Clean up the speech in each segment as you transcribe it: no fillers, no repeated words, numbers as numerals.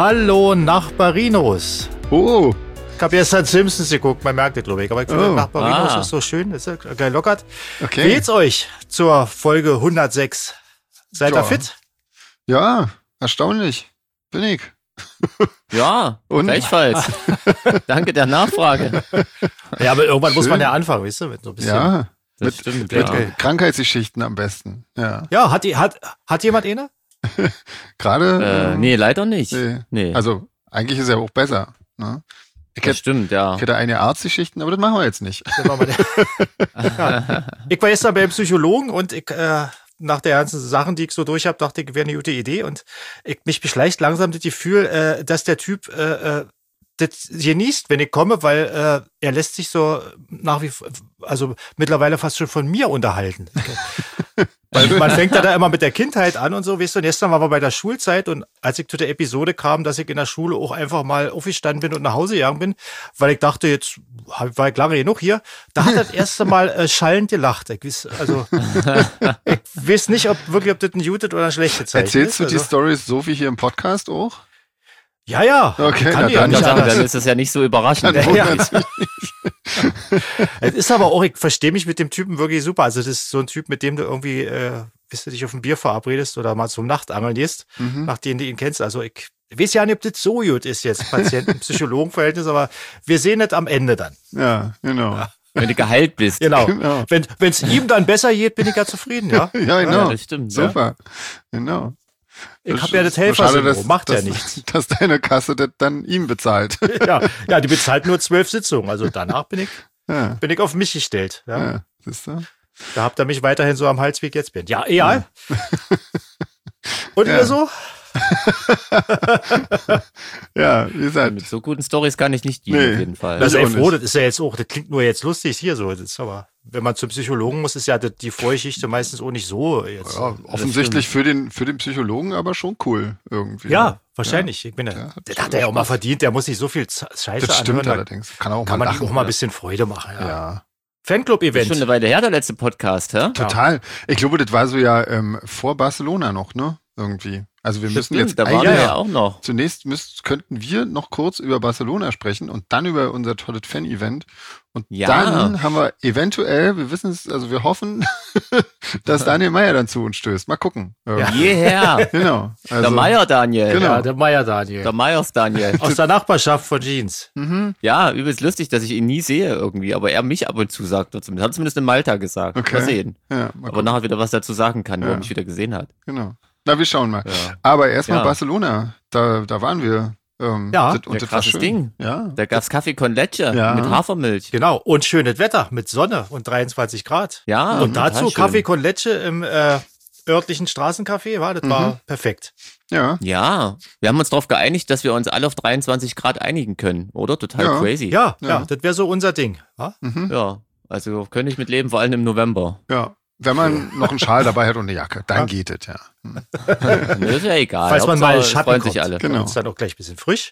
Hallo Nachbarinos. Oh. Ich habe gestern Simpsons geguckt, man merkt es, glaube ich. Aber ich finde, Nachbarinos ist so schön, ist ja gelockert. Okay. Wie geht's euch zur Folge 106? Seid ihr fit? Ja, erstaunlich. Bin ich. Ja, und? Gleichfalls. Danke der Nachfrage. Ja, aber irgendwann muss man ja anfangen, weißt du? Mit so ein bisschen. Ja, das stimmt, mit Krankheitsgeschichten am besten. Ja, hat jemand eine? Gerade? Nee, leider nicht. Nee. Also, eigentlich ist er auch besser. Ne? Stimmt, ja. Ich hätte eine Arztgeschichten, aber das machen wir jetzt nicht. Ja. Ich war gestern beim Psychologen und nach der ganzen Sachen, die ich so durch habe, dachte ich, wäre eine gute Idee. Und mich beschleicht langsam das Gefühl, dass der Typ das genießt, wenn ich komme, weil er lässt sich so mittlerweile fast schon von mir unterhalten. Weil man fängt da immer mit der Kindheit an und so, weißt du, und gestern waren wir bei der Schulzeit und als ich zu der Episode kam, dass ich in der Schule auch einfach mal aufgestanden bin und nach Hause gegangen bin, weil ich dachte, jetzt war ich lange genug hier, da hat er das erste Mal schallend gelacht. Ich weiß nicht, ob das ein gutes oder ein schlechtes Zeichen ist. Erzählst du die Storys so wie hier im Podcast auch? Ja. Okay, kann ja nicht sagen, dann ist das ja nicht so überraschend. Es ist aber auch, ich verstehe mich mit dem Typen wirklich super. Also das ist so ein Typ, mit dem du irgendwie, bis du dich auf ein Bier verabredest oder mal zum Nachtangeln gehst, nachdem du ihn kennst. Also ich weiß ja nicht, ob das so gut ist jetzt, Patienten-Psychologen-Verhältnis, aber wir sehen das am Ende dann. Ja, genau. Ja. Wenn du geheilt bist. Genau. Wenn es ihm dann besser geht, bin ich ja zufrieden, ja? Ja, genau. Ja, das stimmt. Super. Ja. Genau. Ich habe ja das Helfersyndrom, macht ja nichts. Dass deine Kasse das dann ihm bezahlt. Ja, die bezahlt nur 12 Sitzungen. Also danach bin ich auf mich gestellt. Ja. Siehst du? Da habt ihr mich weiterhin so am Hals, wie ich jetzt bin. Ja, egal. Und ihr so? Ja, wie gesagt. Mit so guten Storys kann ich nicht dienen, auf jeden Fall. Also froh, das ist ja jetzt auch, das klingt nur jetzt lustig hier so. Das ist aber, wenn man zum Psychologen muss, ist ja die Vorgeschichte meistens auch nicht so jetzt. Ja, offensichtlich für den Psychologen aber schon cool irgendwie. Ja, wahrscheinlich. Ich bin das hat er ja auch mal verdient, der muss nicht so viel Scheiße anhören. Das stimmt allerdings. Kann man auch mal ein bisschen Freude machen. Ja. Fanclub-Event. Ist schon eine Weile her, der letzte Podcast, hä? Total. Ich glaube, das war so ja vor Barcelona noch, ne? Irgendwie. Also wir müssen jetzt da waren wir ja auch noch. Zunächst könnten wir noch kurz über Barcelona sprechen und dann über unser tolles Fan-Event. Und dann haben wir eventuell, wir wissen es, also wir hoffen, dass Daniel Meier dann zu uns stößt. Mal gucken. Jeher. Genau. Also, der Meier Daniel. Genau. Ja, der Meier Daniel. Der Meyers Daniel. Aus der Nachbarschaft von Jeans. Ja, übelst lustig, dass ich ihn nie sehe irgendwie, aber er mich ab und zu sagt. Hat zumindest in Malta gesagt. Okay. Mal sehen. Ja, aber nachher wieder was dazu sagen kann, wo er mich wieder gesehen hat. Genau. Na, wir schauen mal. Ja. Aber erstmal Barcelona. Da waren wir. Und das krasses Ding. Ja. Da gab's Kaffee con Leche mit Hafermilch. Genau. Und schönes Wetter mit Sonne und 23 Grad. Ja. Und dazu Kaffee con Leche im örtlichen Straßencafé. Das war perfekt. Ja. Ja. Wir haben uns darauf geeinigt, dass wir uns alle auf 23 Grad einigen können, oder? Total crazy. Ja, das wäre so unser Ding. Ja. Also könnte ich mitleben, vor allem im November. Ja. Wenn man noch einen Schal dabei hat und eine Jacke, dann geht es, ja. Das ist ja egal. Falls man mal Schatten freuen kommt, sich alle. Genau. Ist dann auch gleich ein bisschen frisch.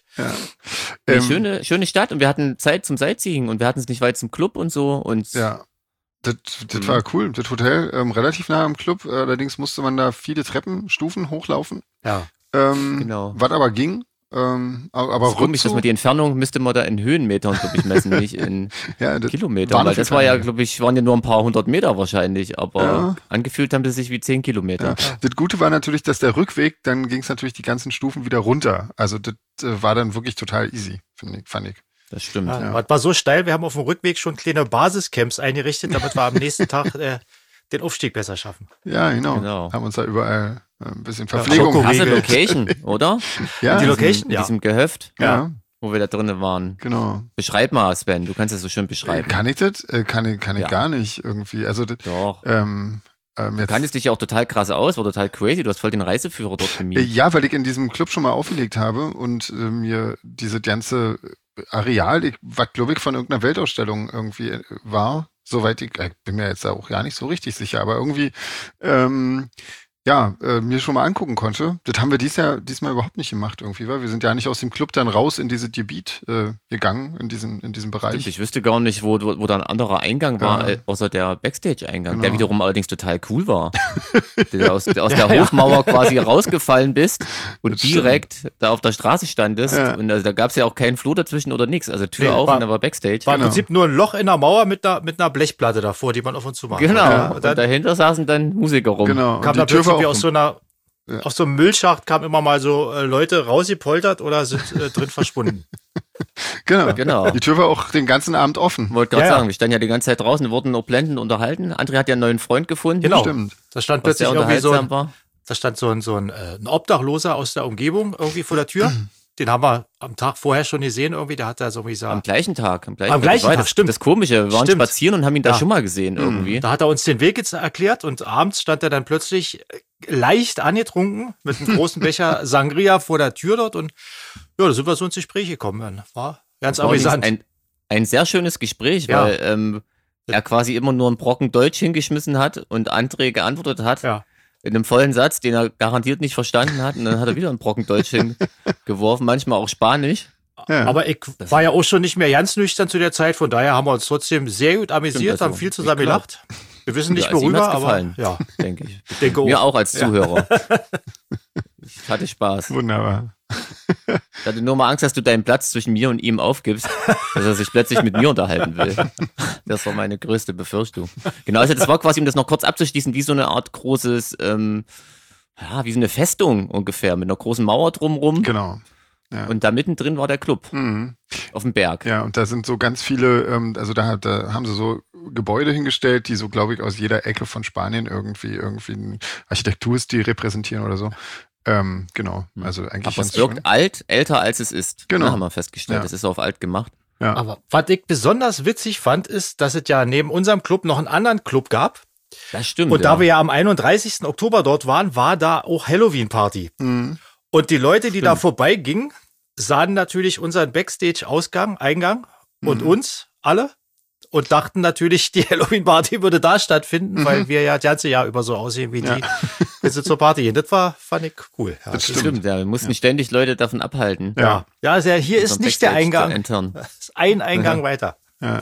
Ja. Schöne Stadt und wir hatten Zeit zum Sightseeing und wir hatten es nicht weit zum Club und so. Und ja, das war cool. Das Hotel relativ nah am Club, allerdings musste man da viele Treppenstufen hochlaufen. Ja. Genau. Was aber ging. Aber komisch, dass man die Entfernung müsste man da in Höhenmetern, glaube ich, messen, nicht in Kilometern. Weil das war ja, glaube ich, waren ja nur ein paar 100 Meter wahrscheinlich, aber angefühlt haben sie sich wie 10 Kilometer. Ja. Das Gute war natürlich, dass der Rückweg, dann ging es natürlich die ganzen Stufen wieder runter. Also das war dann wirklich total easy, fand ich. Das stimmt. Ja. Das war so steil, wir haben auf dem Rückweg schon kleine Basiscamps eingerichtet, damit wir am nächsten Tag den Aufstieg besser schaffen. Ja, genau. Haben uns da überall ein bisschen Verpflegung. Krasse Location, oder? Ja. Die Location, in diesem Gehöft, wo wir da drinnen waren. Genau. Beschreib mal, Sven, du kannst das so schön beschreiben. Kann ich das? Kann ich gar nicht irgendwie. Also das, doch. Du kanntest dich ja auch total krass aus, war total crazy. Du hast voll den Reiseführer dort gemietet. Ja, weil ich in diesem Club schon mal aufgelegt habe und mir diese ganze Areal, was glaube ich von irgendeiner Weltausstellung irgendwie war, soweit ich bin mir jetzt auch gar nicht so richtig sicher, aber irgendwie mir schon mal angucken konnte. Das haben wir diesmal überhaupt nicht gemacht irgendwie, weil wir sind ja nicht aus dem Club dann raus in diese Gebiet gegangen, in diesem Bereich. Stimmt, ich wüsste gar nicht, wo da ein anderer Eingang war, außer der Backstage-Eingang, der wiederum allerdings total cool war. Der aus der Hofmauer quasi rausgefallen bist und direkt da auf der Straße standest. Ja. Und also da gab es ja auch keinen Flur dazwischen oder nichts. Also Tür auf und da war Backstage. War im Prinzip nur ein Loch in der Mauer mit einer Blechplatte davor, die man auf und zu machen kann. Genau, und dahinter saßen dann Musiker rum. Genau. Kam da plötzlich aus so einem Müllschacht kamen immer mal so Leute rausgepoltert oder sind drin verschwunden. Genau. Die Tür war auch den ganzen Abend offen. Wollte gerade sagen, wir standen ja die ganze Zeit draußen, wurden nur blendend unterhalten. André hat ja einen neuen Freund gefunden. Genau. Stimmt. Da stand plötzlich irgendwie so ein Obdachloser aus der Umgebung irgendwie vor der Tür. Den haben wir am Tag vorher schon gesehen irgendwie. Der hat da so irgendwie gesagt. Am gleichen Tag, stimmt. Das Komische, wir waren spazieren und haben ihn da schon mal gesehen irgendwie. Da hat er uns den Weg jetzt erklärt und abends stand er dann plötzlich leicht angetrunken mit einem großen Becher Sangria vor der Tür dort und da sind wir so ins Gespräch gekommen. War ganz amüsant. Ein sehr schönes Gespräch, weil er quasi immer nur einen Brocken Deutsch hingeschmissen hat und André geantwortet hat. Ja. In einem vollen Satz, den er garantiert nicht verstanden hat. Und dann hat er wieder einen Brocken Deutsch hingeworfen, manchmal auch Spanisch. Ja. Aber ich war ja auch schon nicht mehr ganz nüchtern zu der Zeit, von daher haben wir uns trotzdem sehr gut amüsiert, haben viel zusammen gelacht. Wir wissen nicht worüber, aber ja, denke ich. Mir auch als Zuhörer. Ich hatte Spaß. Wunderbar. Ich hatte nur mal Angst, dass du deinen Platz zwischen mir und ihm aufgibst, dass er sich plötzlich mit mir unterhalten will. Das war meine größte Befürchtung. Genau, also das war quasi, um das noch kurz abzuschließen, wie so eine Art großes, wie so eine Festung ungefähr, mit einer großen Mauer drumrum. Genau. Ja. Und da mittendrin war der Club. Auf dem Berg. Ja, und da sind so ganz viele, also da haben sie so Gebäude hingestellt, die so, glaube ich, aus jeder Ecke von Spanien irgendwie einen Architekturstil repräsentieren oder so. Genau, also eigentlich. Aber es wirkt älter als es ist. Genau. Haben wir festgestellt. Es ist auf alt gemacht. Ja. Aber was ich besonders witzig fand, ist, dass es ja neben unserem Club noch einen anderen Club gab. Das stimmt. Und da wir ja am 31. Oktober dort waren, war da auch Halloween-Party. Mhm. Und die Leute, die da vorbeigingen, sahen natürlich unseren Backstage-Eingang und uns alle und dachten natürlich, die Halloween-Party würde da stattfinden, weil wir ja das ganze Jahr über so aussehen wie die, wenn sie zur Party gehen. Das fand ich cool. Ja, das stimmt. Ja, wir mussten ständig Leute davon abhalten. Ja, also hier ist nicht der Eingang. Das ist ein Eingang weiter. Ja.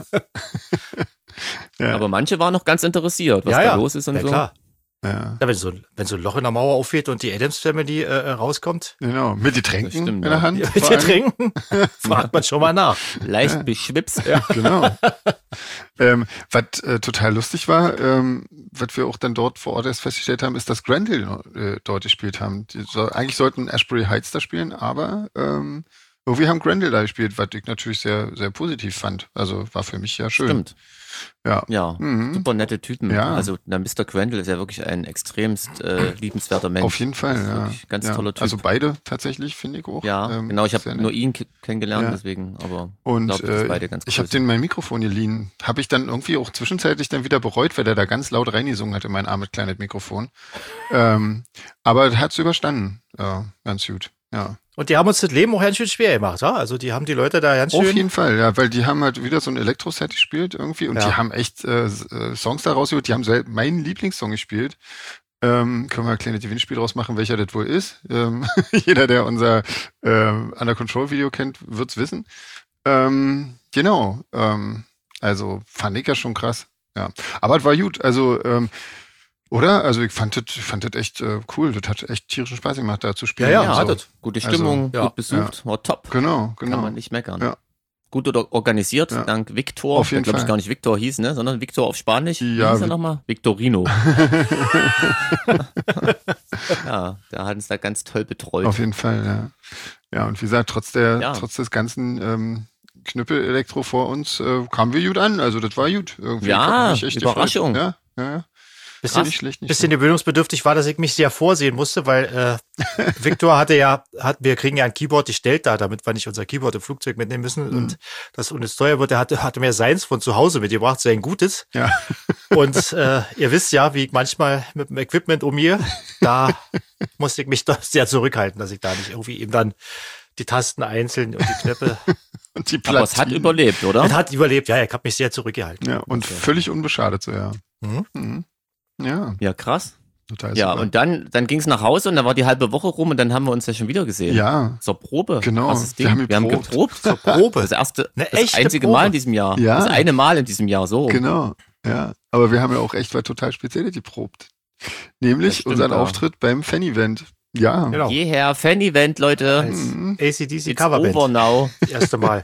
Aber manche waren noch ganz interessiert, was da los ist und so. Klar. Ja. Ja, wenn so ein Loch in der Mauer aufgeht und die Addams Family rauskommt. Genau, mit Getränken in der Hand. Ja, mit Getränken fragt man schon mal nach. Leicht beschwipst. Ja, genau. Was total lustig war, was wir auch dann dort vor Ort erst festgestellt haben, ist, dass Grendel dort gespielt haben. Eigentlich sollten Ashbury Heights da spielen, aber irgendwie haben Grendel da gespielt, was ich natürlich sehr, sehr positiv fand. Also war für mich ja schön. Stimmt. Ja, super nette Typen. Ja. Also der Mr. Grendel ist ja wirklich ein extremst liebenswerter Mensch. Auf jeden Fall, ja. Ganz toller Typ. Also beide tatsächlich, finde ich auch. Ja, genau. Ich habe nur ihn kennengelernt, deswegen. Aber ich glaube, beide ganz ich habe den mein Mikrofon geliehen. Habe ich dann irgendwie auch zwischenzeitlich dann wieder bereut, weil der da ganz laut reingesungen hat in mein armes kleines Mikrofon. Aber hat es überstanden. Ja, ganz gut. Ja. Und die haben uns das Leben auch ganz schön schwer gemacht, ja? Also die haben die Leute da ganz schön... Auf jeden Fall, ja, weil die haben halt wieder so ein Elektro-Set gespielt irgendwie und die haben echt Songs da rausgeholt. Die haben meinen Lieblingssong gespielt. Können wir ein kleines Gewinnspiel draus machen, welcher das wohl ist. Jeder, der unser Under Control Video kennt, wird's wissen. Genau. Also fand ich ja schon krass. Ja, aber es war gut. Also oder? Also ich fand das echt cool. Das hat echt tierischen Spaß gemacht, da zu spielen. Ja, hat es. Gute Stimmung, gut besucht, war top. Genau. Kann man nicht meckern. Ja. Gut organisiert, dank Victor. Auf jeden Fall. Glaube ich gar nicht Victor hieß, ne? Sondern Victor auf Spanisch. Ja, wie hieß er nochmal? Victorino. Ja, der hat uns da ganz toll betreut. Auf jeden Fall, ja. Ja, und wie gesagt, trotz des ganzen Knüppel-Elektro vor uns kamen wir gut an. Also das war gut. Irgendwie echt Überraschung. Ja. Bisschen gewöhnungsbedürftig war, dass ich mich sehr vorsehen musste, weil Victor wir kriegen ja ein Keyboard gestellt damit wir nicht unser Keyboard im Flugzeug mitnehmen müssen und das uns teuer wird. Er hatte mir seins von zu Hause mitgebracht, sein gutes. Ja. Und ihr wisst ja, wie ich manchmal mit dem Equipment umgehe, da musste ich mich doch sehr zurückhalten, dass ich da nicht irgendwie eben dann die Tasten einzeln und die Knöpfe. Und die Aber es hat überlebt, oder? Es hat überlebt, ja, ich habe mich sehr zurückgehalten. Ja, und völlig unbeschadet so, ja. Mhm. Ja. Ja, krass. Total Ja, super. und dann ging es nach Hause und dann war die halbe Woche rum und dann haben wir uns ja schon wieder gesehen. Ja. Zur Probe. Genau. Krasses Ding. Wir haben geprobt. Zur Probe. Das echte einzige Probe. Mal in diesem Jahr. Ja. Das eine Mal in diesem Jahr, so. Genau, ja. Aber wir haben ja auch echt was total Spezielles geprobt. Nämlich Das stimmt, unseren ja. Auftritt beim Fan-Event. Ja. Genau. Jeher, Fan-Event, Leute. Als AC/DC It's Coverband. over now. Das erste Mal.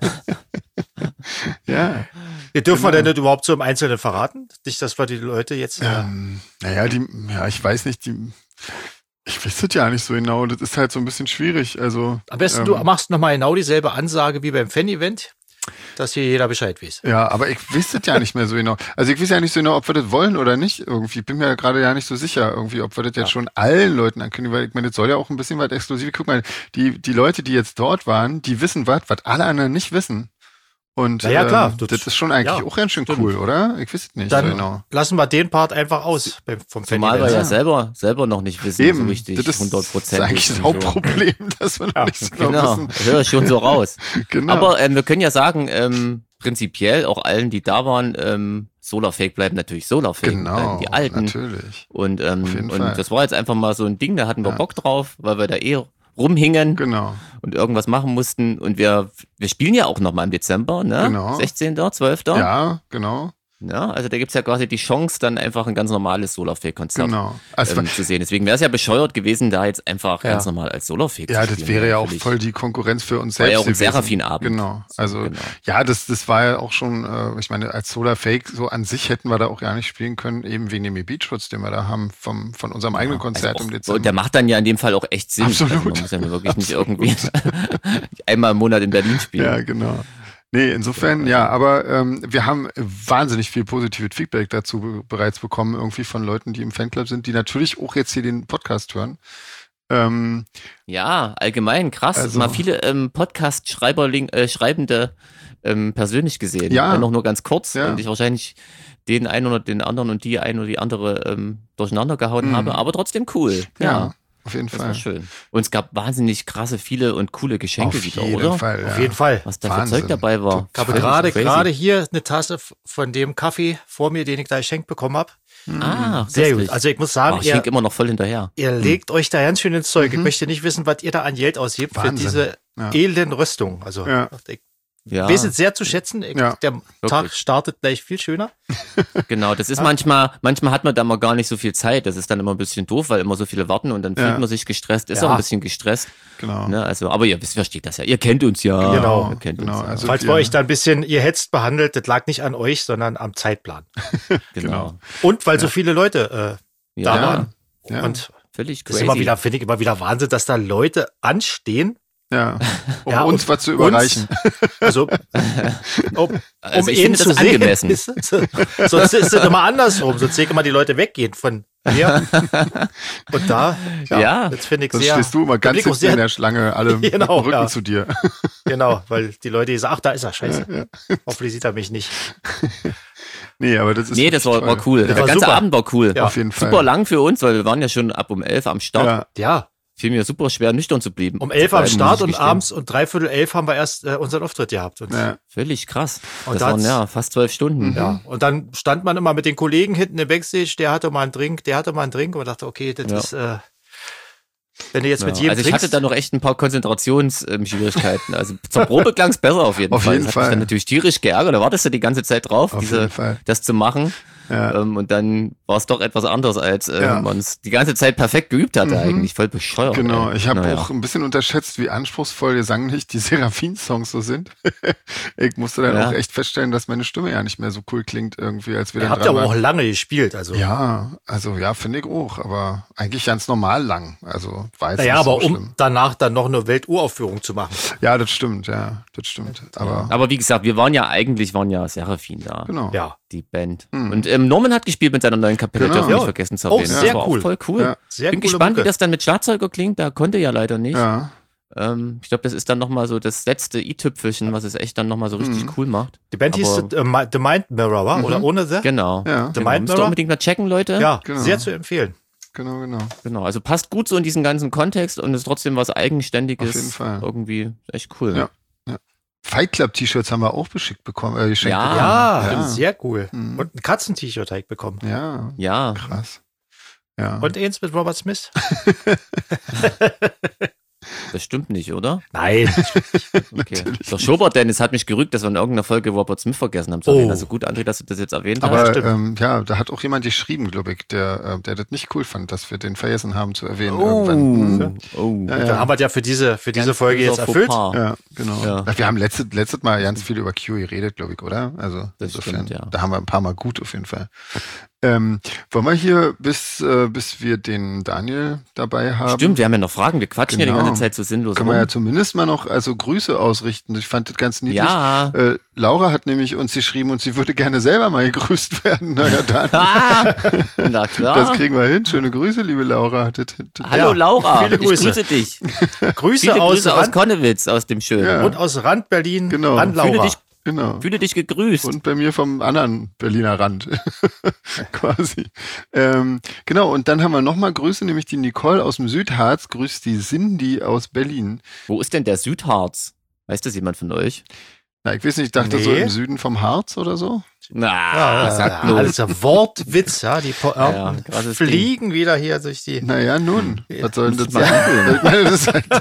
Ja. Wir dürfen wir Genau. denn nicht überhaupt so im Einzelnen verraten? Nicht, dass wir die Leute jetzt. Naja, ich weiß nicht, ich weiß es ja nicht so genau. Das ist halt so ein bisschen schwierig. Also, Am besten du machst nochmal genau dieselbe Ansage wie beim Fan-Event, dass hier jeder Bescheid weiß. ja, aber ich weiß es ja nicht mehr so genau. Also ich weiß ja nicht so genau, ob wir das wollen oder nicht. Irgendwie bin mir ja gerade ja nicht so sicher, irgendwie, ob wir das jetzt schon allen Leuten ankündigen, weil ich meine, das soll ja auch ein bisschen was exklusiv. Guck mal, die Leute, die jetzt dort waren, die wissen was alle anderen nicht wissen. Und Na ja, klar. das ist schon eigentlich Ja, auch ganz schön stimmt. cool, oder? Ich weiß es nicht Dann so genau. lassen wir den Part einfach aus vom Zumal wir Fan-Event. ja selber noch nicht wissen, Eben, so richtig, das ist 100%. eigentlich das Hauptproblem, dass wir noch nicht so genau Genau, wissen. das höre ich schon so raus. Genau. Aber wir können ja sagen, prinzipiell auch allen, die da waren, Solarfake bleiben natürlich Solarfake, genau, bleiben die Alten. natürlich. Und, jeden Fall. und das war jetzt einfach mal so ein Ding, da hatten wir Bock drauf, weil wir da rumhingen Genau. und irgendwas machen mussten. Und wir spielen ja auch nochmal im Dezember, ne? Genau. 16., 12. Ja, genau. Ja, also da gibt's ja quasi die Chance, dann einfach ein ganz normales Solarfake-Konzert Genau. Also, zu sehen. Deswegen wäre es ja bescheuert gewesen, da jetzt einfach ganz normal als Solarfake ja, zu das spielen. wäre ja auch Natürlich. voll die Konkurrenz für uns War selbst ja auch ein gewesen. Seraphin-Abend. Genau. Also, Genau. ja, das war ja auch schon, ich meine, als Solarfake so an sich hätten wir da auch gar nicht spielen können, eben wegen dem Gebietsschutz, den wir da haben von unserem eigenen Konzert Also im auch, Dezember. und der macht dann ja in dem Fall auch echt Sinn. Absolut. Also man muss ja wirklich nicht irgendwie einmal im Monat in Berlin spielen. Ja, genau. Nee, insofern, ja, aber wir haben wahnsinnig viel positives Feedback dazu bereits bekommen, irgendwie von Leuten, die im Fanclub sind, die natürlich auch jetzt hier den Podcast hören. Ja, allgemein krass. Also- Mal viele Schreibende persönlich gesehen. Ja. Wenn auch nur ganz kurz. Ja. Und ich wahrscheinlich den einen oder den anderen und die eine oder die andere durcheinander gehauen habe. Aber trotzdem cool. Ja, auf jeden Das Fall. war schön. Und es gab wahnsinnig krasse, viele und coole Geschenke Auf wieder, jeden oder? Fall. Auf jeden Fall. Was da für Wahnsinn. Zeug dabei war. Ich habe Völlig crazy. gerade hier eine Tasse von dem Kaffee vor mir, den ich da geschenkt bekommen habe. Ah, Sehr köstlich. gut. Also ich muss sagen, ich hink immer noch voll hinterher. ihr legt euch da ganz schön ins Zeug. Ich möchte nicht wissen, was ihr da an Geld ausgibt für Wahnsinn. diese Ja. elenden Rüstung. Also Ja. ich Ja, weiß es sehr zu schätzen. Ja. Der Tag startet gleich viel schöner. genau. Das ist manchmal hat man da mal gar nicht so viel Zeit. Das ist dann immer ein bisschen doof, weil immer so viele warten und dann fühlt man sich gestresst. Ist Ja. auch ein bisschen gestresst. Genau. Ne? Also, aber ihr versteht das ja. Ihr kennt uns ja. Genau. Ihr kennt Genau. uns ja. Also Falls wir- wir euch da ein bisschen ihr hetzt behandelt, das lag nicht an euch, sondern am Zeitplan. Genau. Und weil so viele Leute da Ja, waren. Ja. Und völlig das ist crazy. finde ich immer wieder Wahnsinn, dass da Leute anstehen. Ja, um Ja, uns und was zu überreichen. Also, um Also ich ihn finde zu das sehen. angemessen. Sonst ist es immer andersrum. Sonst sehen immer die Leute weggehen von mir. Und da, Ja. das finde ich Sonst sehr. stehst du immer da ganz bin ich auch hinten in der Schlange, alle mit dem Genau, Rücken ja. zu dir. Genau, weil die Leute sagen, ach, da ist er, scheiße. Hoffentlich sieht er mich nicht. Nee, aber das ist Nee, das war, wirklich war cool. Das Der war ganze super. Abend war cool. Ja. Auf jeden Fall. Super lang für uns, weil wir waren ja schon ab um 11 am Start. Ja, Ja, Fiel mir super schwer, nüchtern zu bleiben. um 11 zu am bleiben, Start muss ich und gestehen. abends um 11:15 haben wir erst unseren Auftritt gehabt. Und, ja. Völlig krass. Und Das da waren hat's- ja fast 12 Stunden. ja, und dann stand man immer mit den Kollegen hinten im Backstage, der hatte mal einen Drink, und man dachte, okay, das Ja. ist, wenn du jetzt mit Ja, jedem also ich trinkst, hatte da noch echt ein paar Konzentrationsschwierigkeiten. Also zur Probe klang's besser auf jeden Auf Fall. jeden Das hat mich Fall. dann natürlich tierisch geärgert. Da wartest du die ganze Zeit drauf, Auf jeden Fall. das zu machen. Ja. Und dann war es doch etwas anderes, als Ja. man es die ganze Zeit perfekt geübt hatte eigentlich. Voll bescheuert. Genau, ey. ich habe Naja. auch ein bisschen unterschätzt, wie anspruchsvoll gesanglich die Seraphin-Songs so sind. Ich musste dann Ja. auch echt feststellen, dass meine Stimme ja nicht mehr so cool klingt irgendwie, als wir ihr dann habt ja dran aber auch waren. lange gespielt, also. Ja, also ja, finde ich auch, aber eigentlich ganz normal lang. Also war jetzt Naja, nicht aber so um schlimm. danach dann noch eine Welturaufführung zu machen. Ja, das stimmt, das stimmt. Aber Aber wie gesagt, wir waren ja Seraphin da. genau. Ja, Die Band. Und Norman hat gespielt mit seiner neuen Kapelle, Genau. dürfen wir nicht Ja. vergessen zu Auch erwähnen. sehr das war cool. Auch voll cool. Ja. sehr Bin coole gespannt, Mucke. wie das dann mit Schlagzeuger klingt. Da konnte ja leider nicht. Ja, Ich glaube, das ist dann nochmal so das letzte i-Tüpfelchen, was es echt dann nochmal so richtig cool macht. Die Band hieß Aber- The Mind Mirror, war? Oder ohne The? Genau. Ja. The Genau. Mind Müsst ihr Mirror? unbedingt mal checken, Leute. Ja, Genau. sehr zu empfehlen. genau. Genau. Also passt gut so in diesen ganzen Kontext und ist trotzdem was Eigenständiges. Auf jeden Fall. Irgendwie echt cool. Ja. Fight Club T-Shirts haben wir auch geschenkt bekommen. Geschenkt Ja. bekommen. Ja, Ja. sehr cool. Und ein Katzent-T-Shirt habe ich bekommen. Ja, Ja. krass. Ja. Und eins mit Robert Smith? Das stimmt nicht, oder? Nein. Okay. Der Schobert Dennis hat mich gerügt, dass wir in irgendeiner Folge Robert Smith vergessen haben. Also gut, André, dass du das jetzt erwähnt hast. Aber da hat auch jemand geschrieben, glaube ich, der das nicht cool fand, dass wir den vergessen haben zu erwähnen irgendwann. Dann haben wir ja für diese Folge jetzt erfüllt. Ja, genau. Ja. Wir haben letztes Mal ganz viel über Q geredet, glaube ich, oder? Also das insofern, stimmt, ja. Da haben wir ein paar Mal gut auf jeden Fall. Wollen wir hier, bis wir den Daniel dabei haben? Stimmt, wir haben ja noch Fragen. Wir quatschen ja die ganze Zeit so sinnlos Können wir ja zumindest mal noch Grüße ausrichten. Ich fand das ganz niedlich. Ja. Laura hat nämlich uns geschrieben und sie würde gerne selber mal gegrüßt werden. Naja, dann. Na klar. Das kriegen wir hin. Schöne Grüße, liebe Laura. Hallo Laura, viele Grüße. Ich grüße dich. Grüße aus Konnewitz, aus dem Schönen. Ja. Und aus Rand Berlin, genau. Rand Laura. Fühle dich gegrüßt. Und bei mir vom anderen Berliner Rand. Quasi. Genau, und dann haben wir nochmal Grüße, nämlich die Nicole aus dem Südharz. Grüßt die Cindy aus Berlin. Wo ist denn der Südharz? Weiß das jemand von euch? Na, ich weiß nicht, ich dachte so im Süden vom Harz oder so. Sag bloß. Alles ein Wortwitz, ja. Die Pointen fliegen wieder hier durch die... Naja, nun. Was soll denn das sein? Ich meine, das ist halt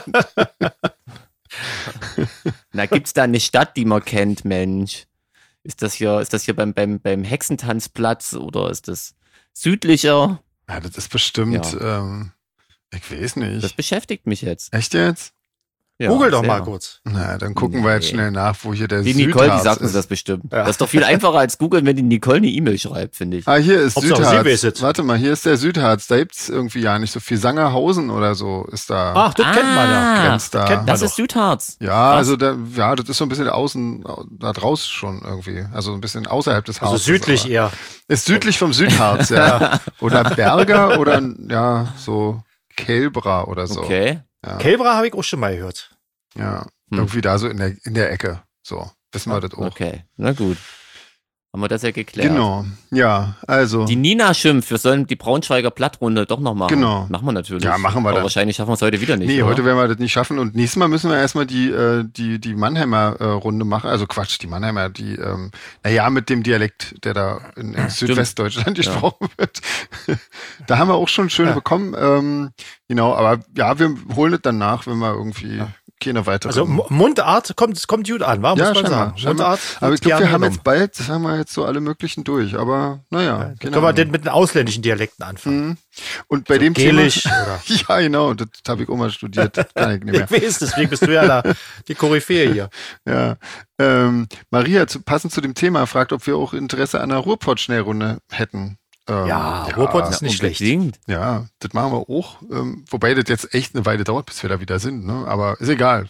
Na, gibt's da eine Stadt, die man kennt, Mensch? Ist das hier beim Hexentanzplatz oder ist das südlicher? Ja, das ist bestimmt, ich weiß nicht. Das beschäftigt mich jetzt. Echt jetzt? Ja, Google doch mal kurz. Na, dann gucken wir jetzt schnell nach, wo hier der Die Südharz Nicole, die sagt uns das bestimmt. Ja. Das ist doch viel einfacher als googeln, wenn die Nicole eine E-Mail schreibt, finde ich. Ah, hier ist Südharz. Warte mal, hier ist der Südharz. Da gibt's irgendwie ja nicht so viel. Sangerhausen oder so ist da. Ach, das kennt man ja. Das ist Südharz. Ja, also das ist so ein bisschen außen, da draußen schon irgendwie. Also ein bisschen außerhalb des Harzes. Also südlich eher. Ist südlich vom Südharz, ja. Oder Berger oder so Kelbra oder so. Okay. Ja. Kelbra habe ich auch schon mal gehört. Ja, irgendwie da so in der Ecke. So, wissen wir das auch. Okay, na gut. Haben wir das ja geklärt. Genau, ja, also. Die Nina schimpft, wir sollen die Braunschweiger Blattrunde doch noch machen. Genau. Machen wir natürlich. Ja, machen wir aber dann. Wahrscheinlich schaffen wir es heute wieder nicht. Nee, heute werden wir das nicht schaffen. Und nächstes Mal müssen wir erstmal die Mannheimer Runde machen. Also Quatsch, die Mannheimer, mit dem Dialekt, der da in Südwestdeutschland gesprochen wird. Da haben wir auch schon schön bekommen. Genau, aber ja, wir holen es dann nach, wenn wir irgendwie keine weitere. Also Mundart kommt gut an, wa? Muss man sagen. Mundart. Aber ich glaube, wir haben jetzt bald, das haben wir jetzt so alle möglichen durch. Aber naja. Können wir denn mit den ausländischen Dialekten anfangen? Und bei so dem Gälisch, Thema. Oder? Ja, genau, das habe ich auch mal studiert. Das kann ich nicht mehr. Ich weiß, deswegen bist du ja da die Koryphäe hier. Ja. Maria, passend zu dem Thema, fragt, ob wir auch Interesse an einer Ruhrpott-Schnellrunde hätten. Ruhrpott ist nicht schlecht. Ja, das machen wir auch. Wobei das jetzt echt eine Weile dauert, bis wir da wieder sind. Ne? Aber ist egal.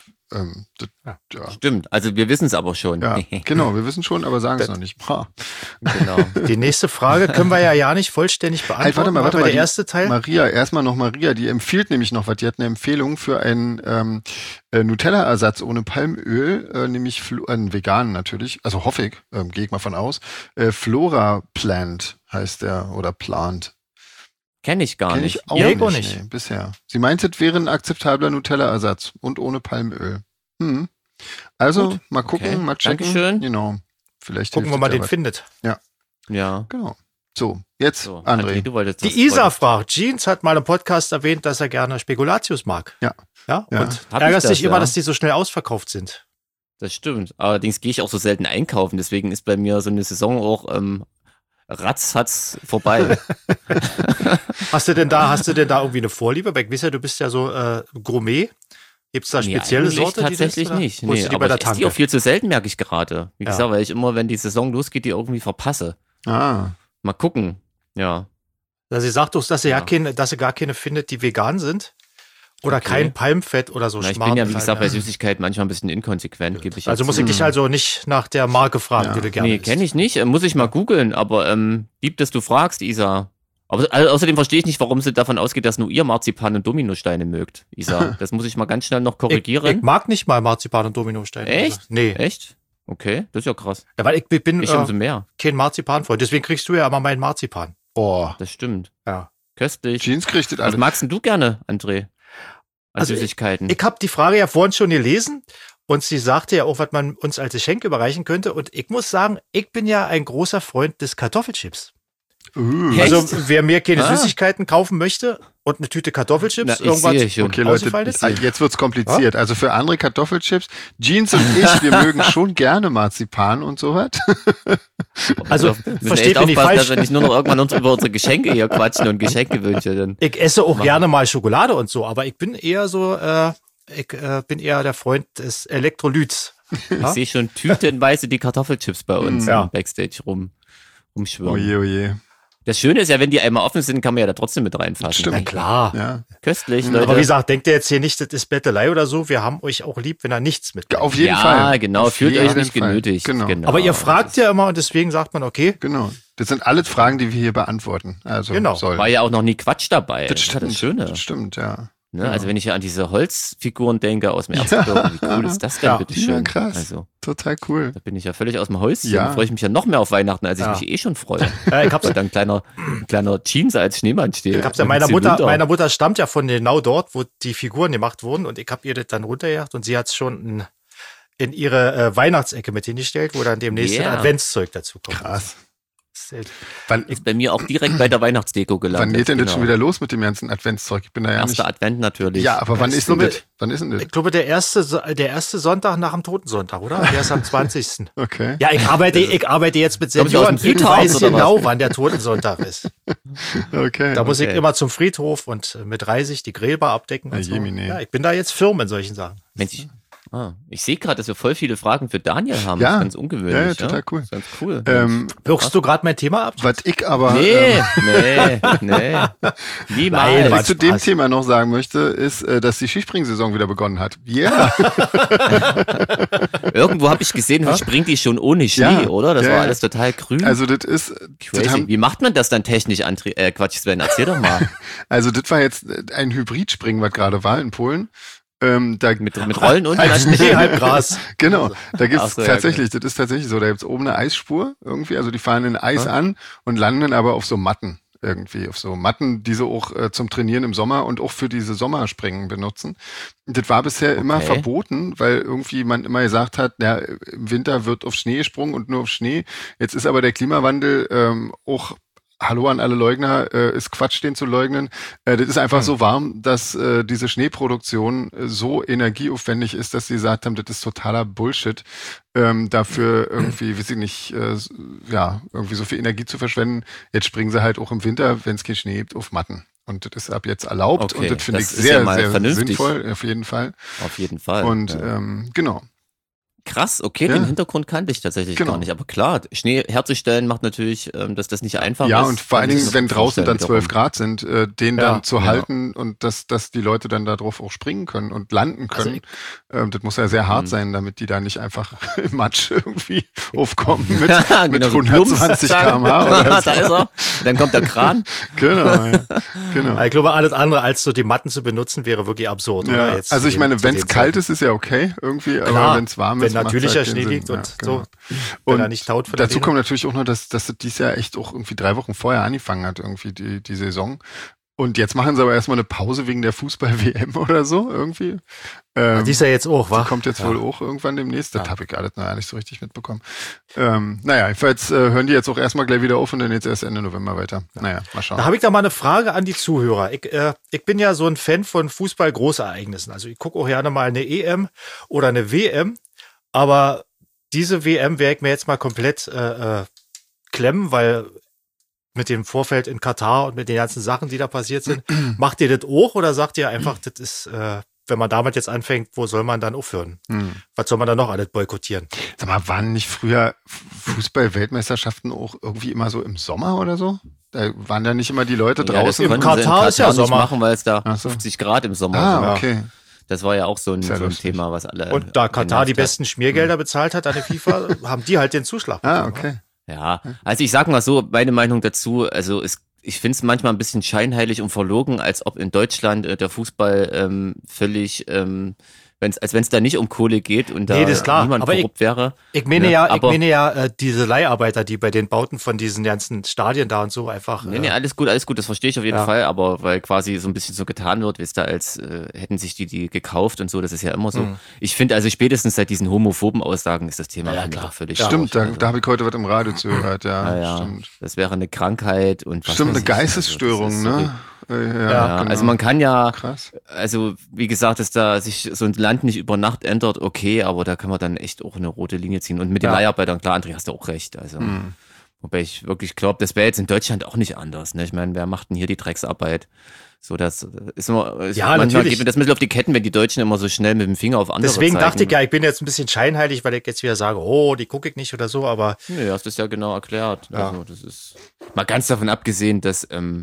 Stimmt, also wir wissen es aber schon. Ja, genau, wir wissen schon, aber sagen es noch nicht. Genau. Die nächste Frage können wir ja nicht vollständig beantworten. Warte mal, der erste Teil. Erstmal noch Maria, die empfiehlt nämlich noch was. Die hat eine Empfehlung für einen Nutella-Ersatz ohne Palmöl, nämlich einen veganen natürlich, also hoffe ich, gehe ich mal von aus. Flora Plant heißt der oder Plant. Kenne ich gar nicht. Ich auch nicht. Nee, bisher. Sie meint, es wäre ein akzeptabler Nutella-Ersatz und ohne Palmöl. Also, gut. Mal gucken, mal checken. Dankeschön. Genau. Vielleicht gucken wir mal, den findet. Ja. Genau. So, jetzt, André. Du wolltest die Isa fragt, Jeans hat mal im Podcast erwähnt, dass er gerne Spekulatius mag. Ja. Und ärgert sich immer, dass die so schnell ausverkauft sind. Das stimmt. Allerdings gehe ich auch so selten einkaufen, deswegen ist bei mir so eine Saison auch ratzfatz vorbei. Hast du denn da irgendwie eine Vorliebe? Weil ich weiß ja, du bist ja so Gourmet. Gibt es da spezielle Sorte? Tatsächlich nicht. Nee, aber ich esse die auch viel zu selten, merke ich gerade. Wie gesagt, weil ich immer, wenn die Saison losgeht, die irgendwie verpasse. Mal gucken. Ja. Also sie sagt doch, dass sie gar keine findet, die vegan sind. Oder kein Palmfett oder so. Ich bin ja, wie gesagt, bei Süßigkeiten manchmal ein bisschen inkonsequent, gebe ich Also muss ich dich also nicht nach der Marke fragen, die du gerne isst. Kenne ich nicht. Muss ich mal googeln. Aber lieb, dass du fragst, Isa. Aber außerdem verstehe ich nicht, warum sie davon ausgeht, dass nur ihr Marzipan und Dominosteine mögt, Isa. Das muss ich mal ganz schnell noch korrigieren. Ich mag nicht mal Marzipan und Dominosteine. Echt? Also, nee. Echt? Okay, das ist ja krass. Ja, weil ich bin umso mehr. Kein Marzipanfreund. Deswegen kriegst du ja immer meinen Marzipan. Boah. Das stimmt. Ja. Köstlich. Jeans kriegt das alles. Was magst denn du gerne, André? Süßigkeiten. Ich habe die Frage ja vorhin schon gelesen. Und sie sagte ja auch, was man uns als Geschenk überreichen könnte. Und ich muss sagen, ich bin ja ein großer Freund des Kartoffelchips. Also wer mir keine Süßigkeiten kaufen möchte und eine Tüte Kartoffelchips, irgendwas okay, Leute, jetzt wird's kompliziert. Also für andere Kartoffelchips, Jeans und ich, wir mögen schon gerne Marzipan und sowas. Also versteht mich nicht falsch. Dass wir nicht nur noch irgendwann über unsere Geschenke hier quatschen und Geschenkewünsche. Dann ich esse auch gerne mal Schokolade und so, aber ich bin eher so, bin eher der Freund des Elektrolyts. Ich sehe schon tütenweise die Kartoffelchips bei uns im Backstage rumschwirren. Oje. Das Schöne ist ja, wenn die einmal offen sind, kann man ja da trotzdem mit reinfassen. Stimmt. Na klar. Ja. Köstlich, Leute. Aber wie gesagt, denkt ihr jetzt hier nicht, das ist Bettelei oder so. Wir haben euch auch lieb, wenn er nichts mitbringt. Auf jeden Fall. Ja, genau. Fühlt euch nicht genötigt. Genau. Aber ihr fragt ja immer und deswegen sagt man, okay. Genau. Das sind alles Fragen, die wir hier beantworten. Also War ja auch noch nie Quatsch dabei. Das stimmt. Das Schöne. Das stimmt, ja. Ne? Also wenn ich ja an diese Holzfiguren denke aus dem Erzgebirge, wie cool ist das denn, bitteschön? Ja, krass. Also, total cool. Da bin ich ja völlig aus dem Häuschen. Da freue ich mich ja noch mehr auf Weihnachten, als ich mich eh schon freue. Ich hab's weil da ein kleiner Jeans als Schneemann steht. Ich hab's ja meiner Mutter stammt ja von genau dort, wo die Figuren gemacht wurden und ich habe ihr das dann runtergejagt und sie hat's schon in ihre Weihnachtsecke mit hingestellt, wo dann demnächst ein Adventszeug dazu kommt. Krass. Ist bei mir auch direkt bei der Weihnachtsdeko gelandet. Wann geht denn das schon wieder los mit dem ganzen Adventszeug? Ich bin da ja Erster Advent natürlich. Ja, aber wann ist denn das? Ich glaube, der erste Sonntag nach dem Totensonntag, oder? Der ist am 20. Okay. Ja, ich arbeite jetzt mit Senioren. Ich weiß genau, wann der Totensonntag ist. Okay. Da muss ich immer zum Friedhof und mit Reisig die Grillbar abdecken. Und so. Ja, ich bin da jetzt firm in solchen Sachen. Mensch, ich sehe gerade, dass wir voll viele Fragen für Daniel haben. Das ist ganz ungewöhnlich. Ja, total cool. Das ist ganz cool. Wirkst du gerade mein Thema ab? Was ich aber... Nee. Niemals. Was ich zu dem Thema noch sagen möchte, ist, dass die Skispringsaison wieder begonnen hat. Ja. Irgendwo habe ich gesehen, springt die schon ohne Schnee, oder? Das war alles total grün. Also das ist... Crazy. Wie macht man das dann technisch, Sven, erzähl doch mal. Also das war jetzt ein Hybridspringen, was gerade war in Polen. Mit Rollen und Schnee, halb Gras. Genau, da gibt's tatsächlich, das ist tatsächlich so, da gibt's oben eine Eisspur irgendwie, also die fahren in Eis an und landen dann aber auf so Matten irgendwie, auf so Matten, die sie auch zum Trainieren im Sommer und auch für diese Sommerspringen benutzen. Und das war bisher immer verboten, weil irgendwie man immer gesagt hat, ja, im Winter wird auf Schnee gesprungen und nur auf Schnee. Jetzt ist aber der Klimawandel auch Hallo an alle Leugner, ist Quatsch, den zu leugnen. Das ist einfach so warm, dass diese Schneeproduktion so energieaufwendig ist, dass sie gesagt haben, das ist totaler Bullshit, dafür irgendwie, weiß ich nicht, irgendwie so viel Energie zu verschwenden. Jetzt springen sie halt auch im Winter, wenn es keinen Schnee gibt, auf Matten. Und das ist ab jetzt erlaubt und das finde ich sehr, sehr sinnvoll, auf jeden Fall. Auf jeden Fall. Und genau. Krass, okay, den Hintergrund kannte ich tatsächlich gar nicht. Aber klar, Schnee herzustellen macht natürlich, dass das nicht einfach ist. Ja, und vor allen Dingen, wenn draußen dann 12 Grad sind, den dann zu halten und dass die Leute dann da drauf auch springen können und landen können. Also das muss ja sehr hart sein, damit die da nicht einfach im Matsch irgendwie aufkommen mit 120 km/h oder so. Da ist er. Dann kommt der Kran. Genau. Ich glaube, alles andere als so die Matten zu benutzen, wäre wirklich absurd. Ja. Oder? Jetzt also ich meine, wenn es kalt ist, ist ja okay irgendwie, aber wenn es warm ist, natürlicher Schnee liegt und so, wenn er nicht taut. Dazu kommt natürlich auch noch, dass das dieses Jahr echt auch irgendwie 3 Wochen vorher angefangen hat, irgendwie die Saison. Und jetzt machen sie aber erstmal eine Pause wegen der Fußball-WM oder so irgendwie. Die ist ja jetzt auch, wa? Die kommt jetzt wohl auch irgendwann demnächst. Das habe ich alles noch gar nicht so richtig mitbekommen. Jedenfalls hören die jetzt auch erstmal gleich wieder auf und dann jetzt erst Ende November weiter. Naja, mal schauen. Da habe ich da mal eine Frage an die Zuhörer. Ich bin ja so ein Fan von Fußball-Großereignissen. Also ich gucke auch gerne mal eine EM oder eine WM. Aber diese WM werde ich mir jetzt mal komplett klemmen, weil mit dem Vorfeld in Katar und mit den ganzen Sachen, die da passiert sind, macht ihr das auch oder sagt ihr einfach, das ist, wenn man damit jetzt anfängt, wo soll man dann aufhören? Was soll man dann noch alles boykottieren? Sag mal, waren nicht früher Fußball-Weltmeisterschaften auch irgendwie immer so im Sommer oder so? Da waren ja nicht immer die Leute draußen. Im Katar ist ja Sommer. Machen, weil es da 50 Grad im Sommer sind. Okay. Das war ja auch so ein Thema, was alle. Und da Katar die besten Schmiergelder bezahlt hat an der FIFA, haben die halt den Zuschlag bekommen. Okay. Ja, also ich sag mal so, meine Meinung dazu, also ich finde es manchmal ein bisschen scheinheilig und verlogen, als ob in Deutschland der Fußball völlig als wenn es da nicht um Kohle geht und da niemand aber korrupt wäre. Ich meine diese Leiharbeiter, die bei den Bauten von diesen ganzen Stadien da und so einfach. Nee, alles gut, das verstehe ich auf jeden Fall, aber weil quasi so ein bisschen so getan wird, wisst ihr, als hätten sich die gekauft und so, das ist ja immer so. Ich finde, also spätestens seit diesen homophoben Aussagen ist das Thema klar völlig. Stimmt, da habe ich heute was im Radio zugehört, stimmt. Das wäre eine Krankheit und was. Stimmt, eine Geistesstörung, ne? Ja, genau. Also man kann also wie gesagt, dass da sich so ein Land nicht über Nacht ändert, okay, aber da kann man dann echt auch eine rote Linie ziehen. Und mit den Leiharbeitern, klar, André, hast du auch recht. Also, wobei ich wirklich glaube, das wäre jetzt in Deutschland auch nicht anders. Ne? Ich meine, wer macht denn hier die Drecksarbeit? So, das ist immer, manchmal geht mir das ein bisschen auf die Ketten, wenn die Deutschen immer so schnell mit dem Finger auf andere Deswegen zeigen. dachte ich ich bin jetzt ein bisschen scheinheilig, weil ich jetzt wieder sage, die gucke ich nicht oder so, aber. Nee, hast du es ja genau erklärt. Ja. Also, das ist mal ganz davon abgesehen, dass,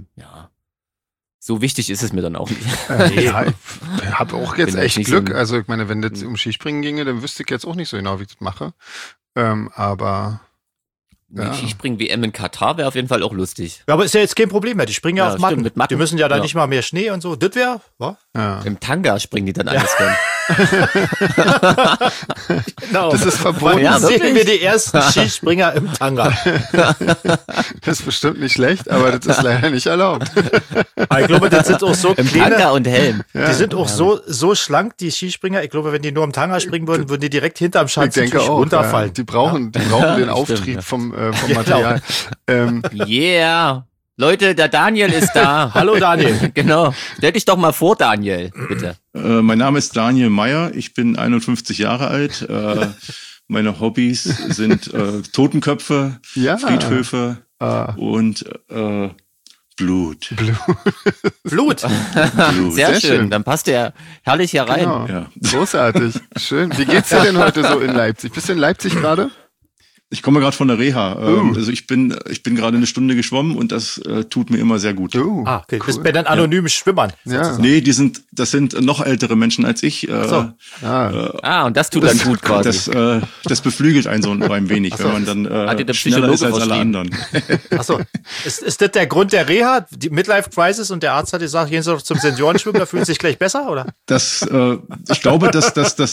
so wichtig ist es mir dann auch nicht. Ich habe auch jetzt echt Glück. Also ich meine, wenn das um Skispringen ginge, dann wüsste ich jetzt auch nicht so genau, wie ich das mache. Aber die Skispringen-WM in Katar wäre auf jeden Fall auch lustig. Ja, aber ist ja jetzt kein Problem mehr. Die springen ja auf Matten. Mit Matten. Die müssen ja da nicht mal mehr Schnee und so. Das wäre, Im Tanga springen die dann alles rein. Genau. Das ist verboten. Ja, sehen wir die ersten Skispringer im Tanga. Das ist bestimmt nicht schlecht, aber das ist leider nicht erlaubt. Aber ich glaube, das sind auch so Im Tanga und Helm. Die sind auch so schlank, die Skispringer. Ich glaube, wenn die nur im Tanga springen würden, würden die direkt hinterm Schanzentisch runterfallen. Die brauchen den Auftrieb vom Material. Yeah. Leute, der Daniel ist da. Hallo Daniel. Genau. Stell dich doch mal vor, Daniel, bitte. Mein Name ist Daniel Meyer. Ich bin 51 Jahre alt. Meine Hobbys sind Totenköpfe, Friedhöfe und Blut. Blut. Sehr schön. Dann passt der herrlich hier rein. Genau. Ja. Großartig. Schön. Wie geht's dir denn heute so in Leipzig? Bist du in Leipzig gerade? Ich komme gerade von der Reha. Also ich bin gerade eine Stunde geschwommen und das tut mir immer sehr gut. Okay. Cool. Bist bei den anonymen Schwimmern. Ja. Nee, das sind noch ältere Menschen als ich. Und das tut dann gut quasi. Das beflügelt einen so ein wenig, wenn man dann schneller ist als alle anderen. Achso. Ist das der Grund der Reha, die Midlife-Crisis, und der Arzt hat gesagt, gehen Sie doch zum Seniorenschwimmen, da fühlen Sie sich gleich besser, oder? Ich glaube, das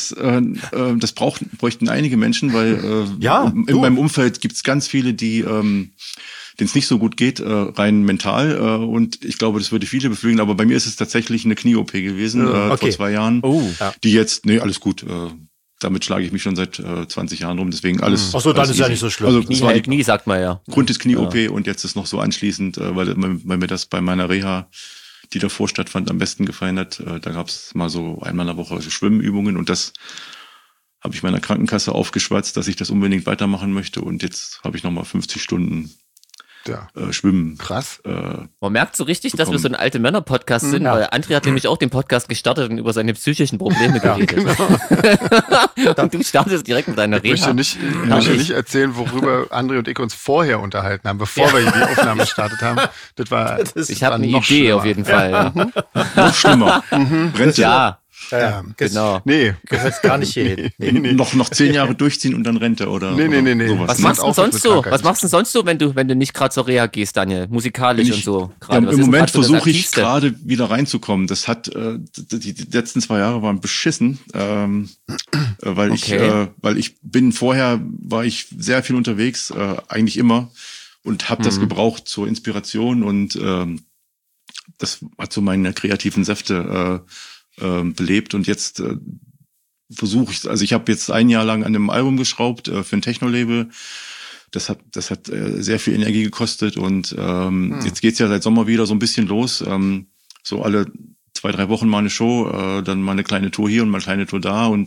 bräuchten einige Menschen, weil in meinem Umfeld gibt es ganz viele, denen es nicht so gut geht, rein mental. Und ich glaube, das würde viele beflügeln. Aber bei mir ist es tatsächlich eine Knie-OP gewesen vor 2 Jahren. Die jetzt, alles gut. Damit schlage ich mich schon seit 20 Jahren rum. Deswegen alles. Achso, dann ist ja nicht so schlimm. Also, Knie sagt man ja. Grund ist Knie-OP und jetzt ist noch so anschließend, weil mir das bei meiner Reha, die davor stattfand, am besten gefallen hat. Da gab es mal so einmal in der Woche Schwimmübungen und das habe ich meiner Krankenkasse aufgeschwatzt, dass ich das unbedingt weitermachen möchte. Und jetzt habe ich nochmal 50 Stunden Schwimmen. Krass. Man merkt so richtig, dass wir so ein alte Männer-Podcast sind, weil André hat nämlich auch den Podcast gestartet und über seine psychischen Probleme geredet. Genau. Und du startest direkt mit deiner Reha. Ich möchte nicht erzählen, worüber André und ich uns vorher unterhalten haben, bevor wir die Aufnahme gestartet haben. Ich habe eine Idee schlimmer. auf jeden Fall. Ja. Noch schlimmer. Rente. Ja. Genau. Nee. Gehört gar nicht hier hin. Nee. Noch 10 Jahre durchziehen und dann Rente oder Nee. sowas. Was machst du sonst so? Was machst du sonst so, wenn du nicht gerade zur Reha gehst, Daniel? Musikalisch und so. Im Moment versuche ich gerade wieder reinzukommen. Das hat die letzten 2 Jahre waren beschissen, weil ich war ich sehr viel unterwegs, eigentlich immer, und habe das gebraucht zur Inspiration, und das hat so meine kreativen Säfte belebt, und jetzt versuche ich, also ich habe jetzt 1 Jahr lang an einem Album geschraubt für ein Techno-Label. Das hat sehr viel Energie gekostet, und jetzt geht's ja seit Sommer wieder so ein bisschen los. So alle 2-3 Wochen mal eine Show, dann mal eine kleine Tour hier und mal eine kleine Tour da, und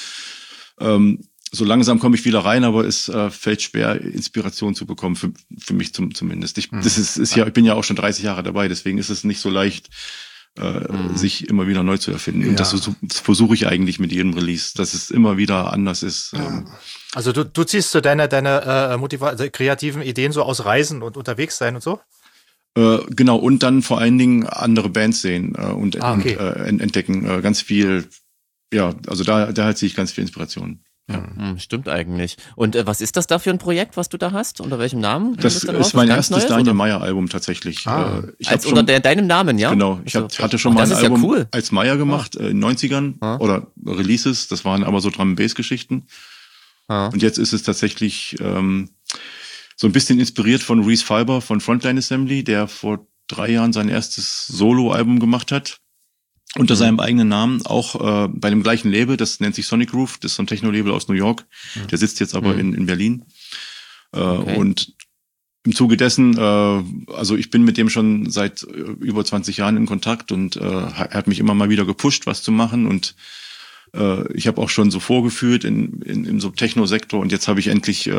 so langsam komme ich wieder rein, aber es fällt schwer, Inspiration zu bekommen, für mich zumindest. Ich bin ja auch schon 30 Jahre dabei, deswegen ist es nicht so leicht, sich immer wieder neu zu erfinden. Und das versuche ich eigentlich mit jedem Release, dass es immer wieder anders ist. Also du ziehst so deine kreativen Ideen so aus Reisen und unterwegs sein und so? Genau, und dann vor allen Dingen andere Bands sehen und entdecken. Ganz viel, also da ziehe ich ganz viel Inspiration. Ja. Stimmt eigentlich. Und was ist das da für ein Projekt, was du da hast? Unter welchem Namen? Das ist mein erstes Daniel Meyer-Album tatsächlich. Unter deinem Namen, ja? Genau. Ich hatte schon mal ein Album als Meyer gemacht in den 90ern oder Releases. Das waren aber so Drum-Bass-Geschichten. Und jetzt ist es tatsächlich so ein bisschen inspiriert von Reese Fiber von Frontline Assembly, der vor 3 Jahren sein erstes Solo-Album gemacht hat. Unter seinem eigenen Namen, auch bei dem gleichen Label, das nennt sich Sonic Groove, das ist so ein Techno-Label aus New York. Der sitzt jetzt aber in Berlin. Und im Zuge dessen, also ich bin mit dem schon seit über 20 Jahren in Kontakt und er hat mich immer mal wieder gepusht, was zu machen. Und ich habe auch schon so vorgeführt in so Techno-Sektor und jetzt habe ich endlich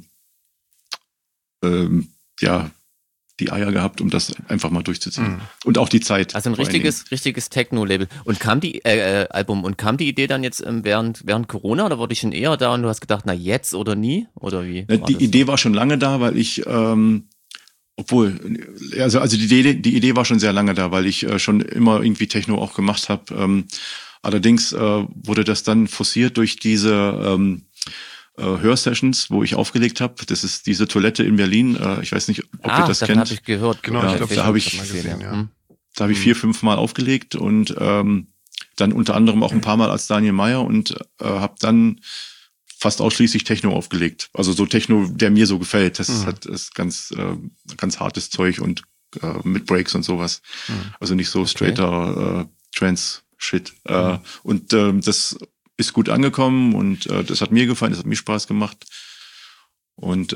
die Eier gehabt, um das einfach mal durchzuziehen. Und auch die Zeit. Also ein richtiges Techno-Label. Und kam die Idee dann jetzt während Corona oder wurde ich schon eher da und du hast gedacht, na jetzt oder nie? Oder wie? Die Idee war schon lange da, weil ich, die Idee war schon sehr lange da, weil ich schon immer irgendwie Techno auch gemacht habe. Allerdings wurde das dann forciert durch diese Hörsessions, wo ich aufgelegt habe. Das ist diese Toilette in Berlin. Ich weiß nicht, ob ihr das kennt. Habe ich gehört. Genau, ja, ich glaube, da habe ich 4-5 Mal aufgelegt und dann unter anderem auch ein paar Mal als Daniel Meyer und habe dann fast ausschließlich Techno aufgelegt. Also so Techno, der mir so gefällt. Das ist ganz hartes Zeug und mit Breaks und sowas. Also nicht so straighter Trance-Shit. Und das ist gut angekommen und das hat mir gefallen, das hat mir Spaß gemacht. Und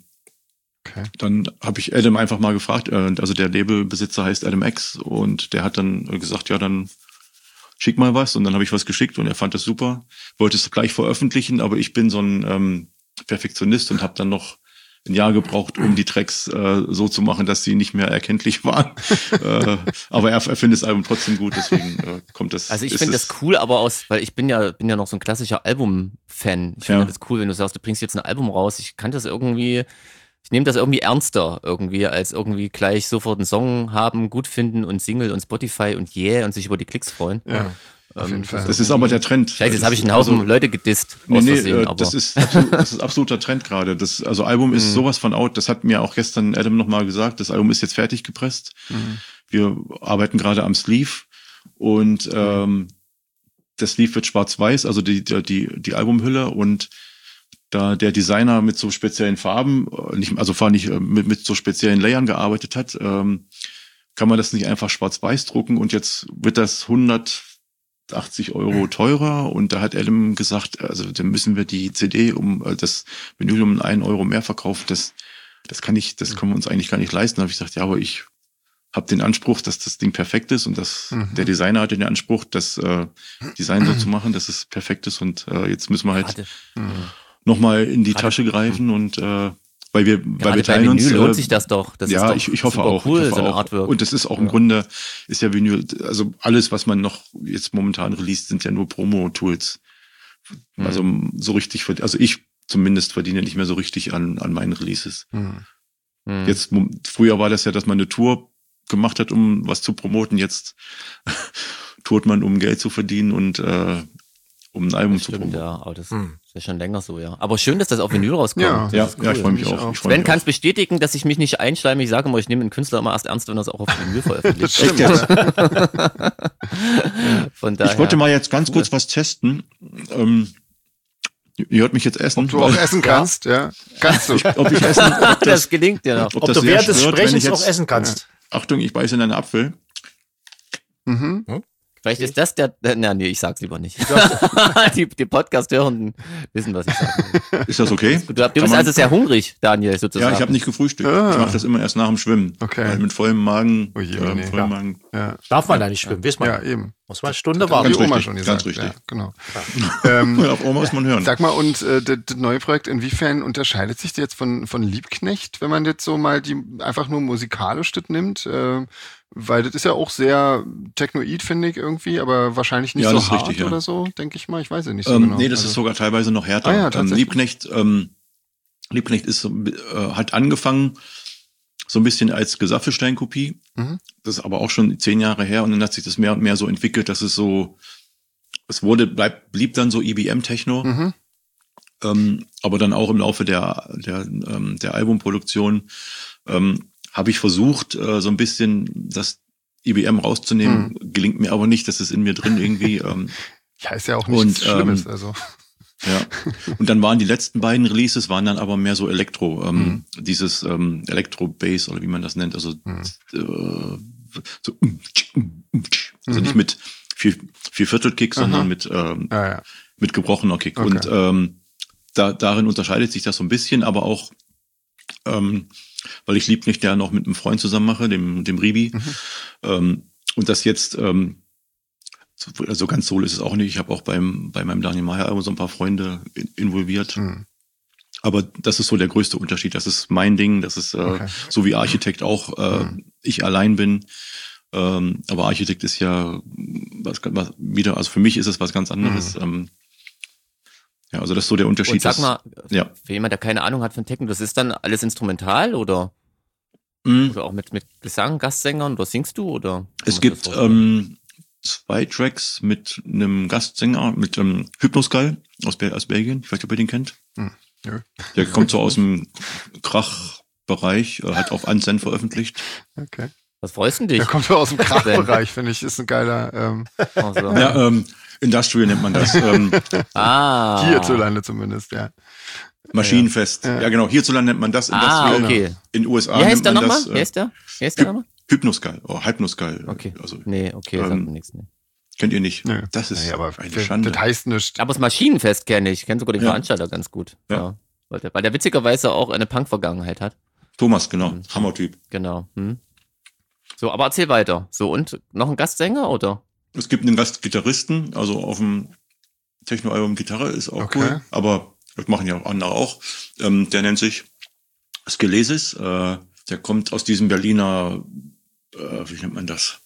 dann habe ich Adam einfach mal gefragt, also der Labelbesitzer heißt Adam X und der hat dann gesagt, ja, dann schick mal was. Und dann habe ich was geschickt und er fand das super, wollte es gleich veröffentlichen, aber ich bin so ein Perfektionist und habe dann noch ein Jahr gebraucht, um die Tracks so zu machen, dass sie nicht mehr erkenntlich waren. Aber er findet das Album trotzdem gut, deswegen kommt das. Also ich finde das cool, aber weil ich bin ja noch so ein klassischer Album-Fan. Ich finde das cool, wenn du sagst, du bringst jetzt ein Album raus. Ich nehme das irgendwie ernster irgendwie, als irgendwie gleich sofort einen Song haben, gut finden und Single und Spotify und und sich über die Klicks freuen. Ja. Auf jeden Fall. Das ist aber der Trend. Scheiße, jetzt habe ich einen Haufen Leute gedisst. Das ist absoluter Trend gerade. Also Album ist sowas von out. Das hat mir auch gestern Adam nochmal gesagt. Das Album ist jetzt fertig gepresst. Wir arbeiten gerade am Sleeve und das Sleeve wird schwarz-weiß, also die Albumhülle und da der Designer mit so speziellen Farben, mit so speziellen Layern gearbeitet hat, kann man das nicht einfach schwarz-weiß drucken und jetzt wird das 180 € teurer und da hat Adam gesagt, also dann müssen wir die CD das Vinyl um 1 € mehr verkaufen, das können wir uns eigentlich gar nicht leisten. Da habe ich gesagt, ja, aber ich habe den Anspruch, dass das Ding perfekt ist und der Designer hatte den Anspruch, das Design so zu machen, dass es perfekt ist und jetzt müssen wir halt nochmal in die Tasche greifen und weil wir teilen uns. Lohnt sich das doch. Das ja, ist doch ich hoffe auch. Cool, ich hoffe so eine auch. Artwork. Und das ist auch im Grunde, ist ja Vinyl, also alles, was man noch jetzt momentan released, sind ja nur Promo-Tools. Also so richtig, also ich zumindest verdiene nicht mehr so richtig an meinen Releases. Jetzt, früher war das ja, dass man eine Tour gemacht hat, um was zu promoten. Jetzt tourt man, um Geld zu verdienen und um ein Album zu promoten. Ja, aber das ist schon länger so, ja. Aber schön, dass das auf Vinyl rauskommt. Ja, cool. Ich freue mich auch. Sven kann es bestätigen, dass ich mich nicht einschleime. Ich sage immer, ich nehme einen Künstler immer erst ernst, wenn er es auch auf Vinyl veröffentlicht. Stimmt. Von daher. Ich wollte mal jetzt ganz kurz was testen. Ihr hört mich jetzt essen. Ob du auch essen kannst, ja. Kannst du. Ob ich essen, das gelingt ja noch. Ob du während des Sprechens auch essen kannst. Achtung, ich beiße in einen Apfel. Vielleicht ist das nee, ich sag's lieber nicht. Die Podcast-Hörenden wissen, was ich sage. Ist das okay? Du bist also sehr hungrig, Daniel, sozusagen. Ja, ich habe nicht gefrühstückt. Ich mache das immer erst nach dem Schwimmen. Okay. Weil mit vollem Magen. Magen. Ja. Darf man da nicht schwimmen, weiß man. Ja, eben. Muss man eine Stunde warten. Wie Oma schon gesagt. Ganz richtig. Ja, genau. Auf Oma muss man hören. Sag mal, und das neue Projekt, inwiefern unterscheidet sich das jetzt von Liebknecht, wenn man jetzt so mal die einfach nur musikalisch das nimmt? Weil das ist ja auch sehr technoid, finde ich irgendwie, aber wahrscheinlich nicht so hart richtig, oder so, denke ich mal. Ich weiß ja nicht so genau. Nee, das ist sogar teilweise noch härter. Liebknecht ist hat angefangen so ein bisschen als Gesaffelstein-Kopie. Das ist aber auch schon 10 Jahre her und dann hat sich das mehr und mehr so entwickelt, dass es so, blieb dann so IBM-Techno. Aber dann auch im Laufe der Albumproduktion habe ich versucht, so ein bisschen das IBM rauszunehmen. Gelingt mir aber nicht, das ist in mir drin irgendwie. Ja, ist ja auch nichts Schlimmes. Also. Ja. Und dann waren die letzten beiden Releases waren dann aber mehr so Elektro, dieses Elektro-Bass oder wie man das nennt, also also nicht mit vier Viertel-Kick, sondern mit gebrochener Kick. Okay. Und darin unterscheidet sich das so ein bisschen, aber auch weil ich Liebknecht ja noch mit einem Freund zusammen mache, dem Ribi. Und das jetzt also ganz solo ist es auch nicht. Ich habe auch bei meinem Daniel Mayer Album so ein paar Freunde involviert. Aber das ist so der größte Unterschied. Das ist mein Ding. Das ist so wie Architekt auch. Ich allein bin. Aber Architekt ist ja was wieder. Also für mich ist es was ganz anderes. Ja, also das ist so der Unterschied. Und sag mal, für jemand, der keine Ahnung hat von Techno, das ist dann alles instrumental oder auch mit Gesang, Gastsängern oder singst du oder? Es gibt 2 Tracks mit einem Gastsänger, mit Hypnoskull aus Belgien. Ich weiß nicht, ob ihr den kennt. Ja. Der kommt so aus dem Krachbereich, hat auf Anzen veröffentlicht. Okay. Was freust du dich? Der kommt so aus dem Krachbereich, finde ich, ist ein geiler. Ja, Industrial nennt man das. Hierzulande zumindest, ja. Maschinenfest. Ja, genau. Hierzulande nennt man das Industrial. Okay. In den USA Wie heißt der nennt man nochmal? Wie heißt der nochmal? Hypnoskull. Hypnoskull. Okay. Also, nee, okay, sagt mir nichts. Nee. Kennt ihr nicht? Nee. Das ist aber eine Schande. Das heißt nichts. Aber das Maschinenfest kenne ich. Ich kenne sogar den Veranstalter ganz gut. Ja. Weil der witzigerweise auch eine Punk-Vergangenheit hat. Thomas, genau. Hammertyp. Genau. So, aber erzähl weiter. So, und noch ein Gastsänger, oder? Es gibt einen Gastgitarristen, also auf dem Techno-Album Gitarre ist auch cool. Aber das machen ja andere auch. Der nennt sich Skelesis. Der kommt aus diesem Berliner, wie nennt man das?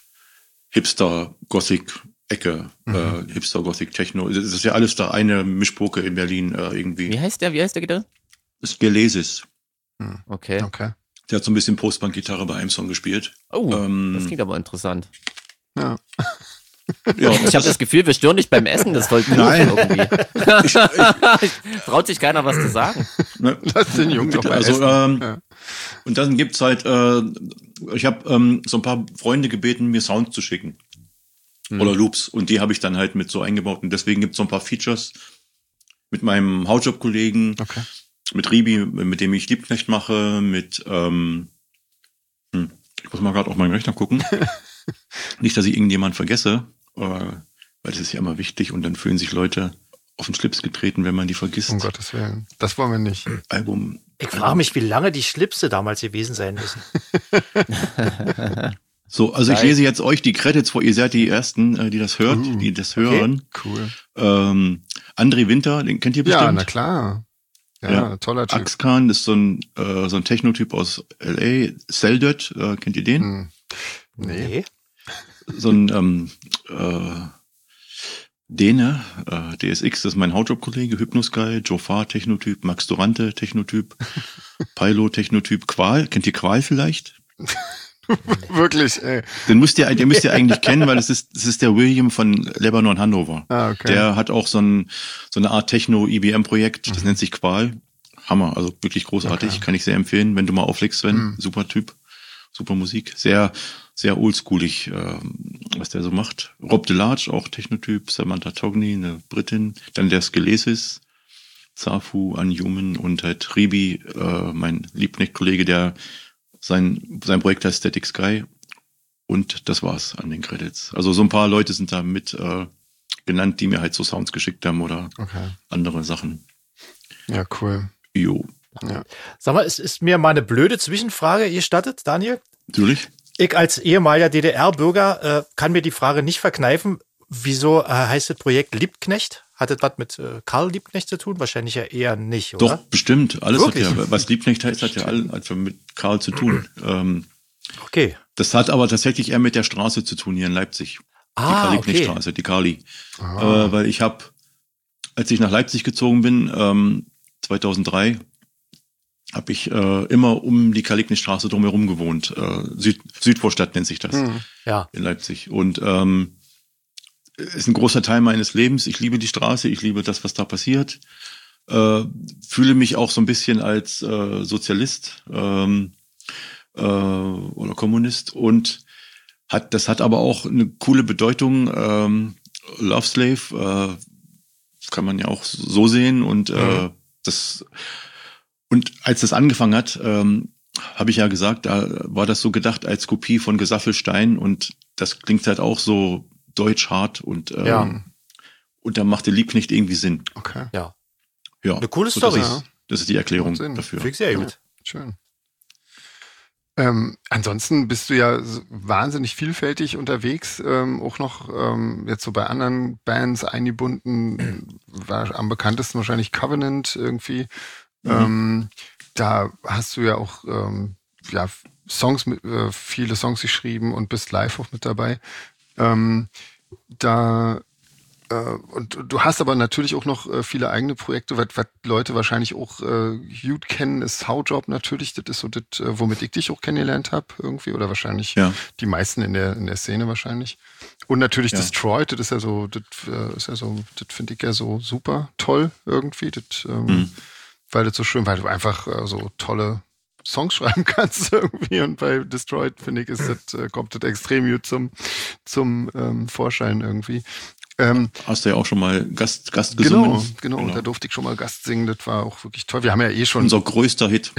Hipster-Gothic-Ecke. Hipster-Gothic-Techno. Das ist ja alles da eine Mischpoke in Berlin irgendwie. Wie heißt der Gitarre? Skelesis. Okay. Der hat so ein bisschen Post-Punk-Gitarre bei einem Song gespielt. Oh, das klingt aber interessant. Ja. Ja, ich habe das Gefühl, wir stören dich beim Essen, das wollten wir irgendwie. Traut sich keiner was zu sagen. Lass den Jungen doch mal essen. Und dann gibt's halt, ich habe so ein paar Freunde gebeten, mir Sounds zu schicken. Oder Loops. Und die habe ich dann halt mit so eingebaut. Und deswegen gibt's so ein paar Features mit meinem Hautjob-Kollegen, mit Ribi, mit dem ich Liebknecht mache, mit, ich muss mal gerade auf meinen Rechner gucken. Nicht, dass ich irgendjemand vergesse, weil das ist ja immer wichtig und dann fühlen sich Leute auf den Schlips getreten, wenn man die vergisst. Um Gottes Willen. Das wollen wir nicht. Album. Ich frage mich, wie lange die Schlipse damals gewesen sein müssen. So, also ich lese jetzt euch die Credits vor. Ihr seid die Ersten, die das hört, die das hören. Cool. André Winter, den kennt ihr bestimmt. Ja, na klar. Ja, toller Typ. Axkan ist so ein Techno-Typ aus L.A. Seldert, kennt ihr den? Nee. So ein Däne, DSX, das ist mein Hautjob-Kollege, Hypnoskull, Jofar, Technotyp, Max Dorante, Technotyp, Pilo, Technotyp, Qual. Kennt ihr Qual vielleicht? Wirklich, ey. Den müsst ihr eigentlich kennen, weil das ist der William von Lebanon Hannover. Okay. Der hat auch so eine Art Techno-IBM-Projekt, das nennt sich Qual. Hammer, also wirklich großartig, kann ich sehr empfehlen, wenn du mal auflegst, Sven. Super Typ, super Musik, sehr, sehr oldschoolig, was der so macht. Rob Delarge, auch Technotyp, Samantha Togni, eine Britin, dann der Skelesis, Zafu, Unhuman und halt Ribi, mein Liebknecht-Kollege, der sein Projekt heißt Static Sky, und das war's an den Credits. Also so ein paar Leute sind da mit genannt, die mir halt so Sounds geschickt haben oder andere Sachen. Ja, cool. Jo. Ja. Sag mal, es ist mir mal eine blöde Zwischenfrage gestattet, Daniel. Natürlich. Ich als ehemaliger DDR-Bürger kann mir die Frage nicht verkneifen, wieso heißt das Projekt Liebknecht? Hat das was mit Karl Liebknecht zu tun? Wahrscheinlich ja eher nicht, oder? Doch, bestimmt. Alles Wirklich? hat ja, was Liebknecht heißt, hat ja alles mit Karl zu tun. Okay. Das hat aber tatsächlich eher mit der Straße zu tun hier in Leipzig. Die Karl-Liebknecht-Straße, die Kali. Weil ich habe, als ich nach Leipzig gezogen bin, 2003, habe ich immer um die Karl-Liebknecht-Straße drumherum gewohnt. Südvorstadt nennt sich das in Leipzig. Und ist ein großer Teil meines Lebens. Ich liebe die Straße, ich liebe das, was da passiert. fühle mich auch so ein bisschen als Sozialist oder Kommunist und das hat aber auch eine coole Bedeutung. Love Slave kann man ja auch so sehen und und als das angefangen hat, habe ich ja gesagt, da war das so gedacht als Kopie von Gesaffelstein und das klingt halt auch so deutsch hart und da machte Liebknecht irgendwie Sinn. Okay. Ja. Eine coole Story. Das ist die Erklärung dafür. Finde ich sehr gut. Schön. Ansonsten bist du ja wahnsinnig vielfältig unterwegs, auch noch jetzt so bei anderen Bands eingebunden, war am bekanntesten wahrscheinlich Covenant irgendwie. Da hast du ja auch Songs, viele Songs geschrieben und bist live auch mit dabei. Und du hast aber natürlich auch noch viele eigene Projekte, was Leute wahrscheinlich auch gut kennen, ist Howjob natürlich. Das ist so das, womit ich dich auch kennengelernt habe irgendwie, oder wahrscheinlich die meisten in der Szene wahrscheinlich. Und natürlich Destroyed, das ist ja so, das finde ich ja so super toll irgendwie, weil das so schön, weil du einfach so tolle Songs schreiben kannst irgendwie, und bei Destroyed, finde ich, kommt das extrem gut zum Vorschein irgendwie. Hast du ja auch schon mal Gast gesungen. Genau. Da durfte ich schon mal Gast singen, das war auch wirklich toll. Wir haben ja schon... Unser größter Hit.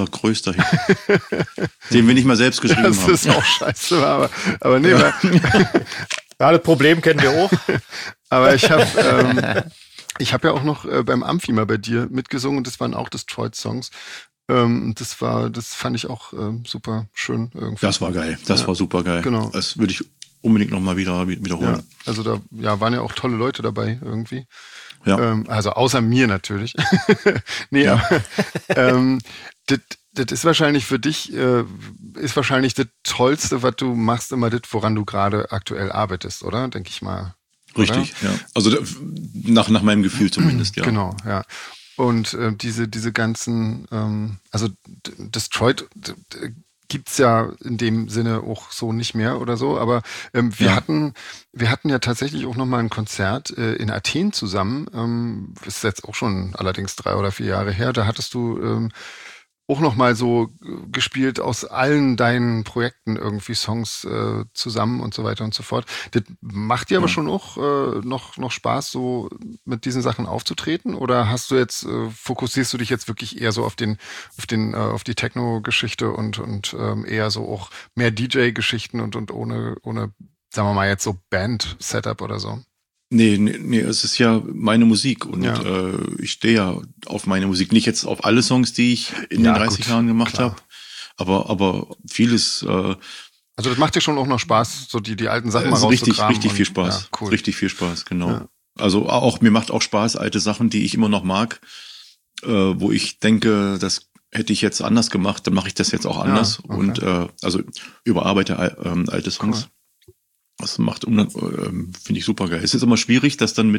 Den wir nicht mal selbst geschrieben haben. Das ist auch scheiße, aber nee. Ja, das Problem kennen wir auch. Aber ich habe ja auch noch beim Amphi mal bei dir mitgesungen, und das waren auch Destroyed-Songs. Das fand ich auch super schön irgendwie. Das war geil. Das war super geil. Genau. Das würde ich unbedingt nochmal wiederholen. Ja, also da waren ja auch tolle Leute dabei irgendwie. Ja. Also außer mir natürlich. Nee, ja. Aber das ist wahrscheinlich für dich, ist wahrscheinlich das Tollste, was du machst, immer das, woran du gerade aktuell arbeitest, oder? Denke ich mal. Richtig, ja. Also nach meinem Gefühl zumindest, ja. Genau, ja. Und diese ganzen, also Destroyed gibt's ja in dem Sinne auch so nicht mehr oder so, aber wir hatten ja tatsächlich auch nochmal ein Konzert in Athen zusammen, ist jetzt auch schon allerdings 3 oder 4 Jahre her, da hattest du auch nochmal so gespielt aus allen deinen Projekten irgendwie Songs zusammen und so weiter und so fort. Das macht dir aber schon auch noch Spaß, so mit diesen Sachen aufzutreten? Oder hast du jetzt, fokussierst du dich jetzt wirklich eher so auf die Techno-Geschichte und eher so auch mehr DJ-Geschichten und ohne, sagen wir mal jetzt so Band-Setup oder so? Nee, es ist ja meine Musik und ich stehe ja auf meine Musik. Nicht jetzt auf alle Songs, die ich in den 30 Jahren gemacht habe, aber vieles. Also das macht dir schon auch noch Spaß, so die alten Sachen mal rauszukramen. Richtig viel Spaß. Ja, cool. Richtig viel Spaß, genau. Ja. Also auch mir macht auch Spaß, alte Sachen, die ich immer noch mag, wo ich denke, das hätte ich jetzt anders gemacht, dann mache ich das jetzt auch anders. Ja, okay. Und also überarbeite alte Songs. Cool. Das finde ich super geil. Es ist immer schwierig, dass dann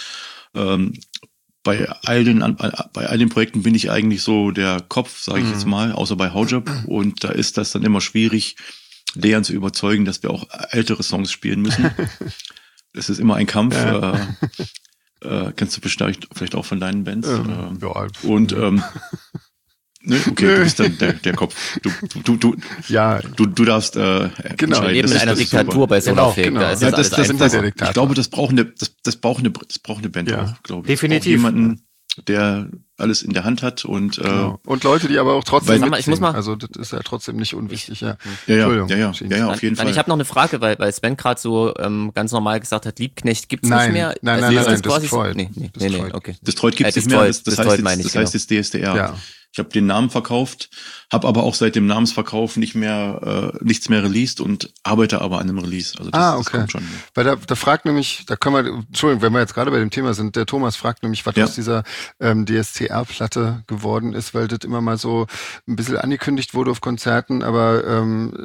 bei all den Projekten bin ich eigentlich so der Kopf, sage ich jetzt mal, außer bei Howjob. Und da ist das dann immer schwierig, Leon zu überzeugen, dass wir auch ältere Songs spielen müssen. Es ist immer ein Kampf. Kennst du vielleicht auch von deinen Bands? Und ne? Okay, du bist dann der Kopf. Du darfst genau. Wir leben in einer Diktatur bei Solarfake. Genau. Da ist das ich glaube, das braucht eine Band auch, glaube ich. Definitiv. Auch jemanden, der alles in der Hand hat und Leute, die aber auch trotzdem mitsingen. Also das ist ja trotzdem nicht unwichtig. Ja, auf jeden Fall. Ich habe noch eine Frage, weil Sven gerade so ganz normal gesagt hat, Liebknecht gibt's nicht mehr. Nein, Destroyed. Nee, okay. Destroyed gibt's nicht mehr. Das heißt jetzt DSDR. Ja. Ich habe den Namen verkauft, habe aber auch seit dem Namensverkauf nichts mehr released und arbeite aber an einem Release. Also das kommt schon. Weil da fragt nämlich, Entschuldigung, wenn wir jetzt gerade bei dem Thema sind, der Thomas fragt nämlich, was aus dieser DSCR-Platte geworden ist, weil das immer mal so ein bisschen angekündigt wurde auf Konzerten, aber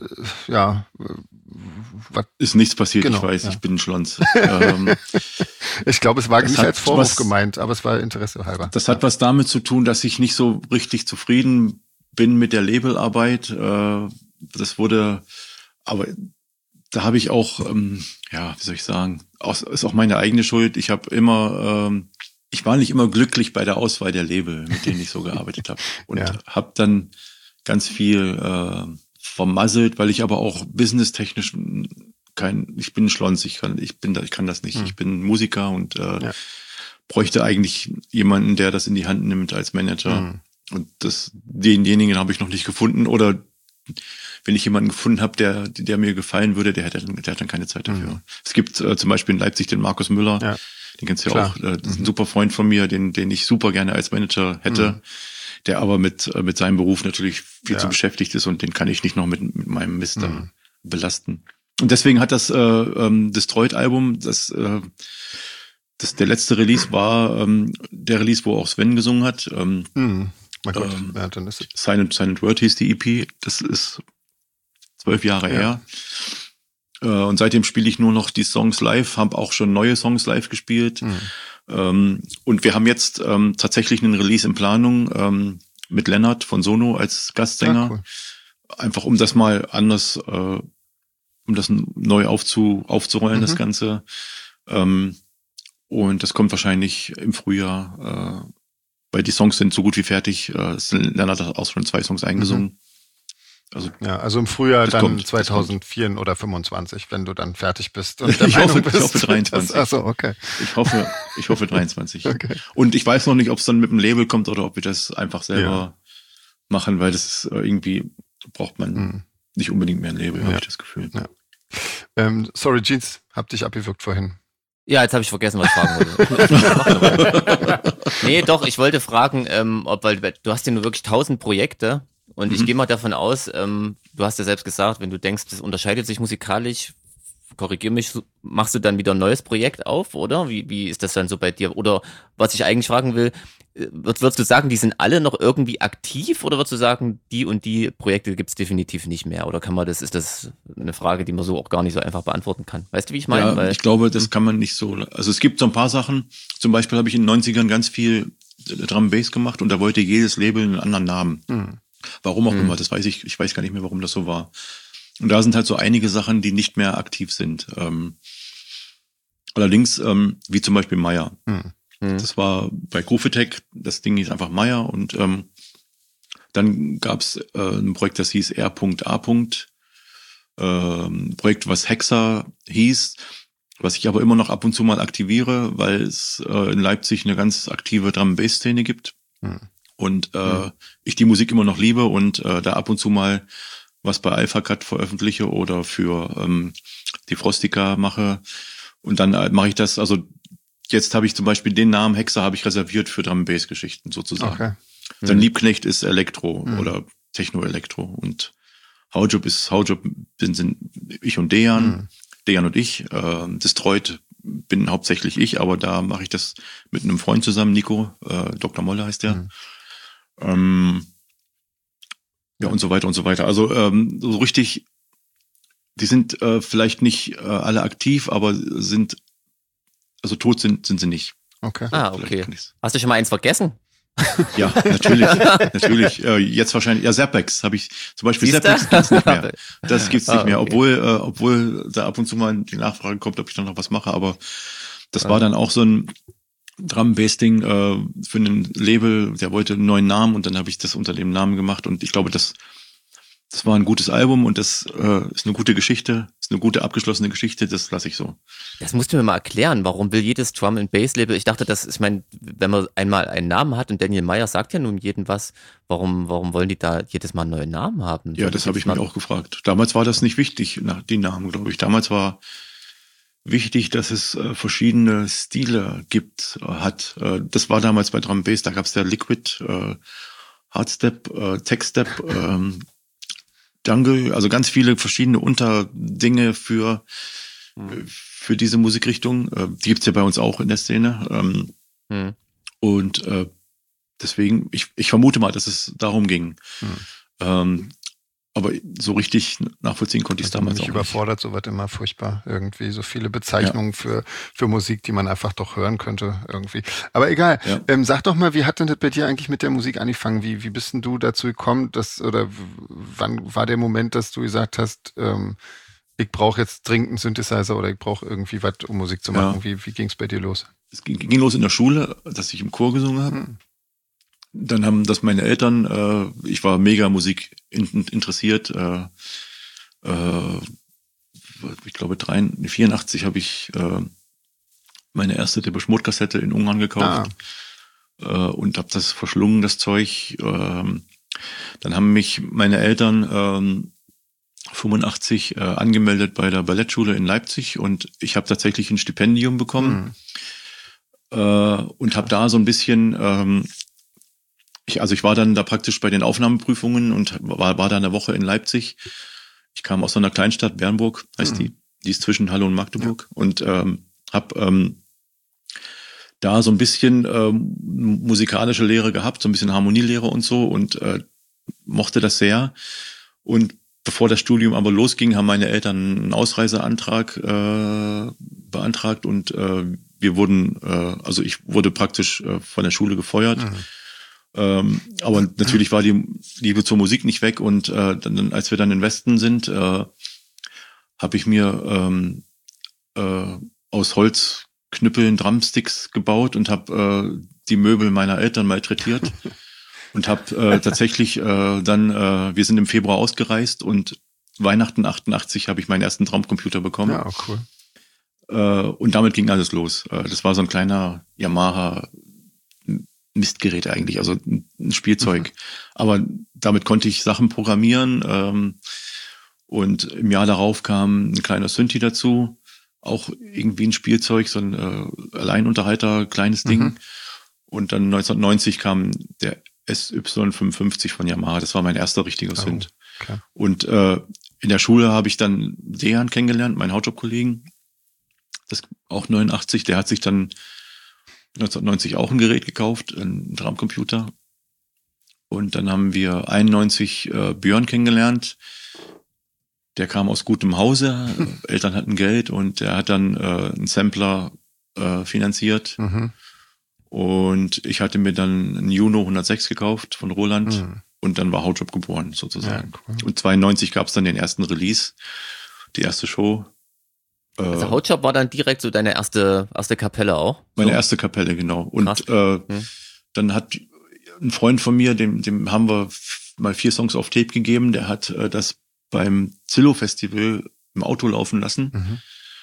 ist nichts passiert, genau, ich weiß, ich bin ein Schlons. Ich glaube, es war nicht als Vorwurf gemeint, aber es war Interesse halber. Das hat was damit zu tun, dass ich nicht so richtig zufrieden bin mit der Labelarbeit. Das wurde, aber da habe ich auch, wie soll ich sagen, ist auch meine eigene Schuld. Ich habe immer ich war nicht immer glücklich bei der Auswahl der Label, mit denen ich so gearbeitet habe. Und habe dann ganz viel vermasselt, weil ich aber auch businesstechnisch ich bin ein Schlons, ich kann das nicht. Ich bin Musiker und bräuchte eigentlich jemanden, der das in die Hand nimmt als Manager. Und denjenigen habe ich noch nicht gefunden. Oder wenn ich jemanden gefunden habe, der mir gefallen würde, der hat dann keine Zeit dafür. Es gibt zum Beispiel in Leipzig den Markus Müller, den kennst du ja auch. Das ist ein super Freund von mir, den ich super gerne als Manager hätte, der aber mit seinem Beruf natürlich viel zu beschäftigt ist und den kann ich nicht noch mit meinem Mist belasten. Und deswegen hat das Destroyed-Album, das der letzte Release war der Release, wo auch Sven gesungen hat. Mein Gott, dann ist es. Silent Word hieß die EP. Das ist 12 Jahre her. Und seitdem spiele ich nur noch die Songs live, habe auch schon neue Songs live gespielt. Und wir haben jetzt tatsächlich einen Release in Planung mit Lennart von Sono als Gastsänger. Cool. Einfach um das mal anders, um das neu aufzurollen, das Ganze. Und das kommt wahrscheinlich im Frühjahr, weil die Songs sind so gut wie fertig. Lennart hat auch schon 2 Songs eingesungen. Also im Frühjahr dann 2004 oder 25, wenn du dann fertig bist. Und ich hoffe 23. Achso, okay. Ich hoffe 23. Okay. Und ich weiß noch nicht, ob es dann mit dem Label kommt oder ob wir das einfach selber machen, weil das ist irgendwie, braucht man nicht unbedingt mehr ein Label, habe ich das Gefühl. Ja. Sorry, Jeans, hab dich abgewürgt vorhin. Ja, jetzt habe ich vergessen, was ich fragen wollte. Nee, doch, ich wollte fragen, weil du hast ja nur wirklich 1000 Projekte und ich gehe mal davon aus, du hast ja selbst gesagt, wenn du denkst, das unterscheidet sich musikalisch, korrigier mich, machst du dann wieder ein neues Projekt auf, oder? Wie ist das dann so bei dir? Oder was ich eigentlich fragen will, würdest du sagen, die sind alle noch irgendwie aktiv oder würdest du sagen, die und die Projekte gibt's definitiv nicht mehr? Oder ist das eine Frage, die man so auch gar nicht so einfach beantworten kann? Weißt du, wie ich meine? Ja, ich glaube, das kann man nicht so, also es gibt so ein paar Sachen, zum Beispiel habe ich in den 90ern ganz viel Drum Bass gemacht und da wollte jedes Label einen anderen Namen. Warum auch immer, das weiß ich weiß gar nicht mehr, warum das so war. Und da sind halt so einige Sachen, die nicht mehr aktiv sind. Allerdings, wie zum Beispiel Meyer. Das war bei Groovitech, das Ding hieß einfach Meyer und dann gab's ein Projekt, das hieß R.A. Ein Projekt, was Hexer hieß, was ich aber immer noch ab und zu mal aktiviere, weil es in Leipzig eine ganz aktive Drum-Bass-Szene gibt und ich die Musik immer noch liebe und da ab und zu mal was bei Alpha Cut veröffentliche oder für die Frostica mache und dann mache ich das, also jetzt habe ich zum Beispiel den Namen Hexer habe ich reserviert für Drum-Bass-Geschichten sozusagen. Okay. Dann Liebknecht ist Elektro oder Techno-Elektro und Haujob sind ich und Dejan, Dejan und ich. Destroyed bin hauptsächlich ich, aber da mache ich das mit einem Freund zusammen, Nico, Dr. Molle heißt der. Ja, und so weiter und so weiter. Also so richtig, die sind vielleicht nicht alle aktiv, aber also tot sind sie nicht. Okay. Okay. Hast du schon mal eins vergessen? Ja, natürlich. Jetzt wahrscheinlich, ja, Zappex habe ich, zum Beispiel Zappex gibt's nicht mehr. Das gibt's nicht mehr, obwohl da ab und zu mal die Nachfrage kommt, ob ich dann noch was mache, aber das war dann auch so ein Drum-Bass-Ding für einen Label, der wollte einen neuen Namen und dann habe ich das unter dem Namen gemacht und ich glaube, das war ein gutes Album und das ist eine gute Geschichte, ist eine gute abgeschlossene Geschichte, das lasse ich so. Das musst du mir mal erklären, warum will jedes Drum-and-Bass-Label, ich dachte, wenn man einmal einen Namen hat und Daniel Meyer sagt ja nun jedem was, warum wollen die da jedes Mal einen neuen Namen haben? Ja, das habe ich mir auch gefragt. Damals war das nicht wichtig, die Namen, glaube ich. Damals war wichtig, dass es verschiedene Stile hat. Das war damals bei Drum Bass, da gab es ja Liquid, Hardstep, Techstep, Jungle, also ganz viele verschiedene Unterdinge für diese Musikrichtung. Die gibt's ja bei uns auch in der Szene. Und deswegen, ich vermute mal, dass es darum ging. Aber so richtig nachvollziehen konnte ich es damals auch nicht. Mich überfordert sowas immer furchtbar irgendwie. So viele Bezeichnungen für Musik, die man einfach doch hören könnte irgendwie. Aber egal. Ja. Sag doch mal, wie hat denn das bei dir eigentlich mit der Musik angefangen? Wie bist denn du dazu gekommen, oder wann war der Moment, dass du gesagt hast, ich brauche jetzt dringend einen Synthesizer oder ich brauche irgendwie was, um Musik zu machen. Ja. Wie ging es bei dir los? Es ging los in der Schule, dass ich im Chor gesungen habe. Dann haben das meine Eltern, ich war mega Musik interessiert. Ich glaube 84 habe ich meine erste Depeche Mode Kassette in Ungarn gekauft und habe das verschlungen, das Zeug. Dann haben mich meine Eltern 85 angemeldet bei der Ballettschule in Leipzig und ich habe tatsächlich ein Stipendium bekommen und habe da so ein bisschen ich war dann da praktisch bei den Aufnahmeprüfungen und war da eine Woche in Leipzig. Ich kam aus so einer Kleinstadt, Bernburg heißt die ist zwischen Halle und Magdeburg und habe da so ein bisschen musikalische Lehre gehabt, so ein bisschen Harmonielehre und so und mochte das sehr. Und bevor das Studium aber losging, haben meine Eltern einen Ausreiseantrag beantragt und wir wurden, also ich wurde praktisch von der Schule gefeuert. Aber natürlich war die Liebe zur Musik nicht weg und dann, als wir dann in den Westen sind, habe ich mir aus Holzknüppeln Drumsticks gebaut und habe die Möbel meiner Eltern malträtiert und habe tatsächlich dann, wir sind im Februar ausgereist und Weihnachten 88 habe ich meinen ersten Drumcomputer bekommen. Ja, cool. Und damit ging alles los. Das war so ein kleiner Yamaha Mistgerät eigentlich, also ein Spielzeug. Aber damit konnte ich Sachen programmieren und im Jahr darauf kam ein kleiner Synthi dazu, auch irgendwie ein Spielzeug, so ein Alleinunterhalter, kleines Ding. Und dann 1990 kam der SY55 von Yamaha, das war mein erster richtiger Synth. Okay. Und in der Schule habe ich dann Dejan kennengelernt, meinen Hauptjob-Kollegen, das auch 89, der hat sich dann 1990 auch ein Gerät gekauft, einen Drumcomputer. Und dann haben wir 91 Björn kennengelernt. Der kam aus gutem Hause, Eltern hatten Geld und der hat dann einen Sampler finanziert. Und ich hatte mir dann einen Juno 106 gekauft von Roland und dann war Hautjob geboren sozusagen. Ja, cool. Und 92 gab es dann den ersten Release, die erste Show. Also Hautjob war dann direkt so deine erste Kapelle auch? Meine erste Kapelle, genau. Und dann hat ein Freund von mir, dem haben wir mal 4 Songs auf Tape gegeben, der hat das beim Zillow-Festival im Auto laufen lassen.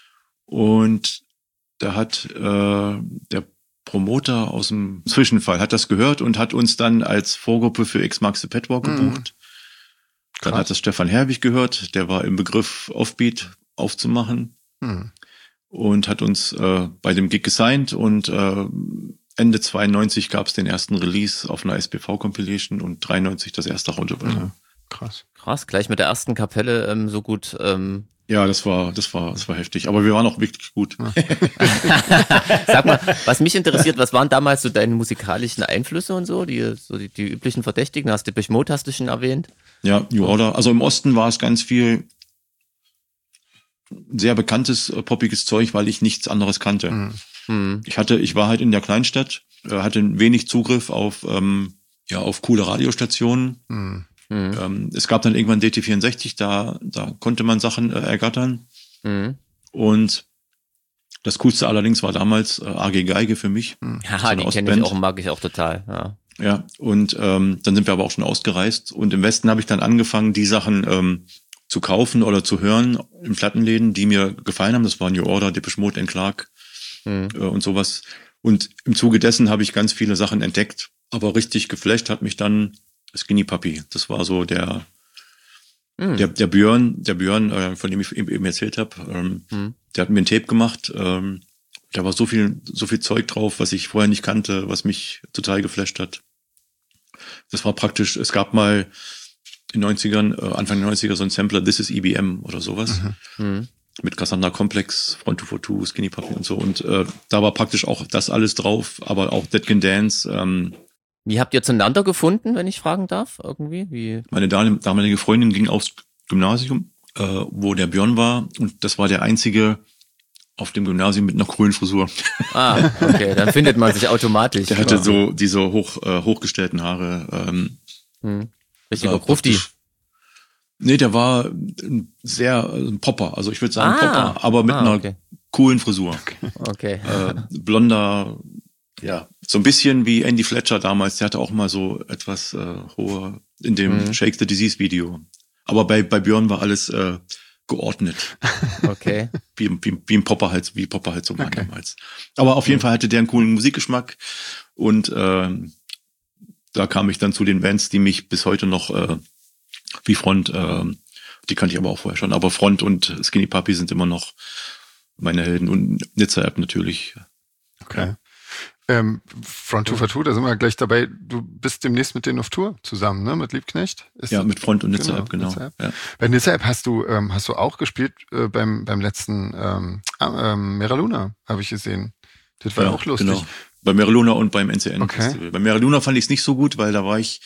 Und da hat der Promoter aus dem Zwischenfall hat das gehört und hat uns dann als Vorgruppe für X Marks the Pet Walk gebucht. Dann hat das Stefan Herwig gehört, der war im Begriff Offbeat aufzumachen. Und hat uns bei dem Gig gesigned und Ende 92 gab es den ersten Release auf einer SPV-Compilation und 93 das erste Hautjob-Album. Krass, gleich mit der ersten Kapelle so gut. Ja, das war heftig, aber wir waren auch wirklich gut. Sag mal, was mich interessiert, was waren damals so deine musikalischen Einflüsse und so? Die üblichen Verdächtigen, hast du Depeche Mode, hast du schon erwähnt? Ja, New Order. Also im Osten war es ganz viel sehr bekanntes, poppiges Zeug, weil ich nichts anderes kannte. Ich war halt in der Kleinstadt, hatte wenig Zugriff auf coole Radiostationen. Es gab dann irgendwann DT64, da konnte man Sachen ergattern. Und das Coolste allerdings war damals AG Geige für mich. Ja, die kenne ich auch und mag ich auch total. Ja, und dann sind wir aber auch schon ausgereist. Und im Westen habe ich dann angefangen, die Sachen zu kaufen oder zu hören in Plattenläden, die mir gefallen haben. Das war New Order, Depeche Mode, N. Clark und sowas. Und im Zuge dessen habe ich ganz viele Sachen entdeckt. Aber richtig geflasht hat mich dann Skinny Puppy. Das war so der Björn, von dem ich eben erzählt habe. Der hat mir ein Tape gemacht. Da war so viel Zeug drauf, was ich vorher nicht kannte, was mich total geflasht hat. Das war praktisch, es gab mal in den 90ern, Anfang der 90er so ein Sampler, This is EBM oder sowas. Mit Cassandra Complex, Front 242, Skinny Puppy und so. Und da war praktisch auch das alles drauf, aber auch Dead Can Dance. Wie habt ihr zueinander gefunden, wenn ich fragen darf? Irgendwie? Meine damalige Freundin ging aufs Gymnasium, wo der Björn war. Und das war der einzige auf dem Gymnasium mit einer grünen Frisur. Okay, dann findet man sich automatisch. Der hatte so diese hochgestellten Haare. Richtiger Grufti. Nee, der war ein Popper, also ich würde sagen Popper, aber mit einer coolen Frisur. Okay. Blonder, ja, so ein bisschen wie Andy Fletcher damals, der hatte auch mal so etwas hohe in dem Shake the Disease Video. Aber bei Björn war alles geordnet. Okay. Wie ein Popper halt, wie Popper halt so war damals. Aber auf jeden Fall hatte der einen coolen Musikgeschmack und da kam ich dann zu den Bands, die mich bis heute noch wie Front, die kannte ich aber auch vorher schon, aber Front und Skinny Puppy sind immer noch meine Helden und Nizza App natürlich. Okay. Front 2 for 2, da sind wir gleich dabei. Du bist demnächst mit denen auf Tour zusammen, ne? Mit Liebknecht? Mit Front und Nizza App, genau. Nizza App. Ja. Bei Nizza App hast du auch gespielt beim letzten Mera Luna, habe ich gesehen. Das war auch lustig. Genau. Bei Mera Luna und beim NCN Festival. Bei Mera Luna fand ich es nicht so gut, weil da war ich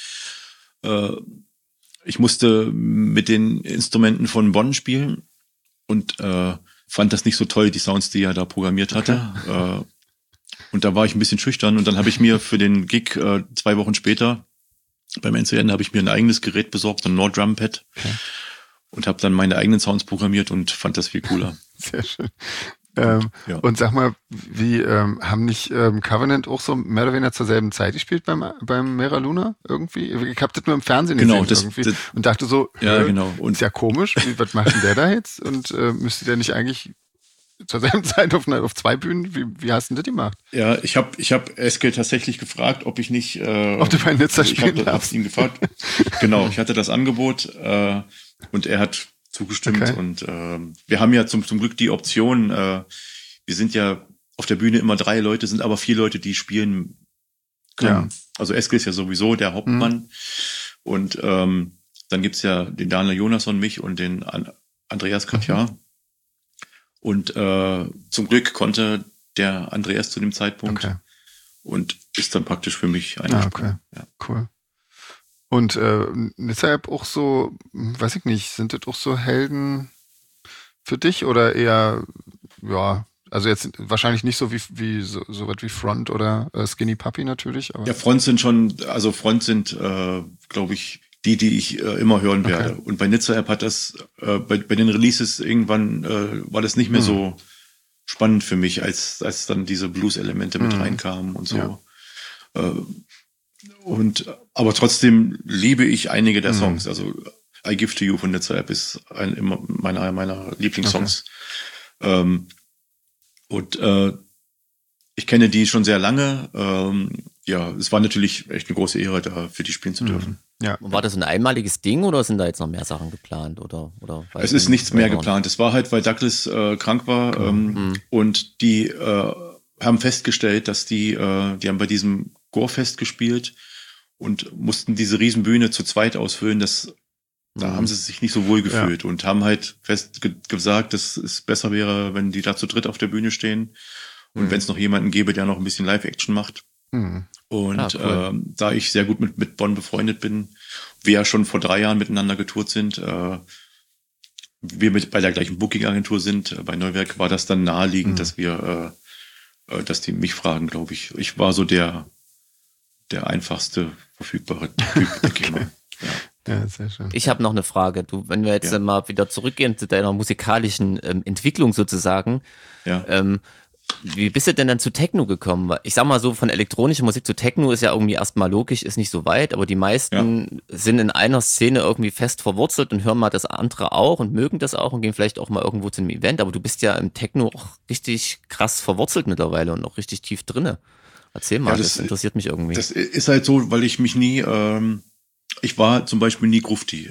musste mit den Instrumenten von Bonn spielen und fand das nicht so toll, die Sounds, die er da programmiert hatte. Okay. Und da war ich ein bisschen schüchtern und dann habe ich mir für den Gig 2 Wochen später beim NCN habe ich mir ein eigenes Gerät besorgt, ein Nord Drum Pad und habe dann meine eigenen Sounds programmiert und fand das viel cooler. Sehr schön. Und sag mal, wie haben nicht Covenant auch so mehr oder weniger zur selben Zeit gespielt beim Mera Luna irgendwie? Ich hab das nur im Fernsehen gesehen irgendwie und dachte so, genau. Und ist ja komisch, was macht denn der da jetzt? Und müsste der nicht eigentlich zur selben Zeit auf 2 Bühnen? Wie hast du denn das gemacht? Ja, ich hab Eskel tatsächlich gefragt, ob ich nicht ob du bei Nizza spielen darfst. Ich habe ihn gefragt. Genau, ich hatte das Angebot und er hat zugestimmt und wir haben ja zum Glück die Option, wir sind ja auf der Bühne immer 3 Leute, sind aber 4 Leute, die spielen können. Ja. Also Eskel ist ja sowieso der Hauptmann und dann gibt's ja den Daniel Jonasson, mich und den Andreas Katja. Und zum Glück konnte der Andreas zu dem Zeitpunkt und ist dann praktisch für mich eingesprungen. Okay. Ja. Cool. Und Nizza App auch so, weiß ich nicht, sind das auch so Helden für dich oder eher, also jetzt wahrscheinlich nicht so wie so was wie Front oder Skinny Puppy natürlich. Aber ja, Front sind, glaube ich, die ich immer hören werde. Und bei Nizza App hat das, bei den Releases irgendwann war das nicht mehr so spannend für mich, als dann diese Blues-Elemente mit reinkamen und so. Ja. Aber trotzdem liebe ich einige der Songs. Also I Give to You von Nizza App ist immer meiner Lieblingssongs. Und ich kenne die schon sehr lange. Es war natürlich echt eine große Ehre, da für die spielen zu dürfen. Ja. War das ein einmaliges Ding oder sind da jetzt noch mehr Sachen geplant? Oder es ist nichts mehr geplant. Es war halt, weil Douglas krank war und die haben festgestellt, dass die haben bei diesem Gorefest gespielt und mussten diese Riesenbühne zu zweit ausfüllen. Da haben sie sich nicht so wohl gefühlt und haben halt gesagt, dass es besser wäre, wenn die da zu dritt auf der Bühne stehen und wenn es noch jemanden gäbe, der noch ein bisschen Live-Action macht. Und cool. Da ich sehr gut mit Bonn befreundet bin, wir ja schon vor 3 Jahren miteinander getourt sind, wir bei der gleichen Booking-Agentur sind, bei Neuwerk, war das dann naheliegend, dass die mich fragen, glaube ich. Ich war so der einfachste verfügbare Typ. Ja, sehr schön. Ich habe noch eine Frage. Wenn wir jetzt mal wieder zurückgehen zu deiner musikalischen Entwicklung sozusagen, wie bist du denn dann zu Techno gekommen? Ich sag mal so, von elektronischer Musik zu Techno ist ja irgendwie erstmal logisch, ist nicht so weit, aber die meisten sind in einer Szene irgendwie fest verwurzelt und hören mal das andere auch und mögen das auch und gehen vielleicht auch mal irgendwo zu einem Event, aber du bist ja im Techno auch richtig krass verwurzelt mittlerweile und auch richtig tief drinne. Erzähl mal, das interessiert mich irgendwie. Das ist halt so, weil ich mich nie, ich war zum Beispiel nie Grufti.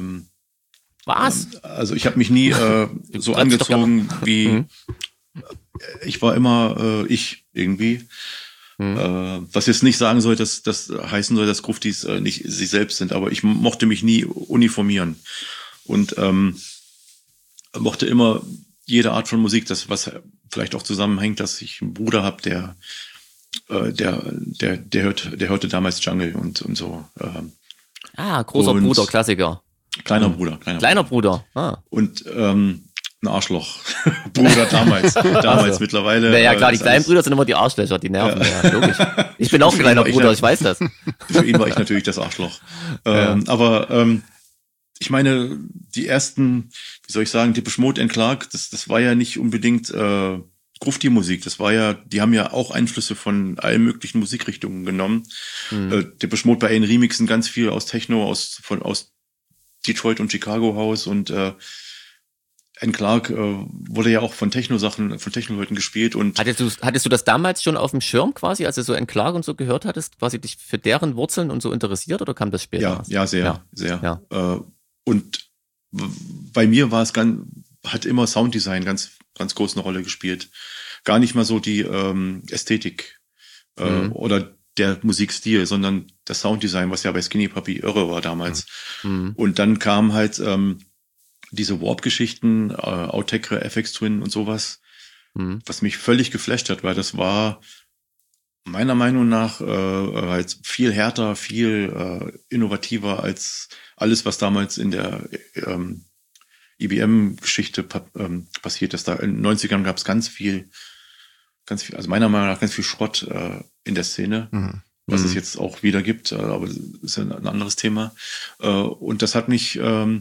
Was? Also ich habe mich nie so angezogen wie... Ich war immer ich irgendwie. Was jetzt nicht sagen soll, dass das heißen soll, dass Gruftis nicht sie selbst sind, aber ich mochte mich nie uniformieren und mochte immer jede Art von Musik, was vielleicht auch zusammenhängt, dass ich einen Bruder habe, der hörte damals Jungle und so. Großer Bruder, Klassiker. Kleiner Bruder. Kleiner Bruder. Und ein Arschloch. Bruder damals mittlerweile. Naja, klar, die kleinen Brüder sind immer die Arschlöcher, die nerven, ja logisch. Ich bin auch ein kleiner Bruder, ich weiß das. Für ihn war ich natürlich das Arschloch. Aber ich meine, die ersten, wie soll ich sagen, Depeche Mode and Clark, das war ja nicht unbedingt Grufti-Musik. Das war ja, die haben ja auch Einflüsse von allen möglichen Musikrichtungen genommen. Depeche Mode bei ihren Remixen ganz viel aus Techno, aus Detroit und Chicago House und Anne Clark wurde ja auch von Techno-Sachen, von Techno-Leuten gespielt. Und hattest du das damals schon auf dem Schirm quasi, als du so Anne Clark und so gehört hattest, quasi dich für deren Wurzeln und so interessiert oder kam das später? Ja, sehr. Und bei mir war es hat immer Sounddesign ganz groß eine Rolle gespielt. Gar nicht mal so die Ästhetik oder der Musikstil, sondern das Sounddesign, was ja bei Skinny Puppy irre war damals. Und dann kam halt diese Warp-Geschichten, Autechre, FX Twin und sowas, was mich völlig geflasht hat, weil das war meiner Meinung nach halt viel härter, viel innovativer als alles, was damals in der IBM-Geschichte passiert ist. Da in den 90ern gab es ganz viel, also meiner Meinung nach ganz viel Schrott in der Szene, was es jetzt auch wieder gibt, aber das ist ja ein anderes Thema. Und das hat mich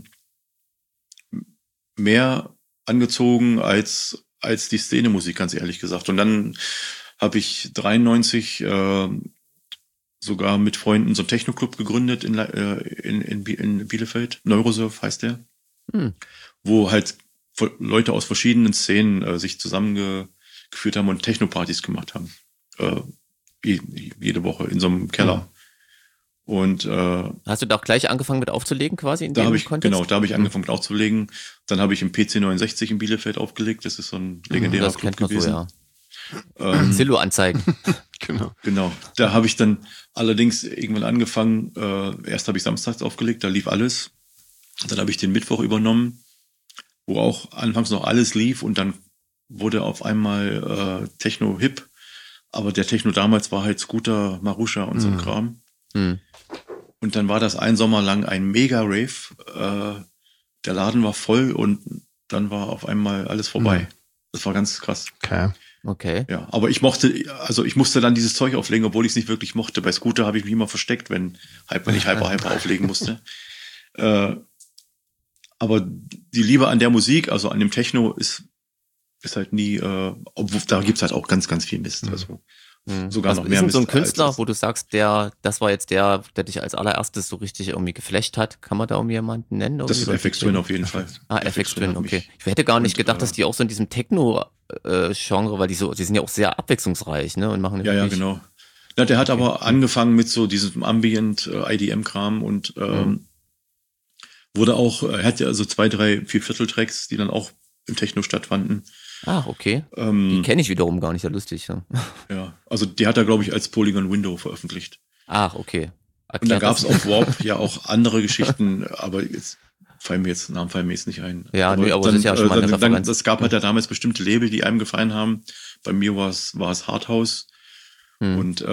mehr angezogen als die Szene-Musik, ganz ehrlich gesagt. Und dann habe ich 93 sogar mit Freunden so einen Techno-Club gegründet in Bielefeld. Neurosurf heißt der. Wo halt Leute aus verschiedenen Szenen sich zusammengeführt haben und Techno-Partys gemacht haben. Jede Woche in so einem Keller. Und hast du da auch gleich angefangen mit aufzulegen quasi in dem Kontext? Genau, da habe ich angefangen mit aufzulegen. Dann habe ich im PC69 in Bielefeld aufgelegt. Das ist so ein legendärer Club gewesen. So, ja. Zillow-Anzeigen. Genau. Da habe ich dann allerdings irgendwann angefangen, erst habe ich samstags aufgelegt, da lief alles. Dann habe ich den Mittwoch übernommen, wo auch anfangs noch alles lief und dann wurde auf einmal Techno hip. Aber der Techno damals war halt Scooter, Marusha und so ein Kram. Und dann war das ein Sommer lang ein Mega-Rave. Der Laden war voll und dann war auf einmal alles vorbei. Das war ganz krass. Okay. Ja, aber ich musste dann dieses Zeug auflegen, obwohl ich es nicht wirklich mochte. Bei Scooter habe ich mich immer versteckt, wenn ich Hyper auflegen musste. Aber die Liebe an der Musik, also an dem Techno, ist halt nie, obwohl da gibt's halt auch ganz, ganz viel Mist. Also sogar noch mehr Mist. Ist so ein Mist Künstler, wo du sagst, das war jetzt der dich als allererstes so richtig irgendwie geflasht hat? Kann man da um jemanden nennen? Das ist FX Twin auf jeden Fall. FX Twin, okay. Ich hätte gar nicht gedacht, dass die auch so in diesem Techno-Genre, weil die sind ja auch sehr abwechslungsreich, ne? Und machen ja, genau. Ja, der hat aber angefangen mit so diesem Ambient IDM-Kram und wurde auch, er hat ja also 2, 3, 4 Viertel-Tracks, die dann auch im Techno stattfanden. Ach, okay. Die kenne ich wiederum gar nicht, ja lustig. Ja, also die hat er, glaube ich, als Polygon Window veröffentlicht. Ach, okay. Und da gab es auf Warp ja auch andere Geschichten, aber Namen fallen mir jetzt nicht ein. Ja, aber das ist ja schon mal eine Referenz. Es gab halt ja damals bestimmte Label, die einem gefallen haben. Bei mir war es Hardhouse. Und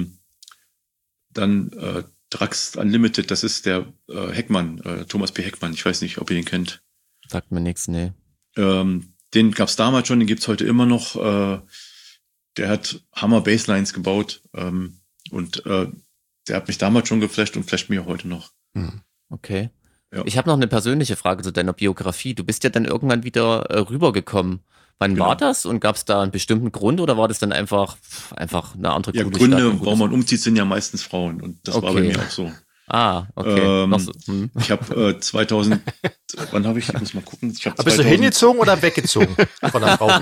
dann Drax Unlimited, das ist der Heckmann, Thomas P. Heckmann. Ich weiß nicht, ob ihr den kennt. Sagt mir nichts, nee. Den gab's damals schon, den gibt's heute immer noch. Der hat Hammer Basslines gebaut und der hat mich damals schon geflasht und flasht mich auch heute noch. Okay. Ja. Ich habe noch eine persönliche Frage zu deiner Biografie. Du bist ja dann irgendwann wieder rübergekommen. Wann war das und gab es da einen bestimmten Grund oder war das dann einfach eine andere coole Gründe, warum man umzieht, sind ja meistens Frauen und das war bei mir auch so. Ah, okay. Ich habe 2000, wann habe ich muss mal gucken. Bist du hingezogen oder weggezogen von der Frau?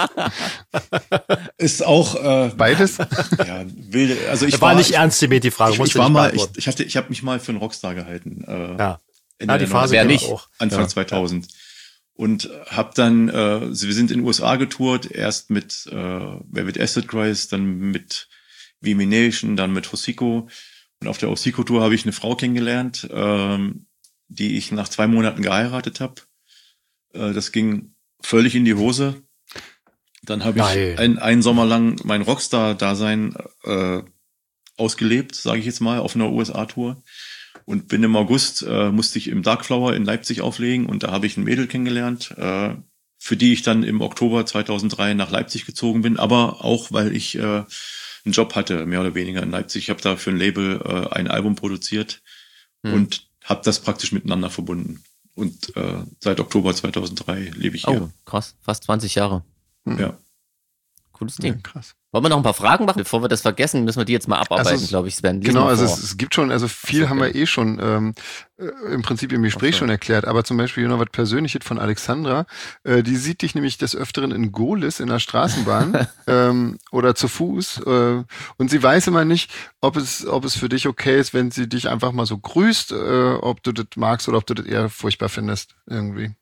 Ist auch beides. Ja, wilde. Also ich war nicht ernst damit die Frage. Ich habe mich mal für einen Rockstar gehalten. Die Phase wäre nicht auch Anfang 2000 und habe dann, wir sind in den USA getourt, erst mit Velvet Acid Grace, dann mit Vimination, dann mit Hocico. Und auf der Hocico-Tour habe ich eine Frau kennengelernt, die ich nach 2 Monaten geheiratet habe. Das ging völlig in die Hose. Dann habe ich einen Sommer lang mein Rockstar-Dasein ausgelebt, sage ich jetzt mal, auf einer USA-Tour. Und bin im August, musste ich im Dark Flower in Leipzig auflegen und da habe ich ein Mädel kennengelernt, für die ich dann im Oktober 2003 nach Leipzig gezogen bin, aber auch, weil ich einen Job hatte, mehr oder weniger in Leipzig. Ich habe da für ein Label ein Album produziert und habe das praktisch miteinander verbunden. Und seit Oktober 2003 lebe ich hier. Oh, krass. Fast 20 Jahre. Ja. Cooles Ding. Ja, krass. Wollen wir noch ein paar Fragen machen? Bevor wir das vergessen, müssen wir die jetzt mal abarbeiten, glaube ich, Sven. Genau, also es gibt schon, also viel haben wir schon im Prinzip im Gespräch schon erklärt, aber zum Beispiel noch was Persönliches von Alexandra, die sieht dich nämlich des Öfteren in Gohlis in der Straßenbahn oder zu Fuß und sie weiß immer nicht, ob es für dich okay ist, wenn sie dich einfach mal so grüßt, ob du das magst oder ob du das eher furchtbar findest irgendwie.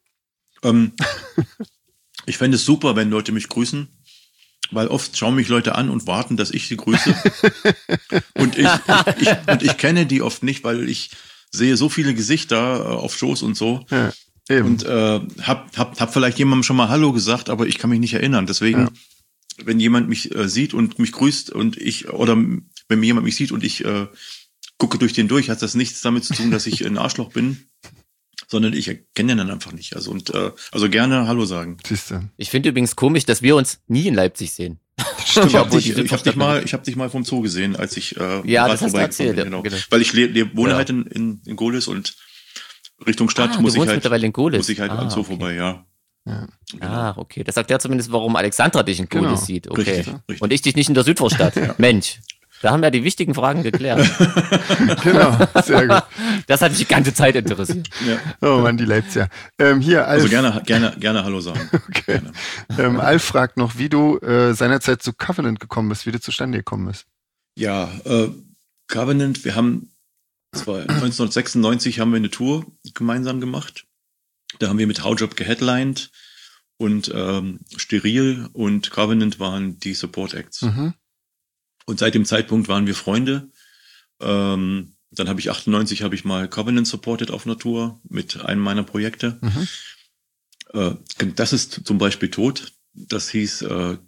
Ich fände es super, wenn Leute mich grüßen. Weil oft schauen mich Leute an und warten, dass ich sie grüße. und ich kenne die oft nicht, weil ich sehe so viele Gesichter auf Shows und so. Ja, eben. Und hab vielleicht jemandem schon mal Hallo gesagt, aber ich kann mich nicht erinnern. Deswegen, wenn jemand mich sieht und mich grüßt oder wenn jemand mich sieht und ich gucke durch den durch, hat das nichts damit zu tun, dass ich ein Arschloch bin. Sondern ich erkenne den dann einfach nicht. Also gerne Hallo sagen. Siehste. Ich finde übrigens komisch, dass wir uns nie in Leipzig sehen. Stimmt, ich hab dich mal vom Zoo gesehen, als ich das hast du erzählt, genau. Weil ich wohne halt in Gohlis und Richtung Stadt muss ich halt am Zoo vorbei, ja. Genau. Okay. Das sagt ja zumindest, warum Alexandra dich in Gohlis sieht. Okay. Richtig. Und ich dich nicht in der Südvorstadt. Ja. Mensch. Da haben wir die wichtigen Fragen geklärt. Genau, sehr gut. Das hat mich die ganze Zeit interessiert. Ja. Oh Mann, die Leipziger. Hier, Alf. Also gerne Hallo sagen. Okay. Alf fragt noch, wie du seinerzeit zu Covenant gekommen bist, wie du zustande gekommen bist. Ja, Covenant, wir haben 1996 haben wir eine Tour gemeinsam gemacht. Da haben wir mit Howjob geheadlined und Steril und Covenant waren die Support Acts. Mhm. Und seit dem Zeitpunkt waren wir Freunde. Dann habe ich 98 mal Covenant supported auf einer Tour mit einem meiner Projekte. Mhm. Das ist zum Beispiel tot. Das hieß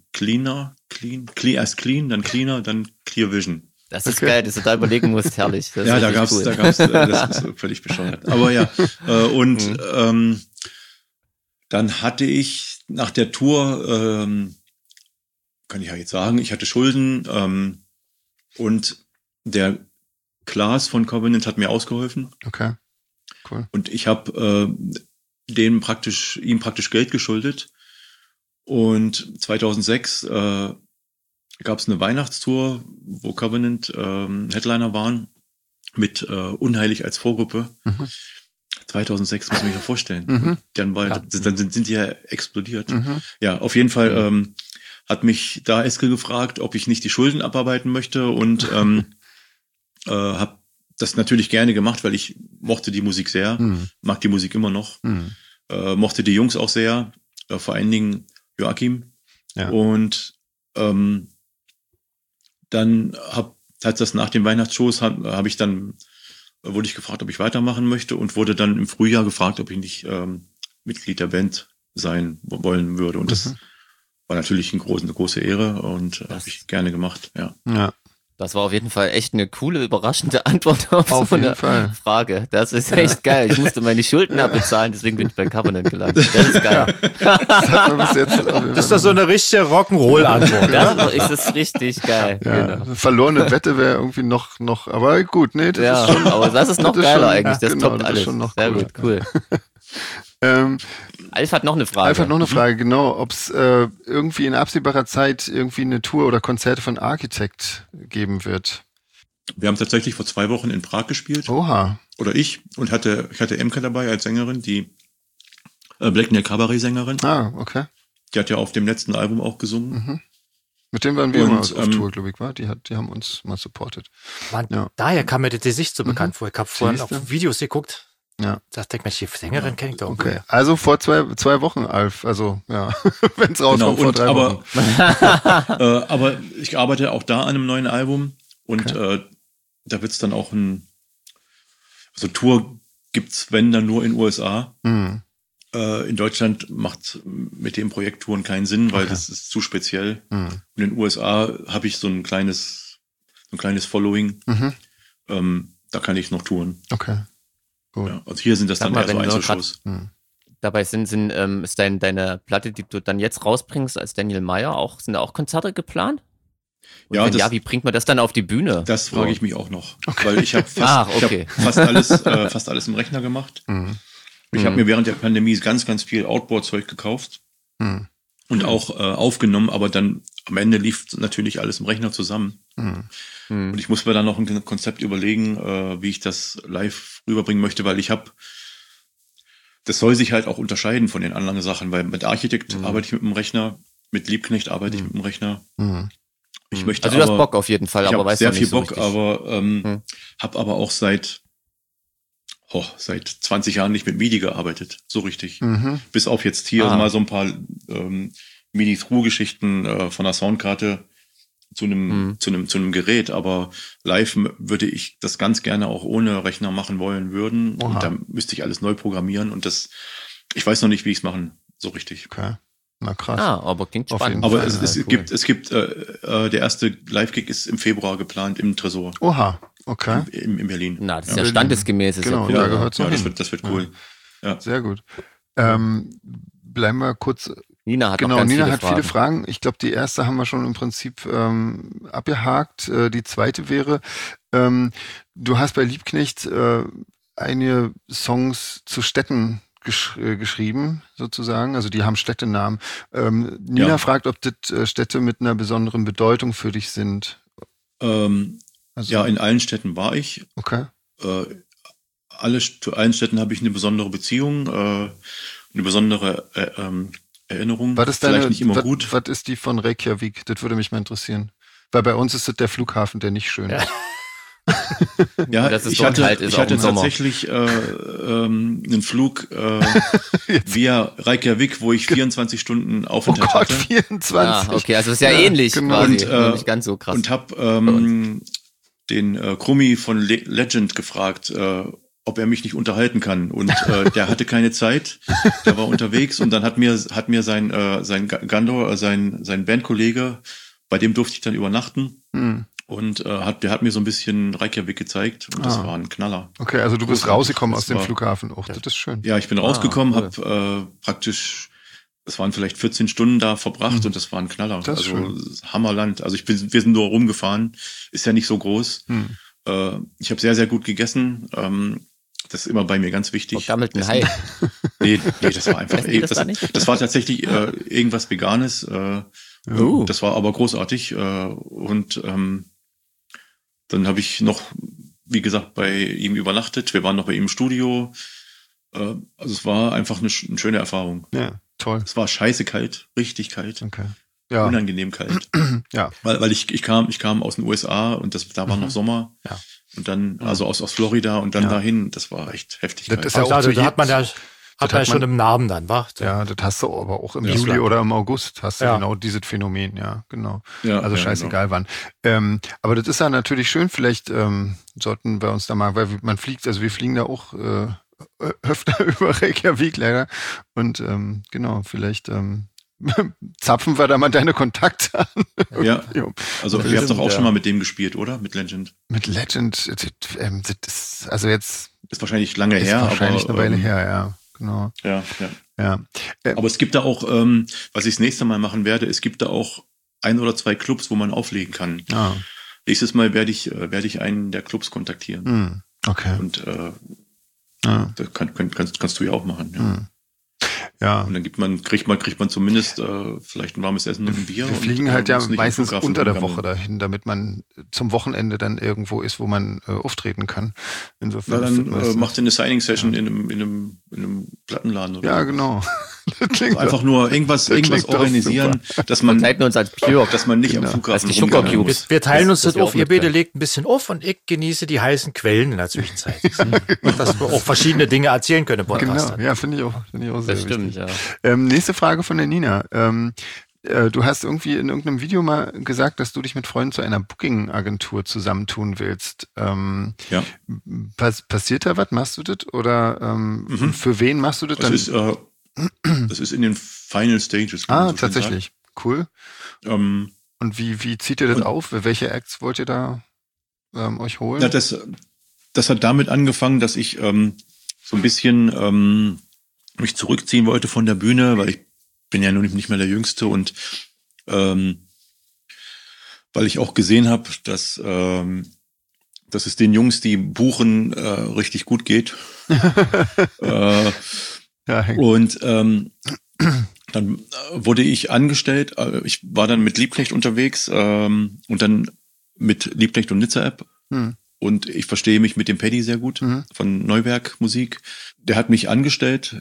erst Clean, dann Cleaner, dann Clear Vision. Das ist geil, dass du da überlegen musst, herrlich. Ja, da gab's, das ist völlig bescheuert. Aber ja, dann hatte ich nach der Tour kann ich ja jetzt sagen, ich hatte Schulden und der Klaas von Covenant hat mir ausgeholfen. Okay, cool. Und ich habe ihm praktisch Geld geschuldet. Und 2006 gab es eine Weihnachtstour, wo Covenant Headliner waren mit Unheilig als Vorgruppe. Mhm. 2006 muss ich mir vorstellen. Mhm. Dann sind die ja explodiert. Mhm. Ja, auf jeden Fall hat mich da Eske gefragt, ob ich nicht die Schulden abarbeiten möchte und habe das natürlich gerne gemacht, weil ich mochte die Musik sehr, mag die Musik immer noch, mochte die Jungs auch sehr, vor allen Dingen Joachim. Ja. Und dann hat das nach den Weihnachtsshows wurde ich gefragt, ob ich weitermachen möchte und wurde dann im Frühjahr gefragt, ob ich nicht Mitglied der Band sein wollen würde. Und das war natürlich eine große Ehre und habe ich gerne gemacht. Ja. Das war auf jeden Fall echt eine coole, überraschende Antwort auf so eine Frage. Das ist echt geil. Ich musste meine Schulden abbezahlen, deswegen bin ich bei Covenant gelandet. Das ist geil. Das ist doch so eine richtige Rock'n'Roll-Antwort. Das ist richtig geil. Ja, genau. Verlorene Wette wäre irgendwie noch, aber gut, nee, das ist schon. Aber das ist noch geiler eigentlich. Das toppt alles. Sehr gut, cool. Alf hat noch eine Frage. Genau, ob es irgendwie in absehbarer Zeit irgendwie eine Tour oder Konzerte von Architect geben wird. Wir haben tatsächlich vor 2 Wochen in Prag gespielt. Oha. Oder ich hatte Emke dabei als Sängerin, die Black Nail Cabaret-Sängerin. Ah, okay. Die hat ja auf dem letzten Album auch gesungen. Mhm. Mit dem waren wir mal auf Tour, glaube ich, war. Die haben uns mal supportet. Daher kam mir das Gesicht so bekannt vor. Ich habe vorhin auf Videos geguckt. Ja. Das denkt man, die Sängerin kenne ich doch. Okay. Also vor 2 Wochen, Alf. Also, ja, wenn es rauskommt, vor 3 Wochen. Aber ich arbeite auch da an einem neuen Album und da wird es dann auch Tour gibt's, wenn dann nur in USA. Mhm. In Deutschland macht mit dem Projekt Touren keinen Sinn, weil das ist zu speziell. Mhm. Und in den USA habe ich so ein kleines Following. Mhm. Da kann ich noch touren. Okay. Gut. Ja, also hier sind das dann eher so Einzelshows. Dabei ist deine Platte, die du dann jetzt rausbringst als Daniel Mayer, sind da auch Konzerte geplant? Und wie bringt man das dann auf die Bühne? Das frage ich mich auch noch. Okay. Weil ich habe fast alles im Rechner gemacht. Mhm. Ich habe mir während der Pandemie ganz, ganz viel Outboard-Zeug gekauft und auch aufgenommen, aber dann am Ende lief natürlich alles im Rechner zusammen. Und ich muss mir dann noch ein Konzept überlegen, wie ich das live rüberbringen möchte, weil das soll sich halt auch unterscheiden von den anderen Sachen, weil mit Architekt arbeite ich mit dem Rechner, mit Liebknecht arbeite ich mit dem Rechner. Ich möchte du hast Bock auf jeden Fall, aber weißt du nicht so richtig. Ich habe sehr viel Bock, aber habe aber auch seit 20 Jahren nicht mit MIDI gearbeitet, so richtig. Bis auf jetzt hier mal so ein paar MIDI-Through-Geschichten von der Soundkarte zu einem Gerät, aber live würde ich das ganz gerne auch ohne Rechner machen wollen würden. Oha. Und dann müsste ich alles neu programmieren und ich weiß noch nicht, wie ich es machen, so richtig. Okay. Na krass. Aber klingt spannend. Aber es gibt der erste Live-Gig ist im Februar geplant im Tresor. Oha, okay. In Berlin. Na, das ist ja standesgemäß. Genau, da gehört so hin. Das wird cool. Ja. Sehr gut. Bleiben wir kurz. Nina hat viele Fragen. Ich glaube, die erste haben wir schon im Prinzip abgehakt. Die zweite wäre, du hast bei Liebknecht einige Songs zu Städten geschrieben, sozusagen. Also die haben Städtenamen. Nina fragt, ob das Städte mit einer besonderen Bedeutung für dich sind. In allen Städten war ich. Okay. Zu allen Städten habe ich eine besondere Beziehung, eine besondere Erinnerung. Was ist vielleicht nicht immer gut. Was ist die von Reykjavik? Das würde mich mal interessieren. Weil bei uns ist das der Flughafen, der nicht schön ist. Ja, ich hatte tatsächlich einen Flug via Reykjavik, wo ich 24 Stunden Aufenthalt hatte. 24. Okay, also das ist ja ähnlich quasi, nicht ganz so krass. Und habe den Krummi von Legend gefragt, ob er mich nicht unterhalten kann. Und der hatte keine Zeit, der war unterwegs und dann hat mir sein Gandor, sein Bandkollege, bei dem durfte ich dann übernachten. Und der hat mir so ein bisschen Reykjavik gezeigt und das war ein Knaller. Okay, also du bist rausgekommen aus dem Flughafen. Das ist schön. Ja, ich bin rausgekommen, cool. Habe praktisch, es waren vielleicht 14 Stunden da verbracht und das war ein Knaller. Das ist schön. Hammerland. Also wir sind nur rumgefahren, ist ja nicht so groß. Ich habe sehr, sehr gut gegessen. Das ist immer bei mir ganz wichtig. Vergammelten Hai. Nee, das war einfach, das war tatsächlich irgendwas Veganes. Das war aber großartig. Und dann habe ich noch, wie gesagt, bei ihm übernachtet. Wir waren noch bei ihm im Studio. Also es war einfach eine schöne Erfahrung. Ja, toll. Es war scheiße kalt, richtig kalt. Okay. Ja. Unangenehm kalt. Ja. Weil ich kam aus den USA und da war noch Sommer. Ja. Und dann, also aus Florida und dann dahin, das war echt heftig. Das ist ja auch da hat man ja schon im Namen dann, wa? Ja, das hast du aber auch im Juli oder im August hast du genau dieses Phänomen, genau. Ja, also scheißegal wann. Aber das ist ja natürlich schön, vielleicht sollten wir uns da mal, weil man fliegt, also wir fliegen da auch öfter über Reykjavik leider und vielleicht zapfen wir da mal deine Kontakte an. Ja, also ihr habt doch auch schon mal mit dem gespielt, oder? Mit Legend. Mit Legend, das ist, also jetzt... Ist wahrscheinlich lange her. Ist wahrscheinlich eine Weile her, ja. Genau. Ja. Aber es gibt da auch, was ich das nächste Mal machen werde, es gibt da auch 1 oder 2 Clubs, wo man auflegen kann. Nächstes Mal werde ich einen der Clubs kontaktieren. Okay. Und das kannst du ja auch machen, ja. Ja. Und dann kriegt man zumindest vielleicht ein warmes Essen und ein Bier. Wir fliegen halt ja meistens unter der Woche dahin, damit man zum Wochenende dann irgendwo ist, wo man auftreten kann. Insofern. Dann macht ihr eine Signing-Session in einem Plattenladen oder ja, genau. Also einfach nur irgendwas organisieren, dass man uns als Pure, dass man nicht am Flughafen rumgeht. Wir teilen uns das auf. Ihr beide legt ein bisschen auf und ich genieße die heißen Quellen in der Zwischenzeit. Und dass wir auch verschiedene Dinge erzählen können. Genau, ja, finde ich auch sehr das stimmt, wichtig. Ja. Nächste Frage von der Nina. Du hast irgendwie in irgendeinem Video mal gesagt, dass du dich mit Freunden zu einer Booking-Agentur zusammentun willst. Ja. Passiert da was? Machst du das? Oder für wen machst du das dann? Das ist in den Final Stages. Tatsächlich. Cool. Und wie zieht ihr das auf? Welche Acts wollt ihr da euch holen? Ja, das hat damit angefangen, dass ich so ein bisschen mich zurückziehen wollte von der Bühne, weil ich bin ja nun nicht mehr der Jüngste und weil ich auch gesehen habe, dass es den Jungs, die buchen, richtig gut geht. Und dann wurde ich angestellt. Ich war dann mit Liebknecht unterwegs und dann mit Liebknecht und Nizza App. Und ich verstehe mich mit dem Paddy sehr gut von Neuwerk Musik. Der hat mich angestellt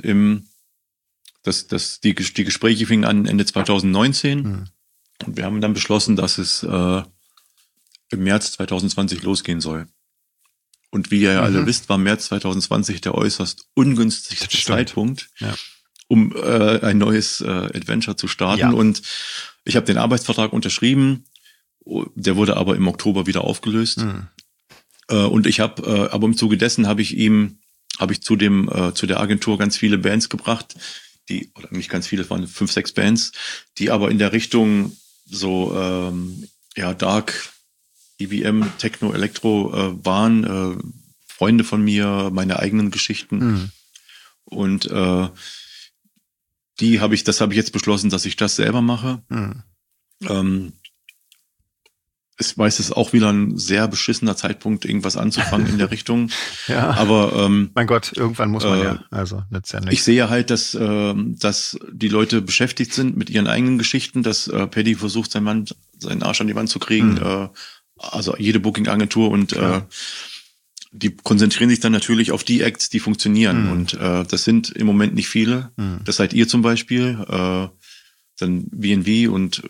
die Gespräche fingen an Ende 2019. Und wir haben dann beschlossen, dass es im März 2020 losgehen soll. Und wie ihr ja alle wisst, war März 2020 der äußerst ungünstigste Zeitpunkt, um ein neues Adventure zu starten. Ja. Und ich habe den Arbeitsvertrag unterschrieben. Der wurde aber im Oktober wieder aufgelöst. Und ich habe, aber im Zuge dessen habe ich zu der Agentur ganz viele Bands gebracht, oder nicht ganz viele, es waren 5, 6 Bands, die aber in der Richtung so Dark, EBM, Techno, Elektro waren, Freunde von mir, meine eigenen Geschichten. Und das habe ich jetzt beschlossen, dass ich das selber mache. Ich weiß, es ist auch wieder ein sehr beschissener Zeitpunkt, irgendwas anzufangen in der Richtung. Ja. Aber mein Gott, irgendwann muss man ja. Also nützt ja nichts. Ich sehe halt, dass die Leute beschäftigt sind mit ihren eigenen Geschichten, dass Paddy versucht, seinen Arsch an die Wand zu kriegen. Also jede Booking-Agentur und die konzentrieren sich dann natürlich auf die Acts, die funktionieren. Und das sind im Moment nicht viele. Das seid ihr zum Beispiel, dann V&V und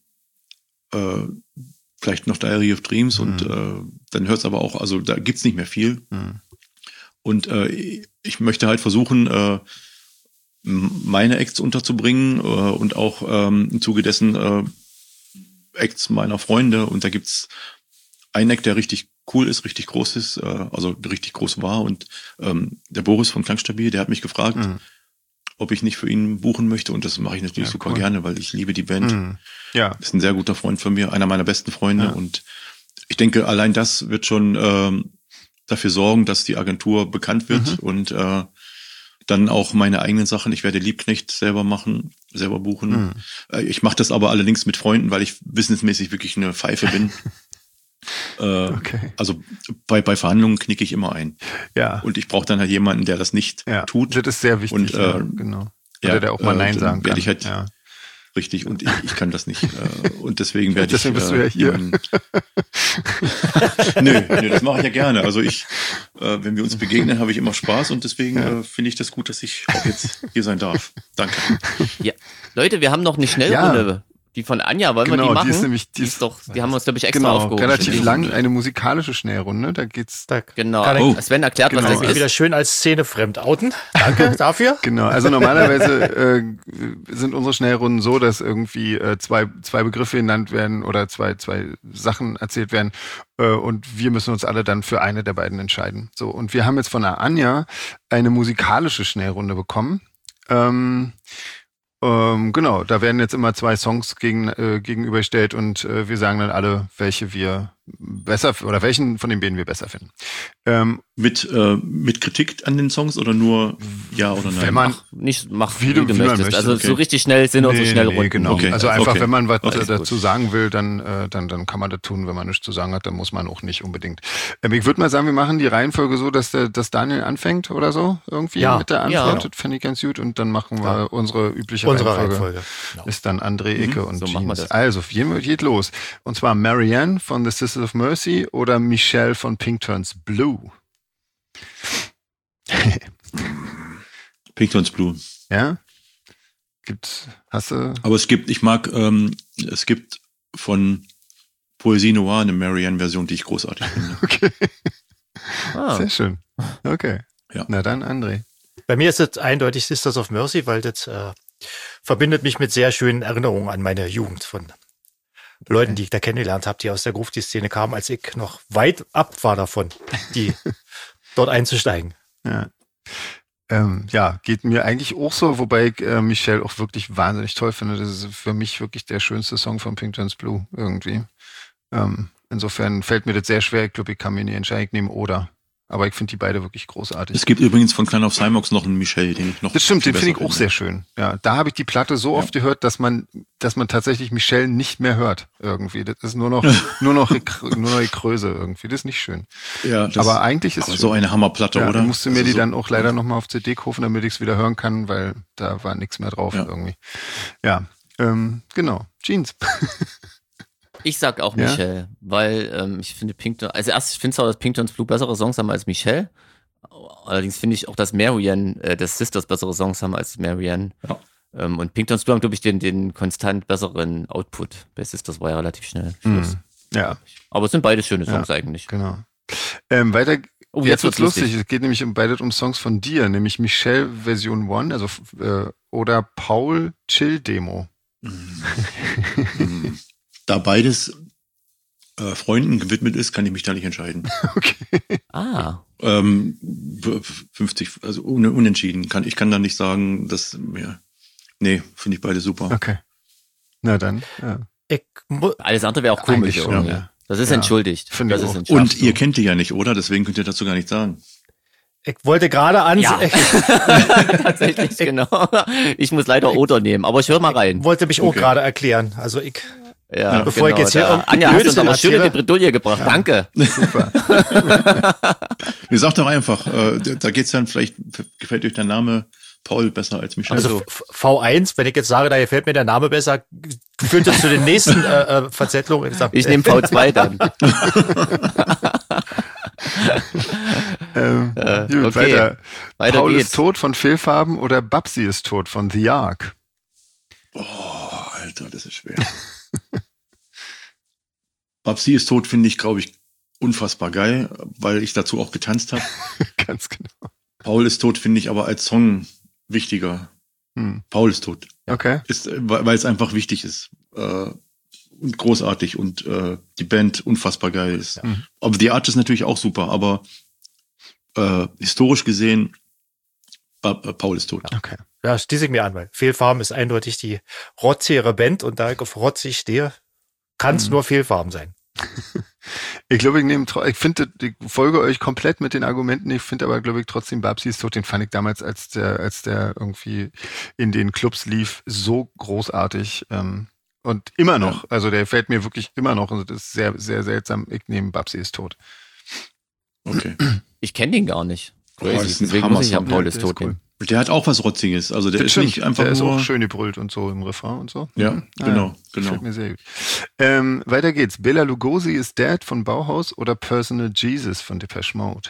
vielleicht noch Diary of Dreams und dann hört es aber auch, also da gibt's nicht mehr viel. Und ich möchte halt versuchen, meine Acts unterzubringen und auch im Zuge dessen Acts meiner Freunde. Und da gibt's einen Act, der richtig cool ist, richtig groß ist, also richtig groß war. Und der Boris von Klangstabil, der hat mich gefragt, ob ich nicht für ihn buchen möchte. Und das mache ich natürlich super gerne, weil ich liebe die Band. Ja. Ist ein sehr guter Freund von mir, einer meiner besten Freunde. Und ich denke, allein das wird schon dafür sorgen, dass die Agentur bekannt wird und dann auch meine eigenen Sachen. Ich werde Liebknecht selber machen, selber buchen. Ich mache das aber allerdings mit Freunden, weil ich wissensmäßig wirklich eine Pfeife bin. Also bei Verhandlungen knicke ich immer ein. Ja. Und ich brauche dann halt jemanden, der das nicht tut. Das ist sehr wichtig. Und, genau. Oder der auch mal Nein sagen kann. Ich halt, richtig, und ich kann das nicht. Und deswegen werde ich... Deswegen bist du ja hier. Nö, das mache ich ja gerne. Also wenn wir uns begegnen, habe ich immer Spaß und deswegen finde ich das gut, dass ich auch jetzt hier sein darf. Danke. Ja. Leute, wir haben noch eine Schnellrunde. Die von Anja, wollen wir die machen? Die haben wir uns, glaube ich, extra aufgehoben. Relativ lang, eine musikalische Schnellrunde, da geht's. Genau. Sven erklärt, was das ist. Wieder schön als Szene fremd outen. Danke dafür. Genau, also normalerweise sind unsere Schnellrunden so, dass irgendwie zwei Begriffe genannt werden oder zwei Sachen erzählt werden und wir müssen uns alle dann für eine der beiden entscheiden. So, und wir haben jetzt von der Anja eine musikalische Schnellrunde bekommen. Genau, da werden jetzt immer 2 Songs gegenübergestellt und wir sagen dann alle, welche wir besser oder welchen von den beiden wir besser finden. Mit Kritik an den Songs oder nur ja oder nein? Wenn man wie du möchtest. Also so richtig schnell sind unsere Schnellrunden. Genau. Also einfach, wenn man was dazu sagen will, dann kann man das tun. Wenn man nichts zu sagen hat, dann muss man auch nicht unbedingt. Ich würde mal sagen, wir machen die Reihenfolge so, dass Daniel anfängt oder so irgendwie mit der Antwort. Das fände ich ganz gut. Und dann machen wir unsere übliche Reihenfolge. Genau. Ist dann André, Icke und so Jeans. machen wir das. Also, geht los. Und zwar Marianne von The Sisters of Mercy oder Michelle von Pink Turns Blue. Pink Turns Blue. Ja? Hast du? Aber es gibt von Poesie Noire eine Marianne-Version, die ich großartig finde. Okay. Sehr schön. Okay. Ja. Na dann, André. Bei mir ist es eindeutig Sisters of Mercy, weil das verbindet mich mit sehr schönen Erinnerungen an meine Jugend von Leuten, die ich da kennengelernt habe, die aus der Grufti-Szene kamen, als ich noch weit ab war davon, die dort einzusteigen. Ja. Geht mir eigentlich auch so, wobei ich Michelle auch wirklich wahnsinnig toll finde. Das ist für mich wirklich der schönste Song von Pink Turns Blue irgendwie. Insofern fällt mir das sehr schwer. Ich glaube, ich kann mir nicht entscheiden. Ich nehme oder. Aber ich finde die beide wirklich großartig. Es gibt übrigens von Clan of Cymox noch einen Michel, den ich noch. Das stimmt, den finde ich auch sehr schön. Ja, da habe ich die Platte so oft gehört, dass man tatsächlich Michel nicht mehr hört irgendwie. Das ist nur noch Gekröse irgendwie. Das ist nicht schön. Ja, aber eigentlich ist so eine Hammerplatte, oder? Ich musste mir die dann auch leider nochmal auf CD kaufen, damit ich es wieder hören kann, weil da war nichts mehr drauf irgendwie. Ja, genau. Jeans. Ich sag auch Michel, weil ich finde Pinkton, also erst, ich finde zwar, dass Pinktons Blue bessere Songs haben als Michel, allerdings finde ich auch, dass Marianne, dass Sisters bessere Songs haben als Marianne. Ja. Und Pinktons Blue haben, glaube ich, den konstant besseren Output. Bei Sisters war ja relativ schnell Schluss. Ja. Aber es sind beide schöne Songs eigentlich. Genau. Weiter, jetzt wird's lustig. Es geht nämlich beide um Songs von dir, nämlich Michel Version 1, also oder Paul Chill Demo. Da beides Freunden gewidmet ist, kann ich mich da nicht entscheiden. Okay. 50, also unentschieden. Ich kann da nicht sagen, dass nee, finde ich beide super. Okay. Na dann. Ja. Alles andere wäre auch komisch. Schon, ja. Das ist entschuldigt. Das ist entschuldigt. Und ihr kennt die ja nicht, oder? Deswegen könnt ihr dazu gar nichts sagen. Ich wollte gerade tatsächlich, genau. Ich muss leider Oder nehmen, aber ich höre mal rein. Wollte mich auch gerade erklären. Also bevor ich jetzt hier Anja, hast uns aber schön in die Bredouille gebracht. Ja. Danke. Super. Ihr sagt doch einfach, da geht's dann, vielleicht gefällt euch der Name Paul besser als Michel. Also V1, wenn ich jetzt sage, da gefällt mir der Name besser, führt das zu den nächsten Verzettlungen. Ich nehme V2 dann. Gut, okay. Weiter Paul geht's. Ist tot von Fehlfarben oder Babsi ist tot von The Ark? Oh, Alter, das ist schwer. Babsi ist tot, finde ich, glaube ich, unfassbar geil, weil ich dazu auch getanzt habe. Ganz genau. Paul ist tot, finde ich aber als Song wichtiger. Paul ist tot. Okay. Weil es einfach wichtig ist. Und großartig und die Band unfassbar geil ist. Ja. Aber The Art ist natürlich auch super, aber historisch gesehen, Paul ist tot. Okay. Ja, schließe ich mir an, weil Fehlfarben ist eindeutig die rotzigere Band und da ich auf rotzig stehe, kann es nur Fehlfarben sein. Ich glaube, ich folge euch komplett mit den Argumenten. Ich finde aber, glaube ich, trotzdem Babsi ist tot. Den fand ich damals, als der irgendwie in den Clubs lief, so großartig. Und immer noch. Ja. Also der fällt mir wirklich immer noch. Und das ist sehr, sehr seltsam. Ich nehme Babsi ist tot. Okay. Ich kenne den gar nicht. Deswegen muss ich Paul ist tot. Cool. Der hat auch was Rotziges. Also der ist nicht einfach der nur... ist auch schön gebrüllt und so im Refrain und so. Ja, genau. Gefällt mir sehr gut. Weiter geht's. Bela Lugosi is Dead von Bauhaus oder Personal Jesus von Depeche Mode?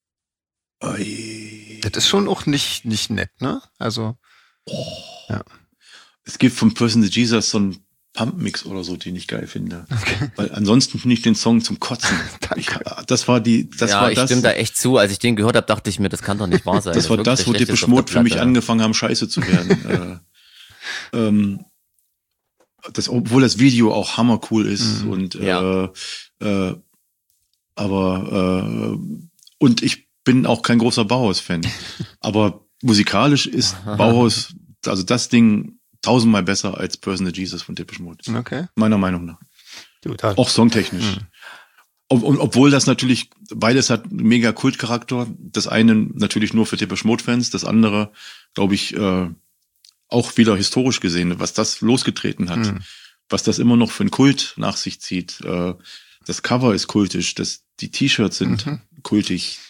Das ist schon auch nicht nett, ne? Also, ja. Es gibt von Personal Jesus so einen Pump-Mix oder so, den ich geil finde. Okay. Weil ansonsten finde ich den Song zum Kotzen. Das war ich stimme da echt zu. Als ich den gehört habe, dachte ich mir, das kann doch nicht wahr sein. Das war das, wo Depeche Mode für mich angefangen haben, scheiße zu werden. Obwohl das Video auch hammercool ist und und ich bin auch kein großer Bauhaus-Fan. Aber musikalisch ist Bauhaus, also das Ding 1000-mal besser als Personal Jesus von Depeche Mode. Okay. Meiner Meinung nach. Auch songtechnisch. Obwohl das natürlich, beides hat einen mega Kultcharakter. Das eine natürlich nur für Depeche Mode-Fans, das andere, glaube ich, auch wieder historisch gesehen, was das losgetreten hat. Was das immer noch für einen Kult nach sich zieht. Das Cover ist kultisch, die T-Shirts sind kultig.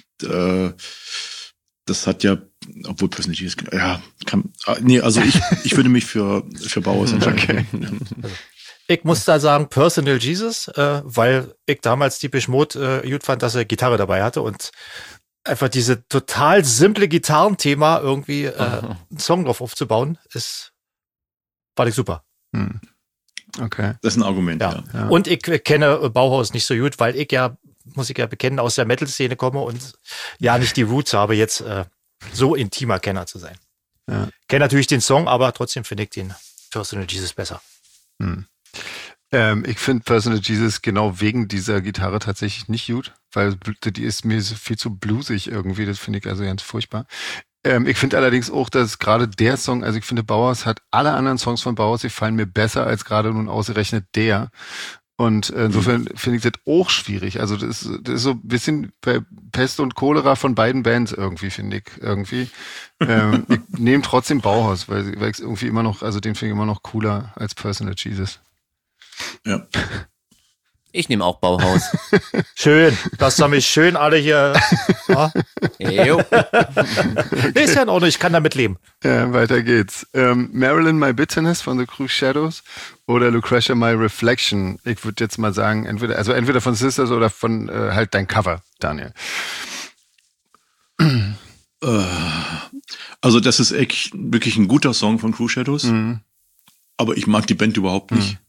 Das hat ja, obwohl Personal Jesus, also ich würde mich für Bauhaus entscheiden. Okay. Ich muss da sagen Personal Jesus, weil ich damals Depeche Mode gut fand, dass er Gitarre dabei hatte und einfach diese total simple Gitarrenthema irgendwie einen Song drauf aufzubauen, fand ich super. Okay. Das ist ein Argument, ja. Und ich kenne Bauhaus nicht so gut, weil ich muss ich bekennen, aus der Metal-Szene komme und nicht die Roots habe, jetzt so intimer Kenner zu sein. Ja. Kenne natürlich den Song, aber trotzdem finde ich den Personal Jesus besser. Ich finde Personal Jesus genau wegen dieser Gitarre tatsächlich nicht gut, weil die ist mir viel zu bluesig irgendwie, das finde ich also ganz furchtbar. Ich finde allerdings auch, dass gerade der Song, also ich finde Bauhaus hat alle anderen Songs von Bauhaus, die fallen mir besser als gerade nun ausgerechnet der. Und insofern finde ich das auch schwierig. Also das ist so ein bisschen bei Pest und Cholera von beiden Bands irgendwie, finde ich. Irgendwie. Ich nehme trotzdem Bauhaus, weil ich irgendwie immer noch, also den finde ich immer noch cooler als Personal Jesus. Ja. Ich nehme auch Bauhaus. Schön, dass ihr mich schön alle hier. Ja? Jo. Ist ja in Ordnung, ich kann damit leben. Ja, weiter geht's. Marilyn My Bitterness von The Cruise Shadows oder Lucretia My Reflection. Ich würde jetzt mal sagen, entweder von Sisters oder von halt dein Cover, Daniel. Also das ist echt wirklich ein guter Song von Cruise Shadows. Mhm. Aber ich mag die Band überhaupt nicht.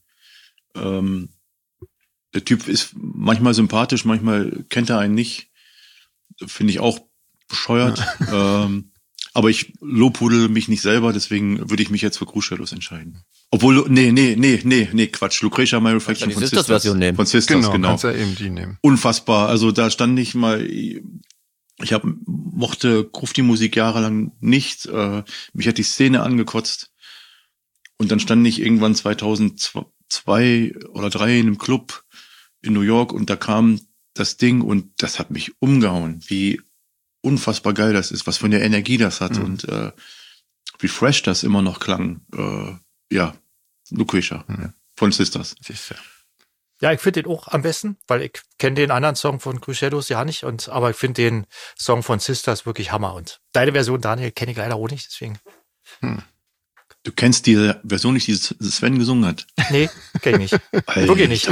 Der Typ ist manchmal sympathisch, manchmal kennt er einen nicht. Finde ich auch bescheuert. Aber ich lobhudel mich nicht selber, deswegen würde ich mich jetzt für Cruise Shadows entscheiden. Obwohl, nee, Quatsch. Lucretia My Reflection von Sisters. Version nehmen. Von Sisters, genau. Kannst ja eben die nehmen. Unfassbar. Also da stand ich mal, mochte Grufti-Musik jahrelang nicht. Mich hat die Szene angekotzt. Und dann stand ich irgendwann 2002 oder 2003 in einem Club in New York und da kam das Ding und das hat mich umgehauen, wie unfassbar geil das ist, was für eine Energie das hat und wie fresh das immer noch klang. Lucretia von Sisters. Ja, ich finde den auch am besten, weil ich kenne den anderen Song von Cruise Shadows ja nicht, aber ich finde den Song von Sisters wirklich Hammer und deine Version, Daniel, kenne ich leider auch nicht, deswegen. Du kennst diese Version nicht, die Sven gesungen hat? Nee, kenn ich nicht. Wirklich nicht.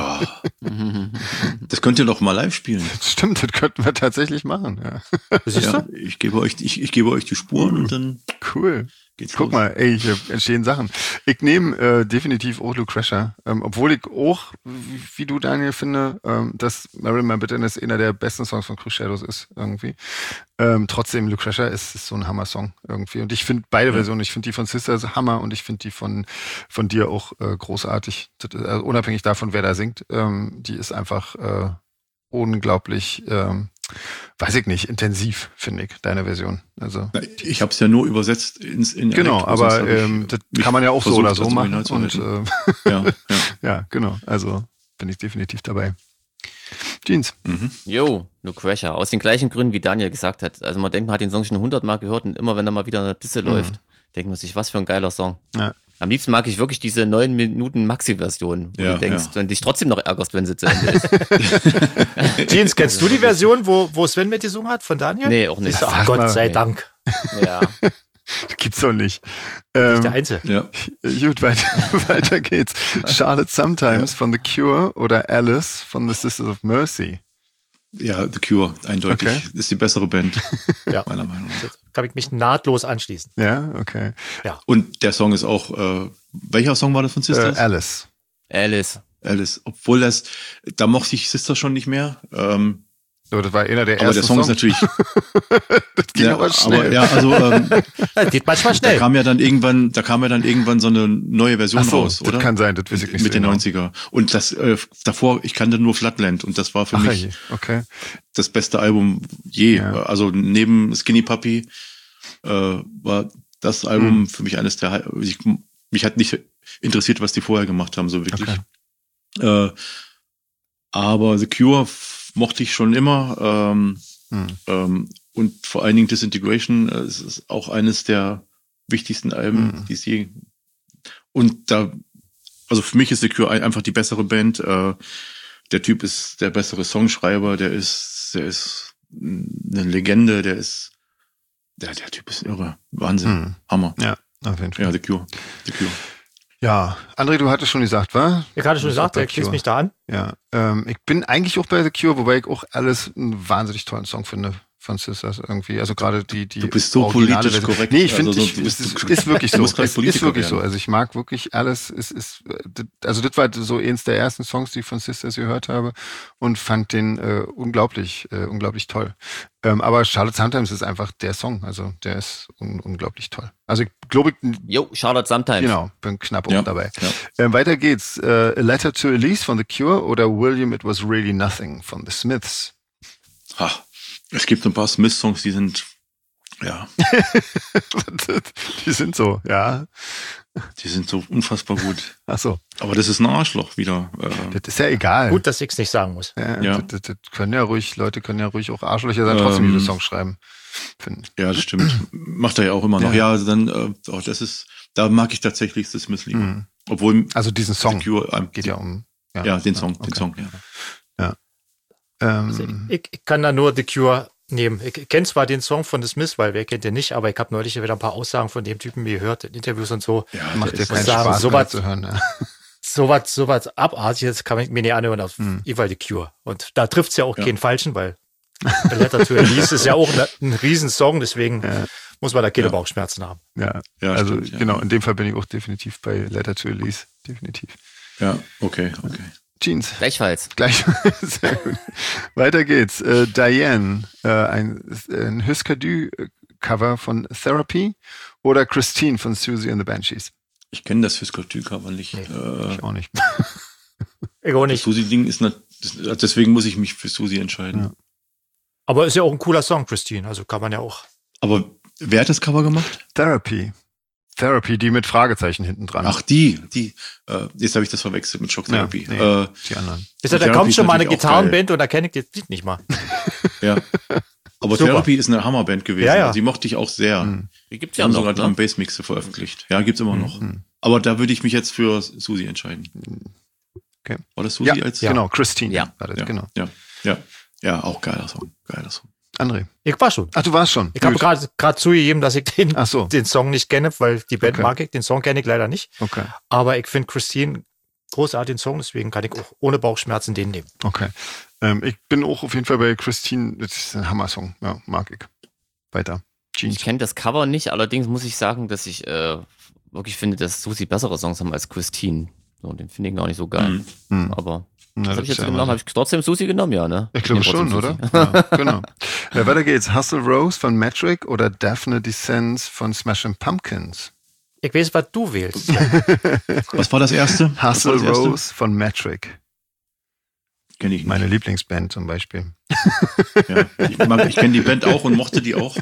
Das könnt ihr doch mal live spielen. Stimmt, das könnten wir tatsächlich machen. Ja. Siehst du? Ich gebe euch die Spuren und dann cool. Guck mal, hier entstehen Sachen. Ich nehme definitiv auch Lucretia, obwohl ich auch, wie du, Daniel, finde, dass Marilyn My Bitterness einer der besten Songs von Cruise Shadows ist irgendwie. Trotzdem, Lucretia ist so ein Hammer-Song irgendwie. Und ich finde beide Versionen, ich finde die von Sisters Hammer und ich finde die von dir auch großartig. Also unabhängig davon, wer da singt, die ist einfach unglaublich, weiß ich nicht, intensiv, finde ich, deine Version. Also ich habe es ja nur übersetzt in genau, aber das kann man ja auch so oder so machen. Und ja, genau. Also bin ich definitiv dabei. Jeans. Jo, Lucretia. Aus den gleichen Gründen, wie Daniel gesagt hat. Also man denkt, man hat den Song schon 100 Mal gehört und immer, wenn da mal wieder eine Disse läuft, denkt man sich, was für ein geiler Song. Ja. Am liebsten mag ich wirklich diese 9 Minuten Maxi-Version, wo du denkst, wenn dich trotzdem noch ärgerst, wenn sie zu Ende ist. Jeans, kennst du die Version, wo Sven mitgesungen hat von Daniel? Nee, auch nicht. Ach, Gott sei Dank. Ja. Gibt's doch nicht. Nicht der Einzige. Ja. Gut, weiter geht's. Charlotte Sometimes von The Cure oder Alice von The Sisters of Mercy. Ja, The Cure, eindeutig. Okay. Ist die bessere Band. Ja. Meiner Meinung nach. Kann ich mich nahtlos anschließen. Ja, okay. Ja. Und der Song ist auch, welcher Song war das von Sisters? Alice. Obwohl da mochte ich Sisters schon nicht mehr. So, das war einer der ersten. Aber der Song ist natürlich. Das ging aber schnell. Geht manchmal schnell. Da kam ja dann irgendwann so eine neue Version raus, oder? Das kann sein, das weiß ich nicht. Mit den 90er. Und das davor, ich kannte nur Flatland und das war für mich das beste Album je. Ja. Also neben Skinny Puppy war das Album für mich eines der. Mich hat nicht interessiert, was die vorher gemacht haben, so wirklich. Okay. Aber The Cure mochte ich schon immer. Und vor allen Dingen Disintegration ist auch eines der wichtigsten Alben, die es je. Und also für mich ist The Cure einfach die bessere Band. Der Typ ist der bessere Songschreiber, der ist eine Legende, der Typ ist irre. Wahnsinn. Hammer. Ja, auf jeden Fall. Ja, The Cure. Ja, André, du hattest schon gesagt, wa? Ich hatte schon gesagt, der schließt mich da an. Ja, ich bin eigentlich auch bei The Cure, wobei ich auch alles einen wahnsinnig tollen Song finde von Sisters irgendwie. Also gerade die Du bist so politisch korrekt. Nee, ich finde, es ist wirklich so. Es ist wirklich so. Also ich mag wirklich alles. Also das war so eins der ersten Songs, die ich von Sisters gehört habe und fand den unglaublich toll. Aber Charlotte Sometimes ist einfach der Song. Also der ist unglaublich toll. Also ich glaube, Charlotte Sometimes. Genau, bin knapp auch dabei. Ja. Weiter geht's. A Letter to Elise von The Cure oder William, It Was Really Nothing von The Smiths. Es gibt ein paar Smiths-Songs, die sind Ja. Die sind so, ja. Die sind so unfassbar gut. Ach so. Aber das ist ein Arschloch wieder. Das ist ja egal. Gut, dass ich es nicht sagen muss. Ja. Das können ja ruhig, Leute können ja ruhig auch Arschlöcher sein, trotzdem diese Songs schreiben. Ja, das stimmt. Macht er ja auch immer noch. Ja, also dann, da mag ich tatsächlich The Smiths lieber. Obwohl. Also diesen Song. Cure, geht ja um. Ja, den Song, ja. Also ich kann da nur The Cure nehmen. Ich kenne zwar den Song von The Smiths, weil wer kennt den nicht, aber ich habe neulich wieder ein paar Aussagen von dem Typen gehört, in Interviews und so. Ja, macht ja keinen Spaß sowas zu hören. Ja. Sowas Abartiges kann ich mir nicht anhören auf The Cure. Und da trifft es ja auch keinen Falschen, weil A Letter to Elise ist ja auch ein Riesensong, deswegen muss man da keine Bauchschmerzen haben. Ja, also stimmt, genau, in dem Fall bin ich auch definitiv bei Letter to Elise, definitiv. Ja, okay. Jeans. Gleichfalls. Sehr gut. Weiter geht's. Diane, ein Husker Du-Cover von Therapy oder Christine von Siouxsie and the Banshees? Ich kenne das Husker Du-Cover nicht. Nee, ich auch nicht. Ich auch nicht. Das Siouxsie-Ding ist deswegen muss ich mich für Siouxsie entscheiden. Ja. Aber ist ja auch ein cooler Song, Christine, also kann man ja auch. Aber wer hat das Cover gemacht? Therapy, die mit Fragezeichen hinten dran. Ach, die. Jetzt habe ich das verwechselt mit Shock Therapy. Die anderen. Da kommt schon mal eine Gitarrenband und da kenne ich das Lied nicht mal. Ja. Aber super. Therapy ist eine Hammerband gewesen. Ja. Die mochte ich auch sehr. Die gibt's ja noch. Die haben sogar Drum-Bass-Mixe veröffentlicht. Ja, gibt's immer noch. Aber da würde ich mich jetzt für Siouxsie entscheiden. Okay. War das Siouxsie als? Genau, Christine. Ja. Genau. Ja, auch geiler Song. André. Ich war schon. Ach, du warst schon. Ich habe gerade zugegeben, dass ich den Song nicht kenne, weil die Band mag ich. Den Song kenne ich leider nicht. Okay. Aber ich finde Christine großartigen Song, deswegen kann ich auch ohne Bauchschmerzen den nehmen. Okay. Ich bin auch auf jeden Fall bei Christine. Das ist ein Hammer-Song. Ja, mag ich. Weiter. Jeans. Ich kenne das Cover nicht, allerdings muss ich sagen, dass ich wirklich finde, dass Siouxsie bessere Songs haben als Christine. So, den finde ich gar nicht so geil. Aber was habe ich jetzt genommen? Habe ich trotzdem Siouxsie genommen, ja, ne? Ich glaube schon, oder? Ja, genau. Weiter geht's. Hustle Rose von Metric oder Daphne Descends von Smashing Pumpkins? Ich weiß, was du wählst. Was war das erste? Hustle Rose von Metric. Kenn ich nicht. Meine Lieblingsband zum Beispiel. Ja, ich kenne die Band auch und mochte die auch.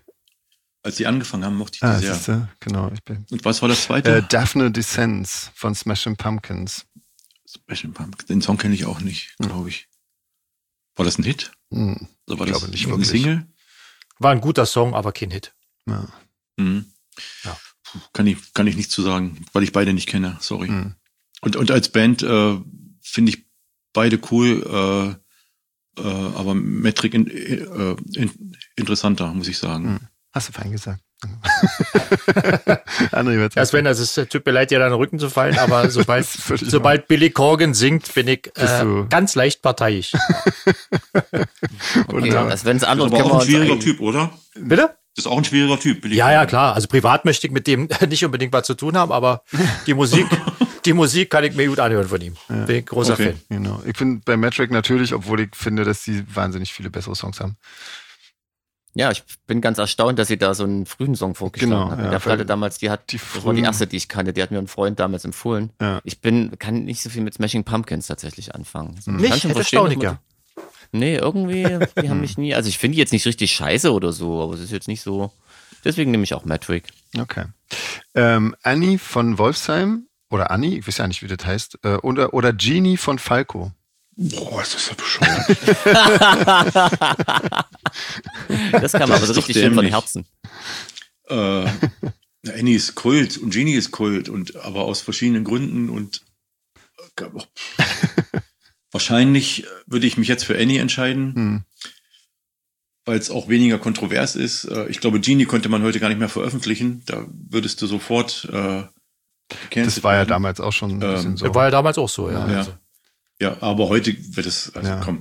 Als die angefangen haben, mochte ich die sehr. Siehste? Genau. Und was war das zweite? Daphne Descends von Smashing Pumpkins. Den Song kenne ich auch nicht, glaube ich. War das ein Hit? Oder war das nicht eine Single? War ein guter Song, aber kein Hit. Ja. Ja. Kann ich nicht zu sagen, weil ich beide nicht kenne, sorry. Und als Band finde ich beide cool, aber Metric interessanter, muss ich sagen. Hast du fein gesagt. Sven, es tut mir leid, dir deinen Rücken zu fallen, aber sobald Billy Corgan singt, bin ich ganz leicht parteiisch. Okay, Sven ist anders. Das ist aber auch ein schwieriger Typ, oder? Bitte? Das ist auch ein schwieriger Typ, Billy Corgan. Ja, klar. Also privat möchte ich mit dem nicht unbedingt was zu tun haben, aber die Musik kann ich mir gut anhören von ihm. Bin ich großer Fan. Genau. Ich finde bei Metric natürlich, obwohl ich finde, dass sie wahnsinnig viele bessere Songs haben. Ja, ich bin ganz erstaunt, dass sie da so einen frühen Song vorgeschlagen hat. Der Platte damals, das war die erste, die ich kannte, die hat mir ein Freund damals empfohlen. Ja. Ich kann nicht so viel mit Smashing Pumpkins tatsächlich anfangen. Nicht erstaunlicher. Nee, irgendwie, die haben mich nie, also ich finde die jetzt nicht richtig scheiße oder so, aber es ist jetzt nicht so, deswegen nehme ich auch Metric. Okay. Annie von Wolfsheim, oder Annie, ich weiß ja nicht, wie das heißt, oder Genie von Falco. Boah, ist das ja bescheuert. Das kam aber so richtig schön von Herzen. Annie ist Kult und Genie ist Kult, aber aus verschiedenen Gründen und wahrscheinlich würde ich mich jetzt für Annie entscheiden, weil es auch weniger kontrovers ist. Ich glaube, Genie konnte man heute gar nicht mehr veröffentlichen. Da würdest du sofort das war ja damals auch schon ein bisschen so. Das war ja damals auch so, ja. Ja, aber heute wird es, komm.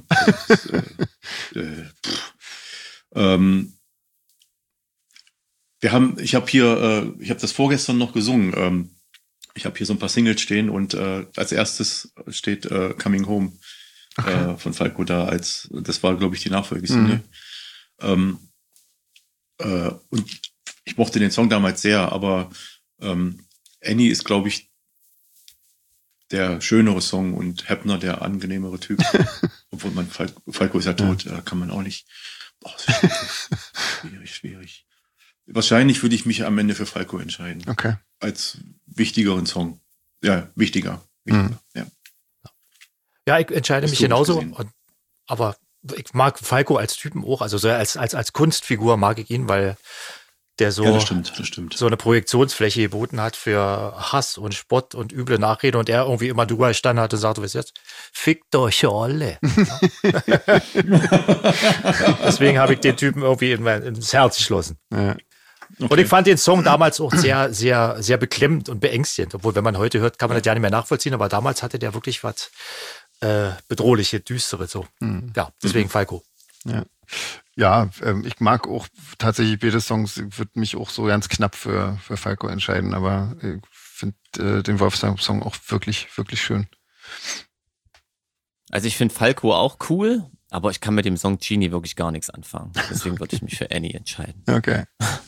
Ich habe das vorgestern noch gesungen. Ich habe hier so ein paar Singles stehen und als erstes steht Coming Home von Falco da das war, glaube ich, die Nachfolgesingle. Und ich mochte den Song damals sehr, aber Annie ist, glaube ich, der schönere Song und Heppner der angenehmere Typ. Obwohl Falco ist ja tot, kann man auch nicht. Schwierig. wahrscheinlich würde ich mich am Ende für Falco entscheiden. Okay. Als wichtigeren Song. Ja, wichtiger. Ja. Ja, ich entscheide mich genauso. Aber ich mag Falco als Typen auch, also so als Kunstfigur mag ich ihn, weil der so, das stimmt. So eine Projektionsfläche geboten hat für Hass und Spott und üble Nachrede und er irgendwie immer drüber gestanden hat und sagte, was jetzt? Fickt euch alle. Deswegen habe ich den Typen irgendwie ins Herz geschlossen. Ja. Okay. Und ich fand den Song damals auch sehr, sehr, sehr beklemmend und beängstigend. Obwohl, wenn man heute hört, kann man das ja nicht mehr nachvollziehen, aber damals hatte der wirklich was bedrohliche, düstere so. Ja, deswegen Falco. Ja, ich mag auch tatsächlich beide Songs, würde mich auch so ganz knapp für Falco entscheiden, aber ich finde den Wolfsheim-Song auch wirklich, wirklich schön. Also ich finde Falco auch cool, aber ich kann mit dem Song Genie wirklich gar nichts anfangen. Deswegen würde ich mich für Annie entscheiden. Okay.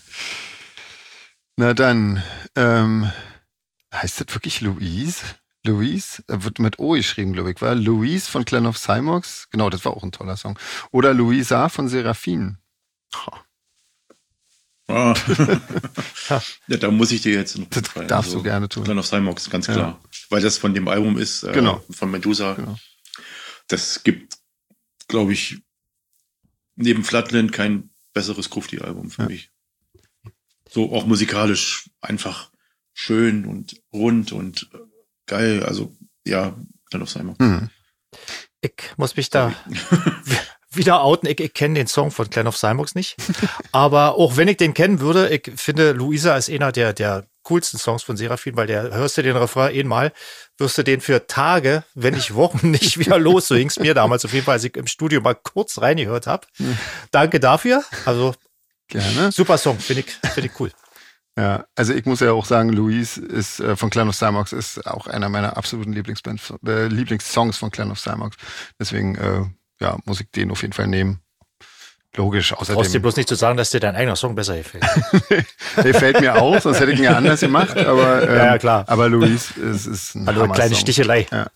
Na dann, heißt das wirklich Louise? Louise, wird mit O geschrieben, glaube ich, war Louise von Clan of Cymox. Genau, das war auch ein toller Song. Oder Louisa von Seraphine. Ja, da muss ich dir jetzt noch das darfst du gerne tun. Clan of Cymox, ganz klar. Ja. Weil das von dem Album ist, von Medusa. Genau. Das gibt, glaube ich, neben Flatland kein besseres Grufti-Album für mich. So auch musikalisch einfach schön und rund und geil, also ja, Clan of Cymox. Ich muss mich da wieder outen. Ich kenne den Song von Clan of Cymox nicht. Aber auch wenn ich den kennen würde, ich finde, Luisa ist einer der coolsten Songs von Seraphine, weil hörst du den Refrain einmal, wirst du den für Tage, wenn nicht Wochen, nicht wieder los. So ging es mir damals auf jeden Fall, als ich im Studio mal kurz reingehört habe. Danke dafür. Also gerne. Super Song, finde ich cool. Ja, also ich muss ja auch sagen, Louise ist von Clan of Cymox ist auch einer meiner absoluten Lieblingssongs von Clan of Cymox. Deswegen muss ich den auf jeden Fall nehmen. Logisch, außerdem. Du brauchst dir bloß nicht zu sagen, dass dir dein eigener Song besser gefällt. Der fällt mir auch, sonst hätte ich ihn ja anders gemacht. Aber ja, klar. Aber Louise ist ein eine kleine Stichelei. Ja.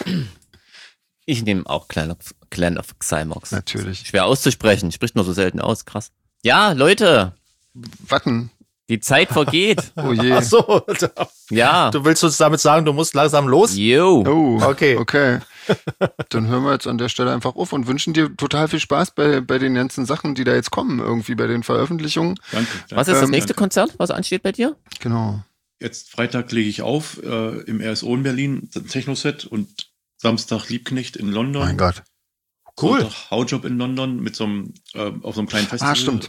Ich nehme auch Clan of Cymox. Natürlich. Schwer auszusprechen, spricht nur so selten aus, krass. Ja, Leute. Warten. Die Zeit vergeht. Oh je. Ach so. Ja. Du willst uns damit sagen, du musst langsam los? Jo. Oh, okay. Dann hören wir jetzt an der Stelle einfach auf und wünschen dir total viel Spaß bei den ganzen Sachen, die da jetzt kommen, irgendwie bei den Veröffentlichungen. Danke. Was ist das nächste Konzert, was ansteht bei dir? Genau. Jetzt Freitag lege ich auf im RSO in Berlin, ein Techno-Set, und Samstag Liebknecht in London. Mein Gott. Cool. Sonntag Hautjob in London mit so einem auf so einem kleinen Festival. Stimmt.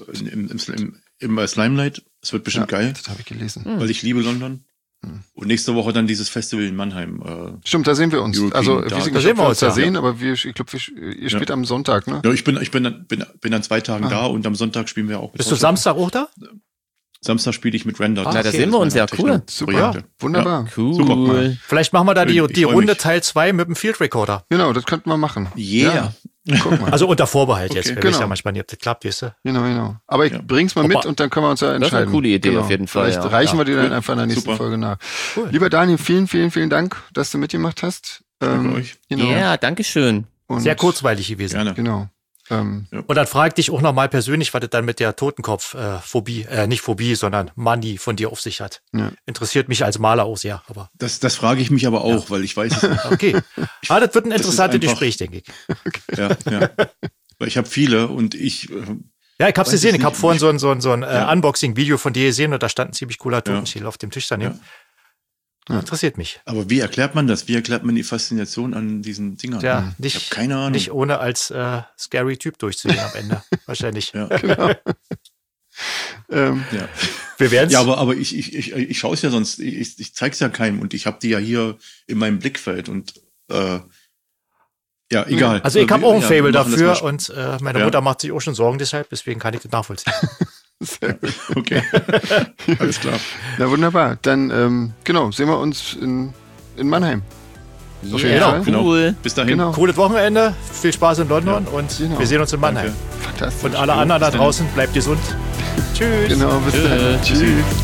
Im Slimelight. Das wird bestimmt geil. Das habe ich gelesen. Weil ich liebe London. Und nächste Woche dann dieses Festival in Mannheim. Stimmt, da sehen wir uns. European also, Dark. wir sehen uns da sehen, aber ich glaube, ihr spielt am Sonntag, ne? Ja, ich bin an 2 Tagen da und am Sonntag spielen wir auch. Bist du Samstag auch da? Samstag spiele ich mit Render. Da sehen wir uns ja, cool. Super, wunderbar. Ja, cool. Super. Vielleicht machen wir da die Runde Teil 2 mit dem Field Recorder. Genau, das könnten wir machen. Yeah. Ja, guck mal. Also unter Vorbehalt jetzt. Okay, Wir wissen ja manchmal nicht, ob das klappt, weißt du? Genau. Aber ich bring's mal mit und dann können wir uns ja entscheiden. Das ist eine coole Idee auf jeden Fall. Vielleicht reichen wir dir dann einfach in der nächsten Folge nach. Cool. Lieber Daniel, vielen, vielen, vielen Dank, dass du mitgemacht hast. Danke euch. Genau. Ja, danke schön. Sehr kurzweilig gewesen. Gerne. Genau. Und dann frag dich auch nochmal persönlich, was das dann mit der Totenkopf-Phobie, nicht Phobie, sondern Manie von dir auf sich hat. Ja. Interessiert mich als Maler auch sehr. Aber das frage ich mich aber auch, weil ich weiß es nicht. Okay. Das wird ein interessantes Gespräch, denke ich. Okay. Ja. Weil ich habe viele und ich... Ja, ich hab's gesehen. Ich habe vorhin so ein Unboxing-Video von dir gesehen und da stand ein ziemlich cooler Totenschädel auf dem Tisch daneben. Ja. Interessiert mich. Aber wie erklärt man das? Wie erklärt man die Faszination an diesen Dingern? Ja, ich habe keine Ahnung. Nicht ohne als scary Typ durchzugehen am Ende. Wahrscheinlich. Ja, genau. Wir werden's. Ja, aber ich schaue es ja sonst, ich zeig's ja keinem und ich habe die ja hier in meinem Blickfeld und ja, egal. Also ich habe auch ein Faible dafür und meine Mutter macht sich auch schon Sorgen deshalb, deswegen kann ich das nachvollziehen. Sehr gut. Okay. Alles klar. Na wunderbar. Dann sehen wir uns in Mannheim. Cool. Bis dahin. Cooles Wochenende, viel Spaß in London und wir sehen uns in Mannheim. Fantastisch. Und alle anderen da draußen, bleibt gesund. Tschüss. Genau, bis dann. Tschüss.